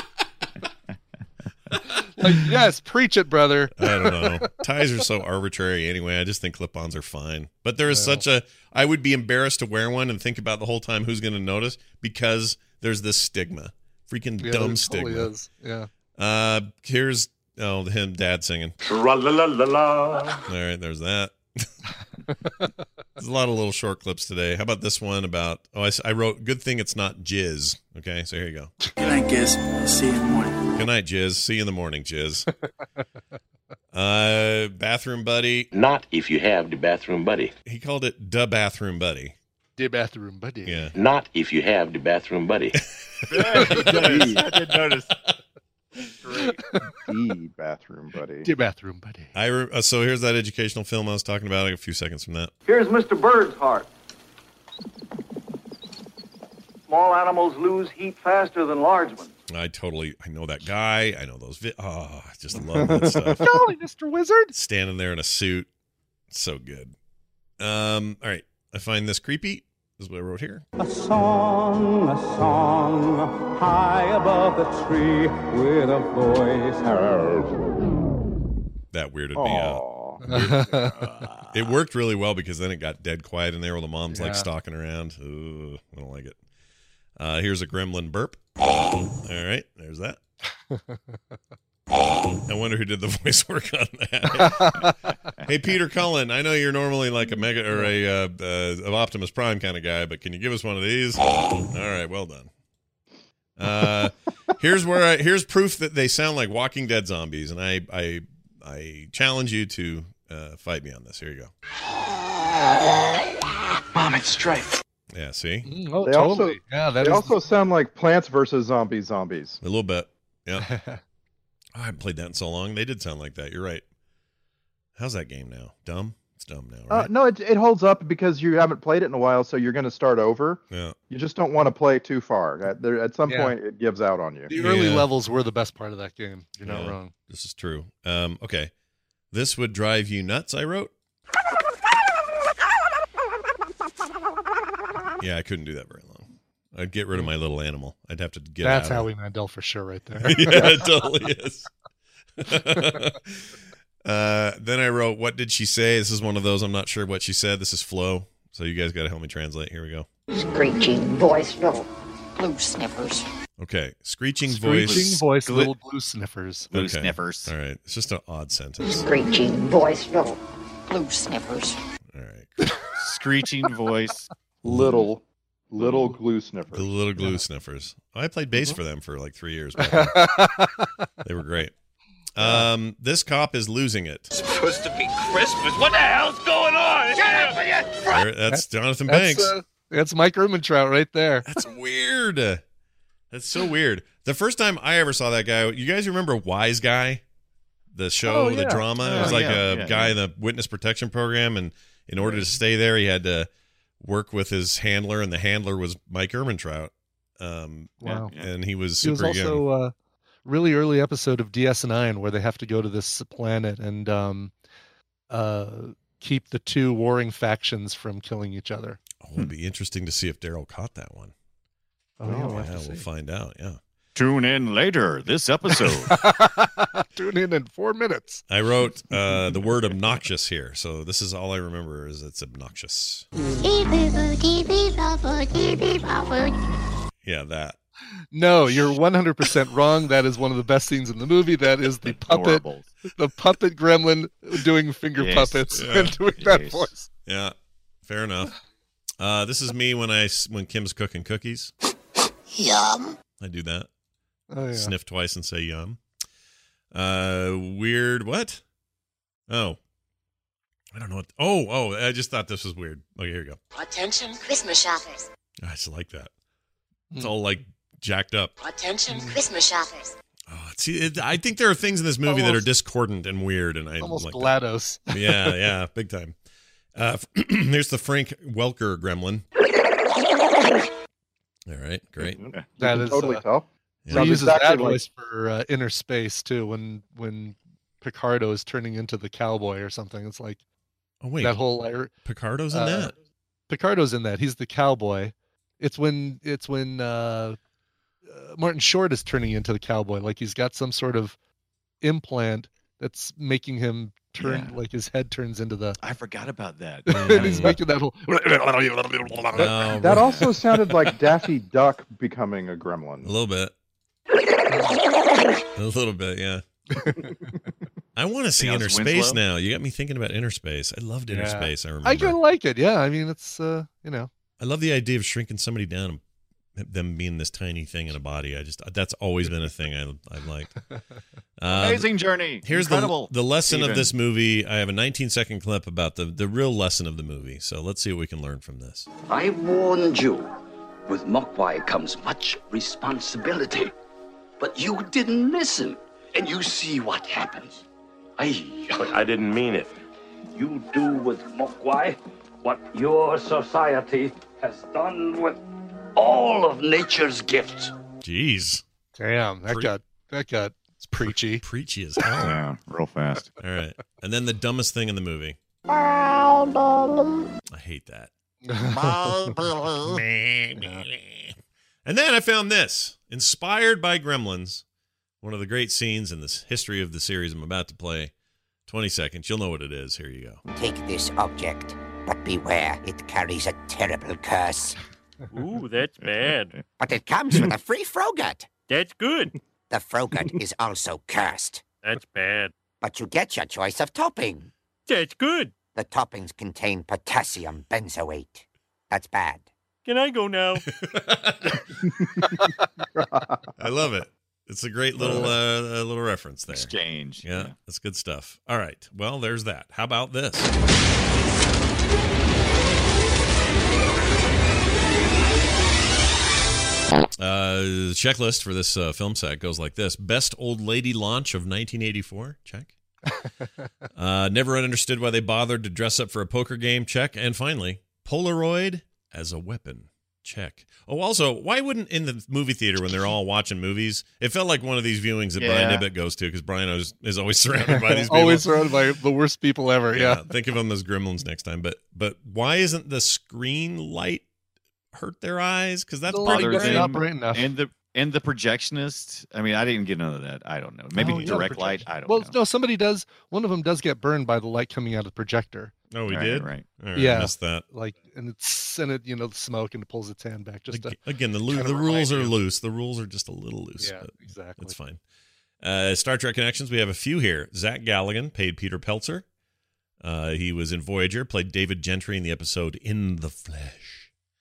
[SPEAKER 8] Like, yes, preach it, brother.
[SPEAKER 6] I don't know. Ties are so arbitrary anyway. I just think clip-ons are fine. But there is I would be embarrassed to wear one and think about the whole time who's going to notice because there's this stigma Freaking
[SPEAKER 8] Yeah,
[SPEAKER 6] dumb
[SPEAKER 8] it
[SPEAKER 6] stigma.
[SPEAKER 8] totally is. Yeah.
[SPEAKER 6] Here's him, dad singing.
[SPEAKER 10] Tra-la-la-la-la.
[SPEAKER 6] All right, there's that. There's a lot of little short clips today. How about this one about? I wrote. Good thing it's not jizz. Okay, so here you go.
[SPEAKER 11] Good night, Giz. See you in the morning.
[SPEAKER 6] Good night, Jizz. See you in the morning, Jizz. Bathroom buddy.
[SPEAKER 4] Not if you have the bathroom buddy.
[SPEAKER 6] He called it the bathroom buddy.
[SPEAKER 8] Dear bathroom buddy.
[SPEAKER 6] Yeah.
[SPEAKER 4] Not if you have the bathroom buddy.
[SPEAKER 7] I did notice.
[SPEAKER 9] The bathroom buddy.
[SPEAKER 8] Dear bathroom buddy.
[SPEAKER 6] So here's that educational film I was talking about. A few seconds from that.
[SPEAKER 12] Here's Mr. Bird's heart. Small animals lose heat faster than large ones.
[SPEAKER 6] I know that guy. I know those. I just love that stuff.
[SPEAKER 8] Golly, Mr. Wizard.
[SPEAKER 6] Standing there in a suit. So good. All right. I find this creepy. This is what I wrote here.
[SPEAKER 13] A song, high above the tree with a voice.
[SPEAKER 6] That weirded me out. It worked really well because then it got dead quiet in there while the mom's like stalking around. Ooh, I don't like it. Here's a gremlin burp. All right, there's that. I wonder who did the voice work on that. Hey, Peter Cullen, I know you're normally like a Mega or a Optimus Prime kind of guy, but can you give us one of these? All right, well done. Here's proof that they sound like Walking Dead zombies, and I challenge you to fight me on this. Here you go.
[SPEAKER 11] Mom, it's Stripe.
[SPEAKER 6] Yeah, see?
[SPEAKER 9] They also sound like Plants vs. Zombies.
[SPEAKER 6] A little bit. Yeah. I haven't played that in so long. They did sound like that. You're right. How's that game now? Dumb? It's dumb now, right?
[SPEAKER 9] No, it holds up because you haven't played it in a while, so you're going to start over.
[SPEAKER 6] Yeah.
[SPEAKER 9] You just don't want to play too far. At some point, it gives out on you.
[SPEAKER 8] The early levels were the best part of that game. You're not wrong.
[SPEAKER 6] This is true. Okay. This would drive you nuts, I wrote. Yeah, I couldn't do that very long. I'd get rid of my little animal. I'd have to get out.
[SPEAKER 8] That's Howie Mandel for sure right there.
[SPEAKER 6] Yeah, it totally is. Then I wrote, what did she say? This is one of those, I'm not sure what she said. This is Flo. So you guys got to help me translate. Here we go.
[SPEAKER 14] Screeching voice, little blue sniffers.
[SPEAKER 6] Okay. Screeching
[SPEAKER 8] voice, little blue sniffers.
[SPEAKER 6] Blue sniffers. All right. It's just an odd sentence.
[SPEAKER 14] Screeching voice, little blue sniffers.
[SPEAKER 6] All right.
[SPEAKER 7] Screeching voice.
[SPEAKER 9] Little glue sniffers.
[SPEAKER 6] The little glue sniffers. I played bass for them for like 3 years. They were great. This cop is losing it.
[SPEAKER 15] It's supposed to be Christmas. What the hell's going on? Shut up, will you?
[SPEAKER 6] That's Jonathan Banks.
[SPEAKER 8] That's Mike Ehrmantraut right there.
[SPEAKER 6] That's weird. That's so weird. The first time I ever saw that guy, you guys remember Wise Guy? The show, the drama? It was like a guy in the witness protection program, and in order to stay there, he had to work with his handler, and the handler was Mike Ehrmantraut.
[SPEAKER 8] Wow.
[SPEAKER 6] And he was
[SPEAKER 8] super
[SPEAKER 6] young.
[SPEAKER 8] He was also a really early episode of DS9 where they have to go to this planet and keep the two warring factions from killing each other.
[SPEAKER 6] Oh, it'd be interesting to see if Daryl caught that one.
[SPEAKER 8] We'll
[SPEAKER 6] find out, yeah.
[SPEAKER 7] Tune in later this episode.
[SPEAKER 8] Tune in 4 minutes.
[SPEAKER 6] I wrote the word obnoxious here, so this is all I remember is it's obnoxious. Yeah, that.
[SPEAKER 8] No, you're 100% wrong. That is one of the best scenes in the movie. That is the puppet gremlin doing finger puppets and doing that voice.
[SPEAKER 6] Yeah, fair enough. This is me when Kim's cooking cookies.
[SPEAKER 14] Yum.
[SPEAKER 6] I do that.
[SPEAKER 8] Oh, yeah.
[SPEAKER 6] Sniff twice and say yum. Weird what? Oh. I don't know what. Oh, I just thought this was weird. Okay, here we go.
[SPEAKER 14] Attention, Christmas shoppers.
[SPEAKER 6] I just like that. It's all like jacked up.
[SPEAKER 14] Attention, Christmas shoppers.
[SPEAKER 6] Oh, see, I think there are things in this movie that are discordant and weird, and I
[SPEAKER 8] almost
[SPEAKER 6] like
[SPEAKER 8] GLaDOS.
[SPEAKER 6] Yeah, big time. Here's the Frank Welker gremlin. All right, great.
[SPEAKER 8] That is
[SPEAKER 9] totally tell.
[SPEAKER 8] He uses that voice for Inner Space too. When Picardo is turning into the cowboy or something, it's like,
[SPEAKER 6] oh wait,
[SPEAKER 8] that whole
[SPEAKER 6] Picardo's in that.
[SPEAKER 8] Picardo's in that. He's the cowboy. It's when Martin Short is turning into the cowboy. Like he's got some sort of implant that's making him turn, like his head turns into the.
[SPEAKER 7] I forgot about that.
[SPEAKER 8] And he's making that whole.
[SPEAKER 9] That also sounded like Daffy Duck becoming a gremlin.
[SPEAKER 6] A little bit. A little bit, yeah. I want to see Inner Space now. You got me thinking about Inner Space. I loved Inner Space. I remember.
[SPEAKER 8] I kind of like it. Yeah, I mean, it's you know.
[SPEAKER 6] I love the idea of shrinking somebody down, and them being this tiny thing in a body. That's always been a thing I've liked.
[SPEAKER 7] Amazing journey.
[SPEAKER 6] Here's
[SPEAKER 7] Incredible,
[SPEAKER 6] the lesson
[SPEAKER 7] Steven.
[SPEAKER 6] of this movie. I have a 19-second clip about the real lesson of the movie. So let's see what we can learn from this.
[SPEAKER 16] I warned you. With Mogwai comes much responsibility. But you didn't listen, and you see what happens.
[SPEAKER 4] I didn't mean it.
[SPEAKER 16] You do with Mogwai what your society has done with all of nature's gifts.
[SPEAKER 6] Jeez.
[SPEAKER 8] Damn, that got it's preachy.
[SPEAKER 6] Preachy as hell.
[SPEAKER 7] Yeah, real fast.
[SPEAKER 6] All right. And then the dumbest thing in the movie. I hate that. And then I found this. Inspired by Gremlins, one of the great scenes in this history of the series I'm about to play. 20 seconds. You'll know what it is. Here you go.
[SPEAKER 14] Take this object, but beware, it carries a terrible curse.
[SPEAKER 17] Ooh, that's bad.
[SPEAKER 14] But it comes with a free Frogut.
[SPEAKER 17] That's good.
[SPEAKER 14] The Frogut is also cursed.
[SPEAKER 17] That's bad.
[SPEAKER 14] But you get your choice of topping.
[SPEAKER 17] That's good.
[SPEAKER 14] The toppings contain potassium benzoate. That's bad.
[SPEAKER 17] Can I go now?
[SPEAKER 6] I love it. It's a great little reference there.
[SPEAKER 7] Exchange.
[SPEAKER 6] Yeah, that's good stuff. All right. Well, there's that. How about this? The checklist for this film set goes like this. Best old lady launch of 1984. Check. Never understood why they bothered to dress up for a poker game. Check. And finally, Polaroid as a weapon. Check. Oh, also, why wouldn't in the movie theater when they're all watching movies, it felt like one of these viewings that Brian Ibbett goes to because Brian is always surrounded by these people.
[SPEAKER 8] Always surrounded by the worst people ever, yeah.
[SPEAKER 6] Think of them as gremlins next time. But why isn't the screen light hurt their eyes? Because that's
[SPEAKER 8] not bright enough.
[SPEAKER 7] And the projectionist, I mean, I didn't get none of that. I don't know. Maybe direct light. I don't know.
[SPEAKER 8] Well, no, somebody does. One of them does get burned by the light coming out of the projector.
[SPEAKER 6] Oh, we did?
[SPEAKER 7] Right.
[SPEAKER 6] All right,
[SPEAKER 8] yeah.
[SPEAKER 6] I missed that.
[SPEAKER 8] Like, and it, the smoke and it pulls its hand back. Just
[SPEAKER 6] Again, the rules are loose. The rules are just a little loose.
[SPEAKER 8] Yeah,
[SPEAKER 6] but
[SPEAKER 8] exactly.
[SPEAKER 6] It's fine. Star Trek connections, we have a few here. Zach Galligan played Peter Peltzer. He was in Voyager, played David Gentry in the episode In the Flesh.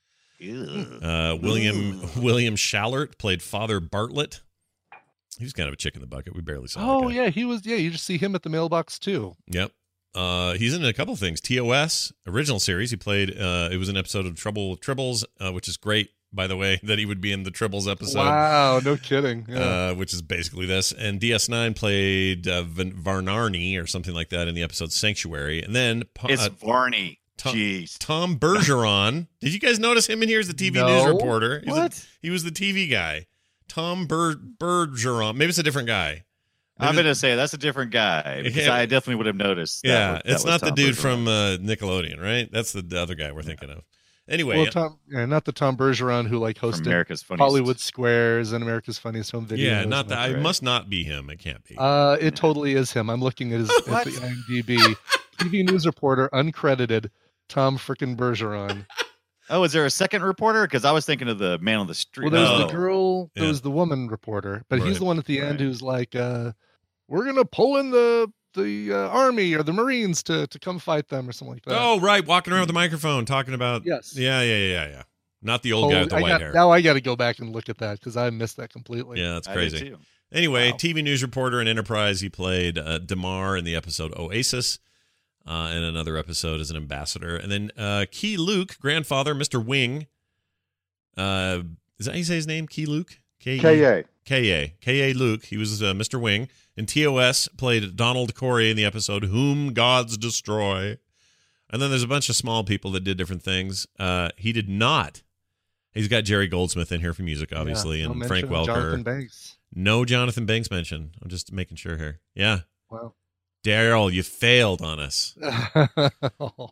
[SPEAKER 6] William Shallert played Father Bartlett. He was kind of a chick in the bucket. We barely saw him.
[SPEAKER 8] Oh, yeah, he was. Yeah, you just see him at the mailbox, too.
[SPEAKER 6] Yep. He's in a couple things. TOS, original series. He played, it was an episode of Trouble with Tribbles, which is great, by the way, that he would be in the Tribbles episode.
[SPEAKER 8] Wow, no kidding. Yeah.
[SPEAKER 6] Which is basically this. And DS9 played Varnarni or something like that in the episode Sanctuary. And then...
[SPEAKER 7] It's Varney.
[SPEAKER 6] Jeez. Tom Bergeron. Did you guys notice him in here as the TV news reporter? He was the TV guy. Tom Bergeron. Maybe it's a different guy.
[SPEAKER 7] I'm going to say that's a different guy because I definitely would have noticed.
[SPEAKER 6] It's not the dude from Nickelodeon, right? That's the other guy we're thinking of. Anyway.
[SPEAKER 8] Well, not the Tom Bergeron who hosted
[SPEAKER 7] America's Funniest.
[SPEAKER 8] Hollywood Squares and America's Funniest Home Videos.
[SPEAKER 6] Yeah, not that. It must not be him. It can't be.
[SPEAKER 8] It totally is him. I'm looking at the IMDb. TV news reporter, uncredited, Tom frickin' Bergeron.
[SPEAKER 7] Oh, is there a second reporter? Because I was thinking of the man on the street.
[SPEAKER 8] Well, there's the girl, there was the woman reporter, but he's the one at the end who's like, we're going to pull in the army or the Marines to come fight them or something like that.
[SPEAKER 6] Oh, right. Walking around with the microphone talking about.
[SPEAKER 8] Yes.
[SPEAKER 6] Yeah. Not the old guy with the white hair.
[SPEAKER 8] Now I got to go back and look at that because I missed that completely.
[SPEAKER 6] Yeah, that's crazy. Anyway, TV news reporter in Enterprise. He played Damar in the episode Oasis. In another episode as an ambassador. And then Key Luke, grandfather, Mr. Wing. Is that how you say his name? Key Luke?
[SPEAKER 9] K.A.
[SPEAKER 6] K.A. Luke. He was Mr. Wing. And TOS played Donald Corey in the episode Whom Gods Destroy. And then there's a bunch of small people that did different things. He did not. He's got Jerry Goldsmith in here for music, obviously, and Frank Welker.
[SPEAKER 8] Jonathan Banks.
[SPEAKER 6] No Jonathan Banks mention. I'm just making sure here. Yeah.
[SPEAKER 8] Wow.
[SPEAKER 6] Daryl, you failed on us. All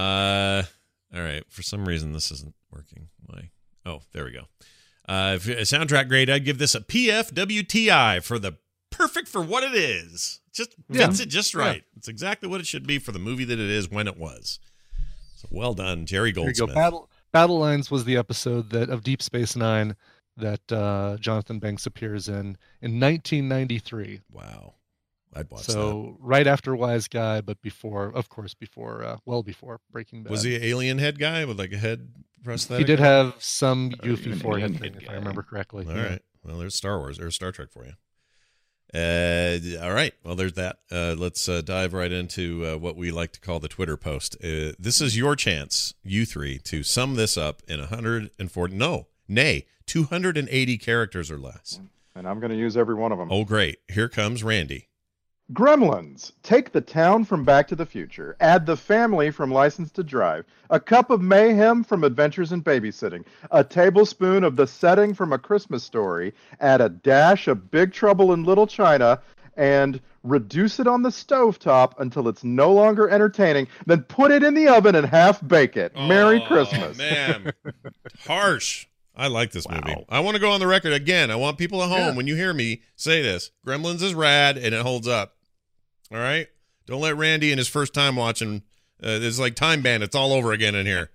[SPEAKER 6] right. For some reason, this isn't working. Why? Oh, there we go. Soundtrack grade, I'd give this a PFWTI for the perfect for what it is. Just fits it just right. Yeah. It's exactly what it should be for the movie that it is when it was. So well done, Jerry Goldsmith.
[SPEAKER 8] There you go. Battle Lines was the episode of Deep Space Nine that Jonathan Banks appears in 1993.
[SPEAKER 6] Wow. I'd watch
[SPEAKER 8] so right after Wise Guy, but before well before Breaking Bad.
[SPEAKER 6] Was he an alien head guy with like a head prosthetic?
[SPEAKER 8] He did have some goofy forehead thing, if I remember correctly.
[SPEAKER 6] All right. Well, there's Star Wars or Star Trek for you. All right. Well, there's that. Let's dive right into what we like to call the Twitter post. This is your chance, you three, to sum this up in 280 characters or less.
[SPEAKER 9] And I'm going to use every one of them.
[SPEAKER 6] Oh, great. Here comes Randy.
[SPEAKER 9] Gremlins. Take the town from Back to the Future. Add the family from License to Drive. A cup of mayhem from Adventures in Babysitting. A tablespoon of the setting from A Christmas Story. Add a dash of Big Trouble in Little China. And reduce it on the stovetop until it's no longer entertaining. Then put it in the oven and half bake it. Merry Christmas.
[SPEAKER 6] Man. Harsh. I like this movie. I want to go on the record again. I want people at home, when you hear me say this, Gremlins is rad and it holds up. All right? Don't let Randy in his first time watching. It's like Time Bandits all over again in here.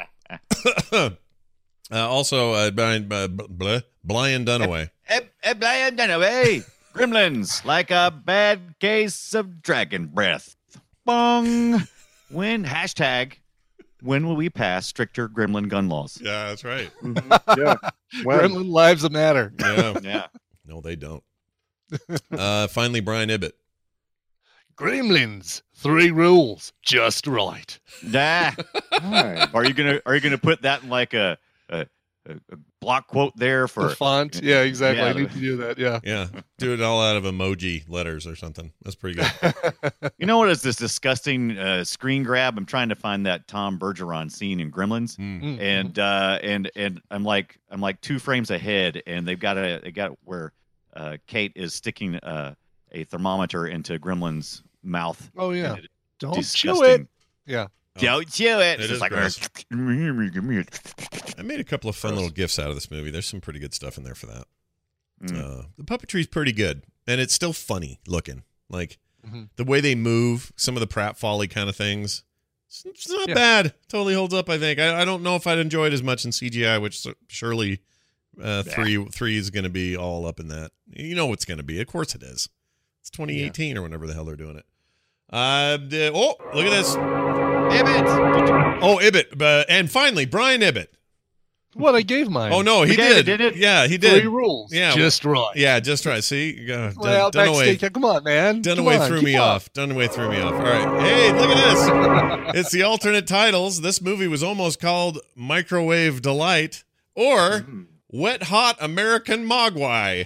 [SPEAKER 6] Also, Brian Dunaway.
[SPEAKER 7] Brian Dunaway. Gremlins, like a bad case of dragon breath. Bong. When will we pass stricter gremlin gun laws?
[SPEAKER 6] Yeah, that's right.
[SPEAKER 9] Yeah.
[SPEAKER 8] Gremlin lives matter.
[SPEAKER 6] Yeah. No, they don't. Finally, Brian Ibbett.
[SPEAKER 8] Gremlins, 3 rules, just right.
[SPEAKER 7] Nah. Right. Are you gonna put that in like a block quote there for
[SPEAKER 8] the font? Yeah, exactly. I need to do that.
[SPEAKER 6] Yeah. Do it all out of emoji letters or something. That's pretty good.
[SPEAKER 7] You know what is this disgusting screen grab? I'm trying to find that Tom Bergeron scene in Gremlins, and I'm like 2 frames ahead, and they got where Kate is sticking a thermometer into Gremlin's mouth.
[SPEAKER 8] Oh yeah, don't
[SPEAKER 7] disgusting.
[SPEAKER 8] chew it. Yeah.
[SPEAKER 7] Don't chew it.
[SPEAKER 6] It is
[SPEAKER 7] like,
[SPEAKER 6] gross. I made a couple of fun little gifs out of this movie. There's some pretty good stuff in there for that. The puppetry's pretty good, and it's still funny looking. Like the way they move, some of the pratfally kind of things. It's not bad. Totally holds up, I think. I don't know if I'd enjoy it as much in CGI, which surely three is going to be all up in that. You know what's going to be. Of course it is. It's 2018 or whenever the hell they're doing it. Look at this.
[SPEAKER 7] Ibbett.
[SPEAKER 6] Oh, Ibbett. And finally, Brian Ibbett.
[SPEAKER 8] What? I gave mine.
[SPEAKER 6] Oh, no, he did.
[SPEAKER 7] It?
[SPEAKER 6] Yeah, he did.
[SPEAKER 8] 3 rules.
[SPEAKER 6] Yeah.
[SPEAKER 8] Just right.
[SPEAKER 6] Yeah, just right. See?
[SPEAKER 8] Well, Dunaway. Come on, man.
[SPEAKER 6] Dunaway threw me off. Dunaway threw me off. All right. Hey, look at this. It's the alternate titles. This movie was almost called Microwave Delight or Wet Hot American Mogwai.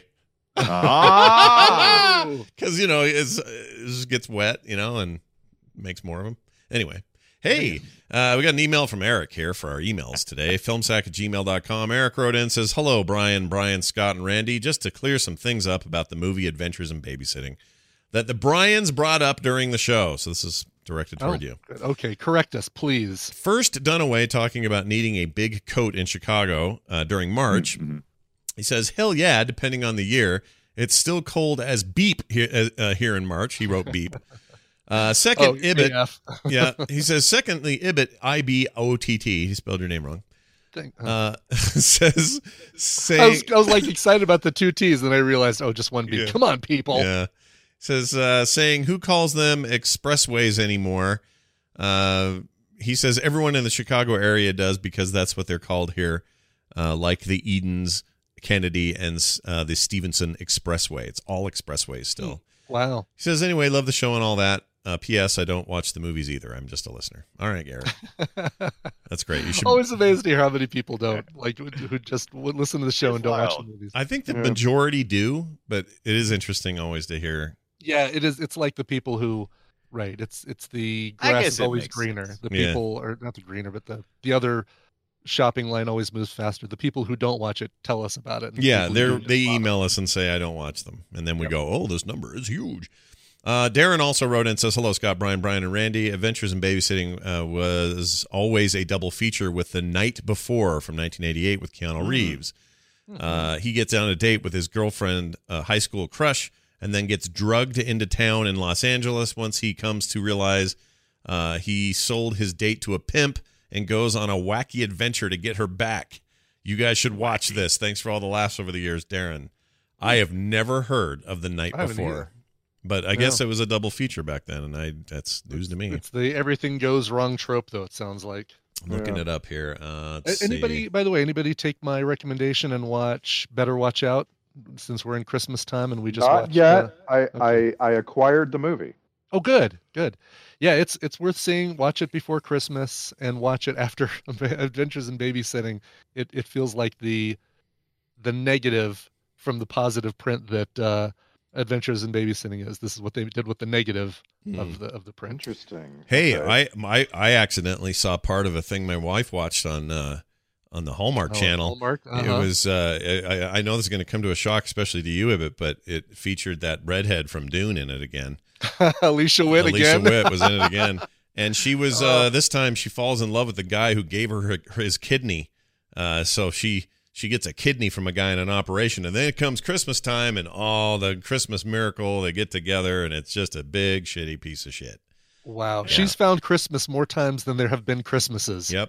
[SPEAKER 6] Because, it just gets wet, and makes more of them. Anyway. Hey, we got an email from Eric here for our emails today. Filmsack@gmail.com. Eric wrote in, says, hello, Brian, Scott, and Randy. Just to clear some things up about the movie Adventures in Babysitting that the Bryans brought up during the show. So this is directed toward you.
[SPEAKER 8] Good. Okay, correct us, please.
[SPEAKER 6] First, Dunaway talking about needing a big coat in Chicago during March. He says, hell yeah, depending on the year. It's still cold as beep here in March. He wrote beep. Second, Ibbett. Yeah, he says, secondly, Ibbett, I-B-O-T-T. He spelled your name wrong. Says, saying,
[SPEAKER 8] I was like excited about the 2 T's, and then I realized, just one B. Yeah. Come on, people.
[SPEAKER 6] Yeah. Says, saying, who calls them expressways anymore? He says, everyone in the Chicago area does because that's what they're called here, like the Edens, Kennedy, and the Stevenson Expressway. It's all expressways still.
[SPEAKER 8] Wow.
[SPEAKER 6] He says, anyway, love the show and all that. P.S. I don't watch the movies either. I'm just a listener. All right, Garrett. That's great. You should
[SPEAKER 8] always amazed to hear how many people don't who just would listen to the show and don't watch the movies.
[SPEAKER 6] I think the majority do, but it is interesting always to hear.
[SPEAKER 8] Yeah, it is. It's like the people who, right? It's the grass is always greener. The people are not the greener, but the other shopping line always moves faster. The people who don't watch it tell us about it.
[SPEAKER 6] Yeah, they email us and say I don't watch them, and then we go, oh, this number is huge. Darren also wrote in and says, hello, Scott, Brian, and Randy. Adventures in Babysitting was always a double feature with The Night Before from 1988 with Keanu Reeves. He gets on a date with his girlfriend, high school crush, and then gets drugged into town in Los Angeles once he comes to realize he sold his date to a pimp and goes on a wacky adventure to get her back. You guys should watch this. Thanks for all the laughs over the years, Darren. I have never heard of The Night Before. But I guess it was a double feature back then, and that's news to me.
[SPEAKER 8] It's the everything goes wrong trope, though, it sounds like.
[SPEAKER 6] I'm looking it up here.
[SPEAKER 8] Anybody, by the way, take my recommendation and watch Better Watch Out, since we're in Christmas time and we just watched?
[SPEAKER 9] Not yet. I acquired the movie.
[SPEAKER 8] Oh, good. Yeah, it's worth seeing. Watch it before Christmas and watch it after Adventures in Babysitting. It feels like the negative from the positive print that Adventures in Babysitting is. This is what they did with the negative of the print.
[SPEAKER 9] Interesting.
[SPEAKER 6] Hey, okay. I accidentally saw part of a thing my wife watched on the Hallmark channel.
[SPEAKER 8] Hallmark?
[SPEAKER 6] It was I know this is going to come to a shock, especially to you, Ibbott, but it featured that redhead from Dune in it again.
[SPEAKER 8] Alicia Witt again.
[SPEAKER 6] Alicia Witt was in it again, and she was this time she falls in love with the guy who gave her his kidney. So she gets a kidney from a guy in an operation, and then it comes Christmas time and all the Christmas miracle. They get together, and it's just a big shitty piece of shit.
[SPEAKER 8] Wow, yeah. She's found Christmas more times than there have been Christmases.
[SPEAKER 6] Yep.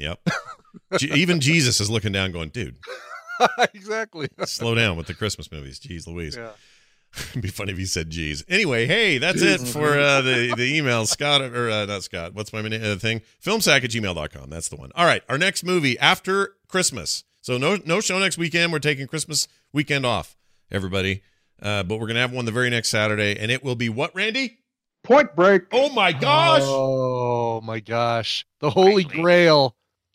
[SPEAKER 6] Even Jesus is looking down, going, "Dude,
[SPEAKER 8] exactly.
[SPEAKER 6] Slow down with the Christmas movies." Jeez Louise.
[SPEAKER 8] Yeah.
[SPEAKER 6] It'd be funny if he said "geez." Anyway, hey, that's it for the email. Scott, or not Scott. What's my thing? Filmsack@gmail.com. That's the one. All right, our next movie after Christmas. So no show next weekend. We're taking Christmas weekend off, everybody. But we're gonna have one the very next Saturday, and it will be what, Randy?
[SPEAKER 9] Point Break.
[SPEAKER 6] Oh my gosh!
[SPEAKER 8] Oh my gosh! The Holy Grail.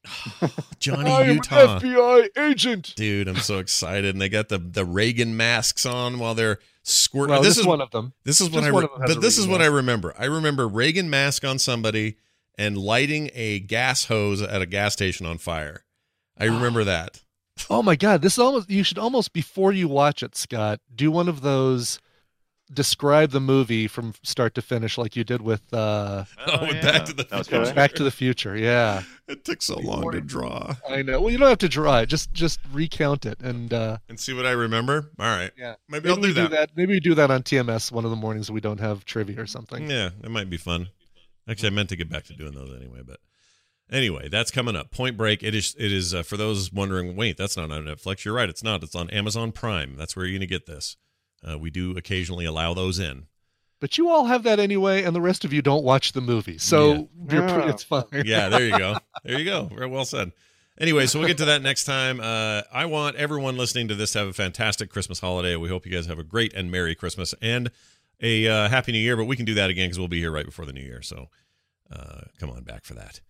[SPEAKER 6] Johnny
[SPEAKER 8] I am
[SPEAKER 6] Utah,
[SPEAKER 8] an FBI agent.
[SPEAKER 6] Dude, I'm so excited, and they got the Reagan masks on while they're squirting.
[SPEAKER 8] Well, this is one of them.
[SPEAKER 6] This is what I remember. I remember Reagan mask on somebody and lighting a gas hose at a gas station on fire. I remember that.
[SPEAKER 8] Oh my God! You should almost, before you watch it, Scott, do one of those. Describe the movie from start to finish, like you did with
[SPEAKER 6] Back to the Future.
[SPEAKER 8] Back to the Future. Yeah,
[SPEAKER 6] it took so long to draw.
[SPEAKER 8] I know. Well, you don't have to draw it. Just recount it and
[SPEAKER 6] see what I remember. All right.
[SPEAKER 8] Yeah.
[SPEAKER 6] Maybe I'll do that.
[SPEAKER 8] Maybe we do that on TMS one of the mornings we don't have trivia or something.
[SPEAKER 6] Yeah, it might be fun. Actually, I meant to get back to doing those anyway, but anyway, that's coming up. Point Break. It is for those wondering. Wait, that's not on Netflix. You're right. It's not. It's on Amazon Prime. That's where you're going to get this. We do occasionally allow those in.
[SPEAKER 8] But you all have that anyway, and the rest of you don't watch the movie. So it's fine.
[SPEAKER 6] Yeah, there you go. There you go. Very well said. Anyway, so we'll get to that next time. I want everyone listening to this to have a fantastic Christmas holiday. We hope you guys have a great and Merry Christmas and a Happy New Year, but we can do that again because we'll be here right before the New Year. So come on back for that.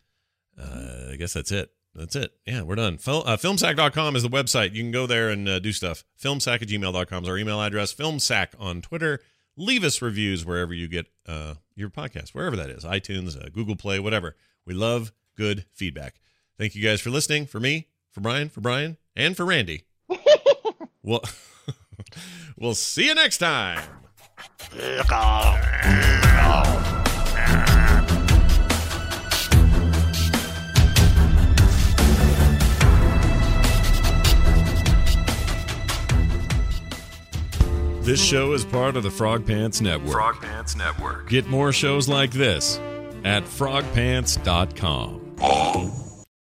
[SPEAKER 6] I guess that's it. That's it. Yeah, we're done. Filmsack.com is the website. You can go there and do stuff. Filmsack@gmail.com is our email address. Filmsack on Twitter. Leave us reviews wherever you get your podcast, wherever that is. iTunes, Google Play, whatever. We love good feedback. Thank you guys for listening. For me, for Brian, and for Randy. We'll see you next time. This show is part of the Frog Pants Network.
[SPEAKER 5] Frog Pants Network.
[SPEAKER 6] Get more shows like this at frogpants.com.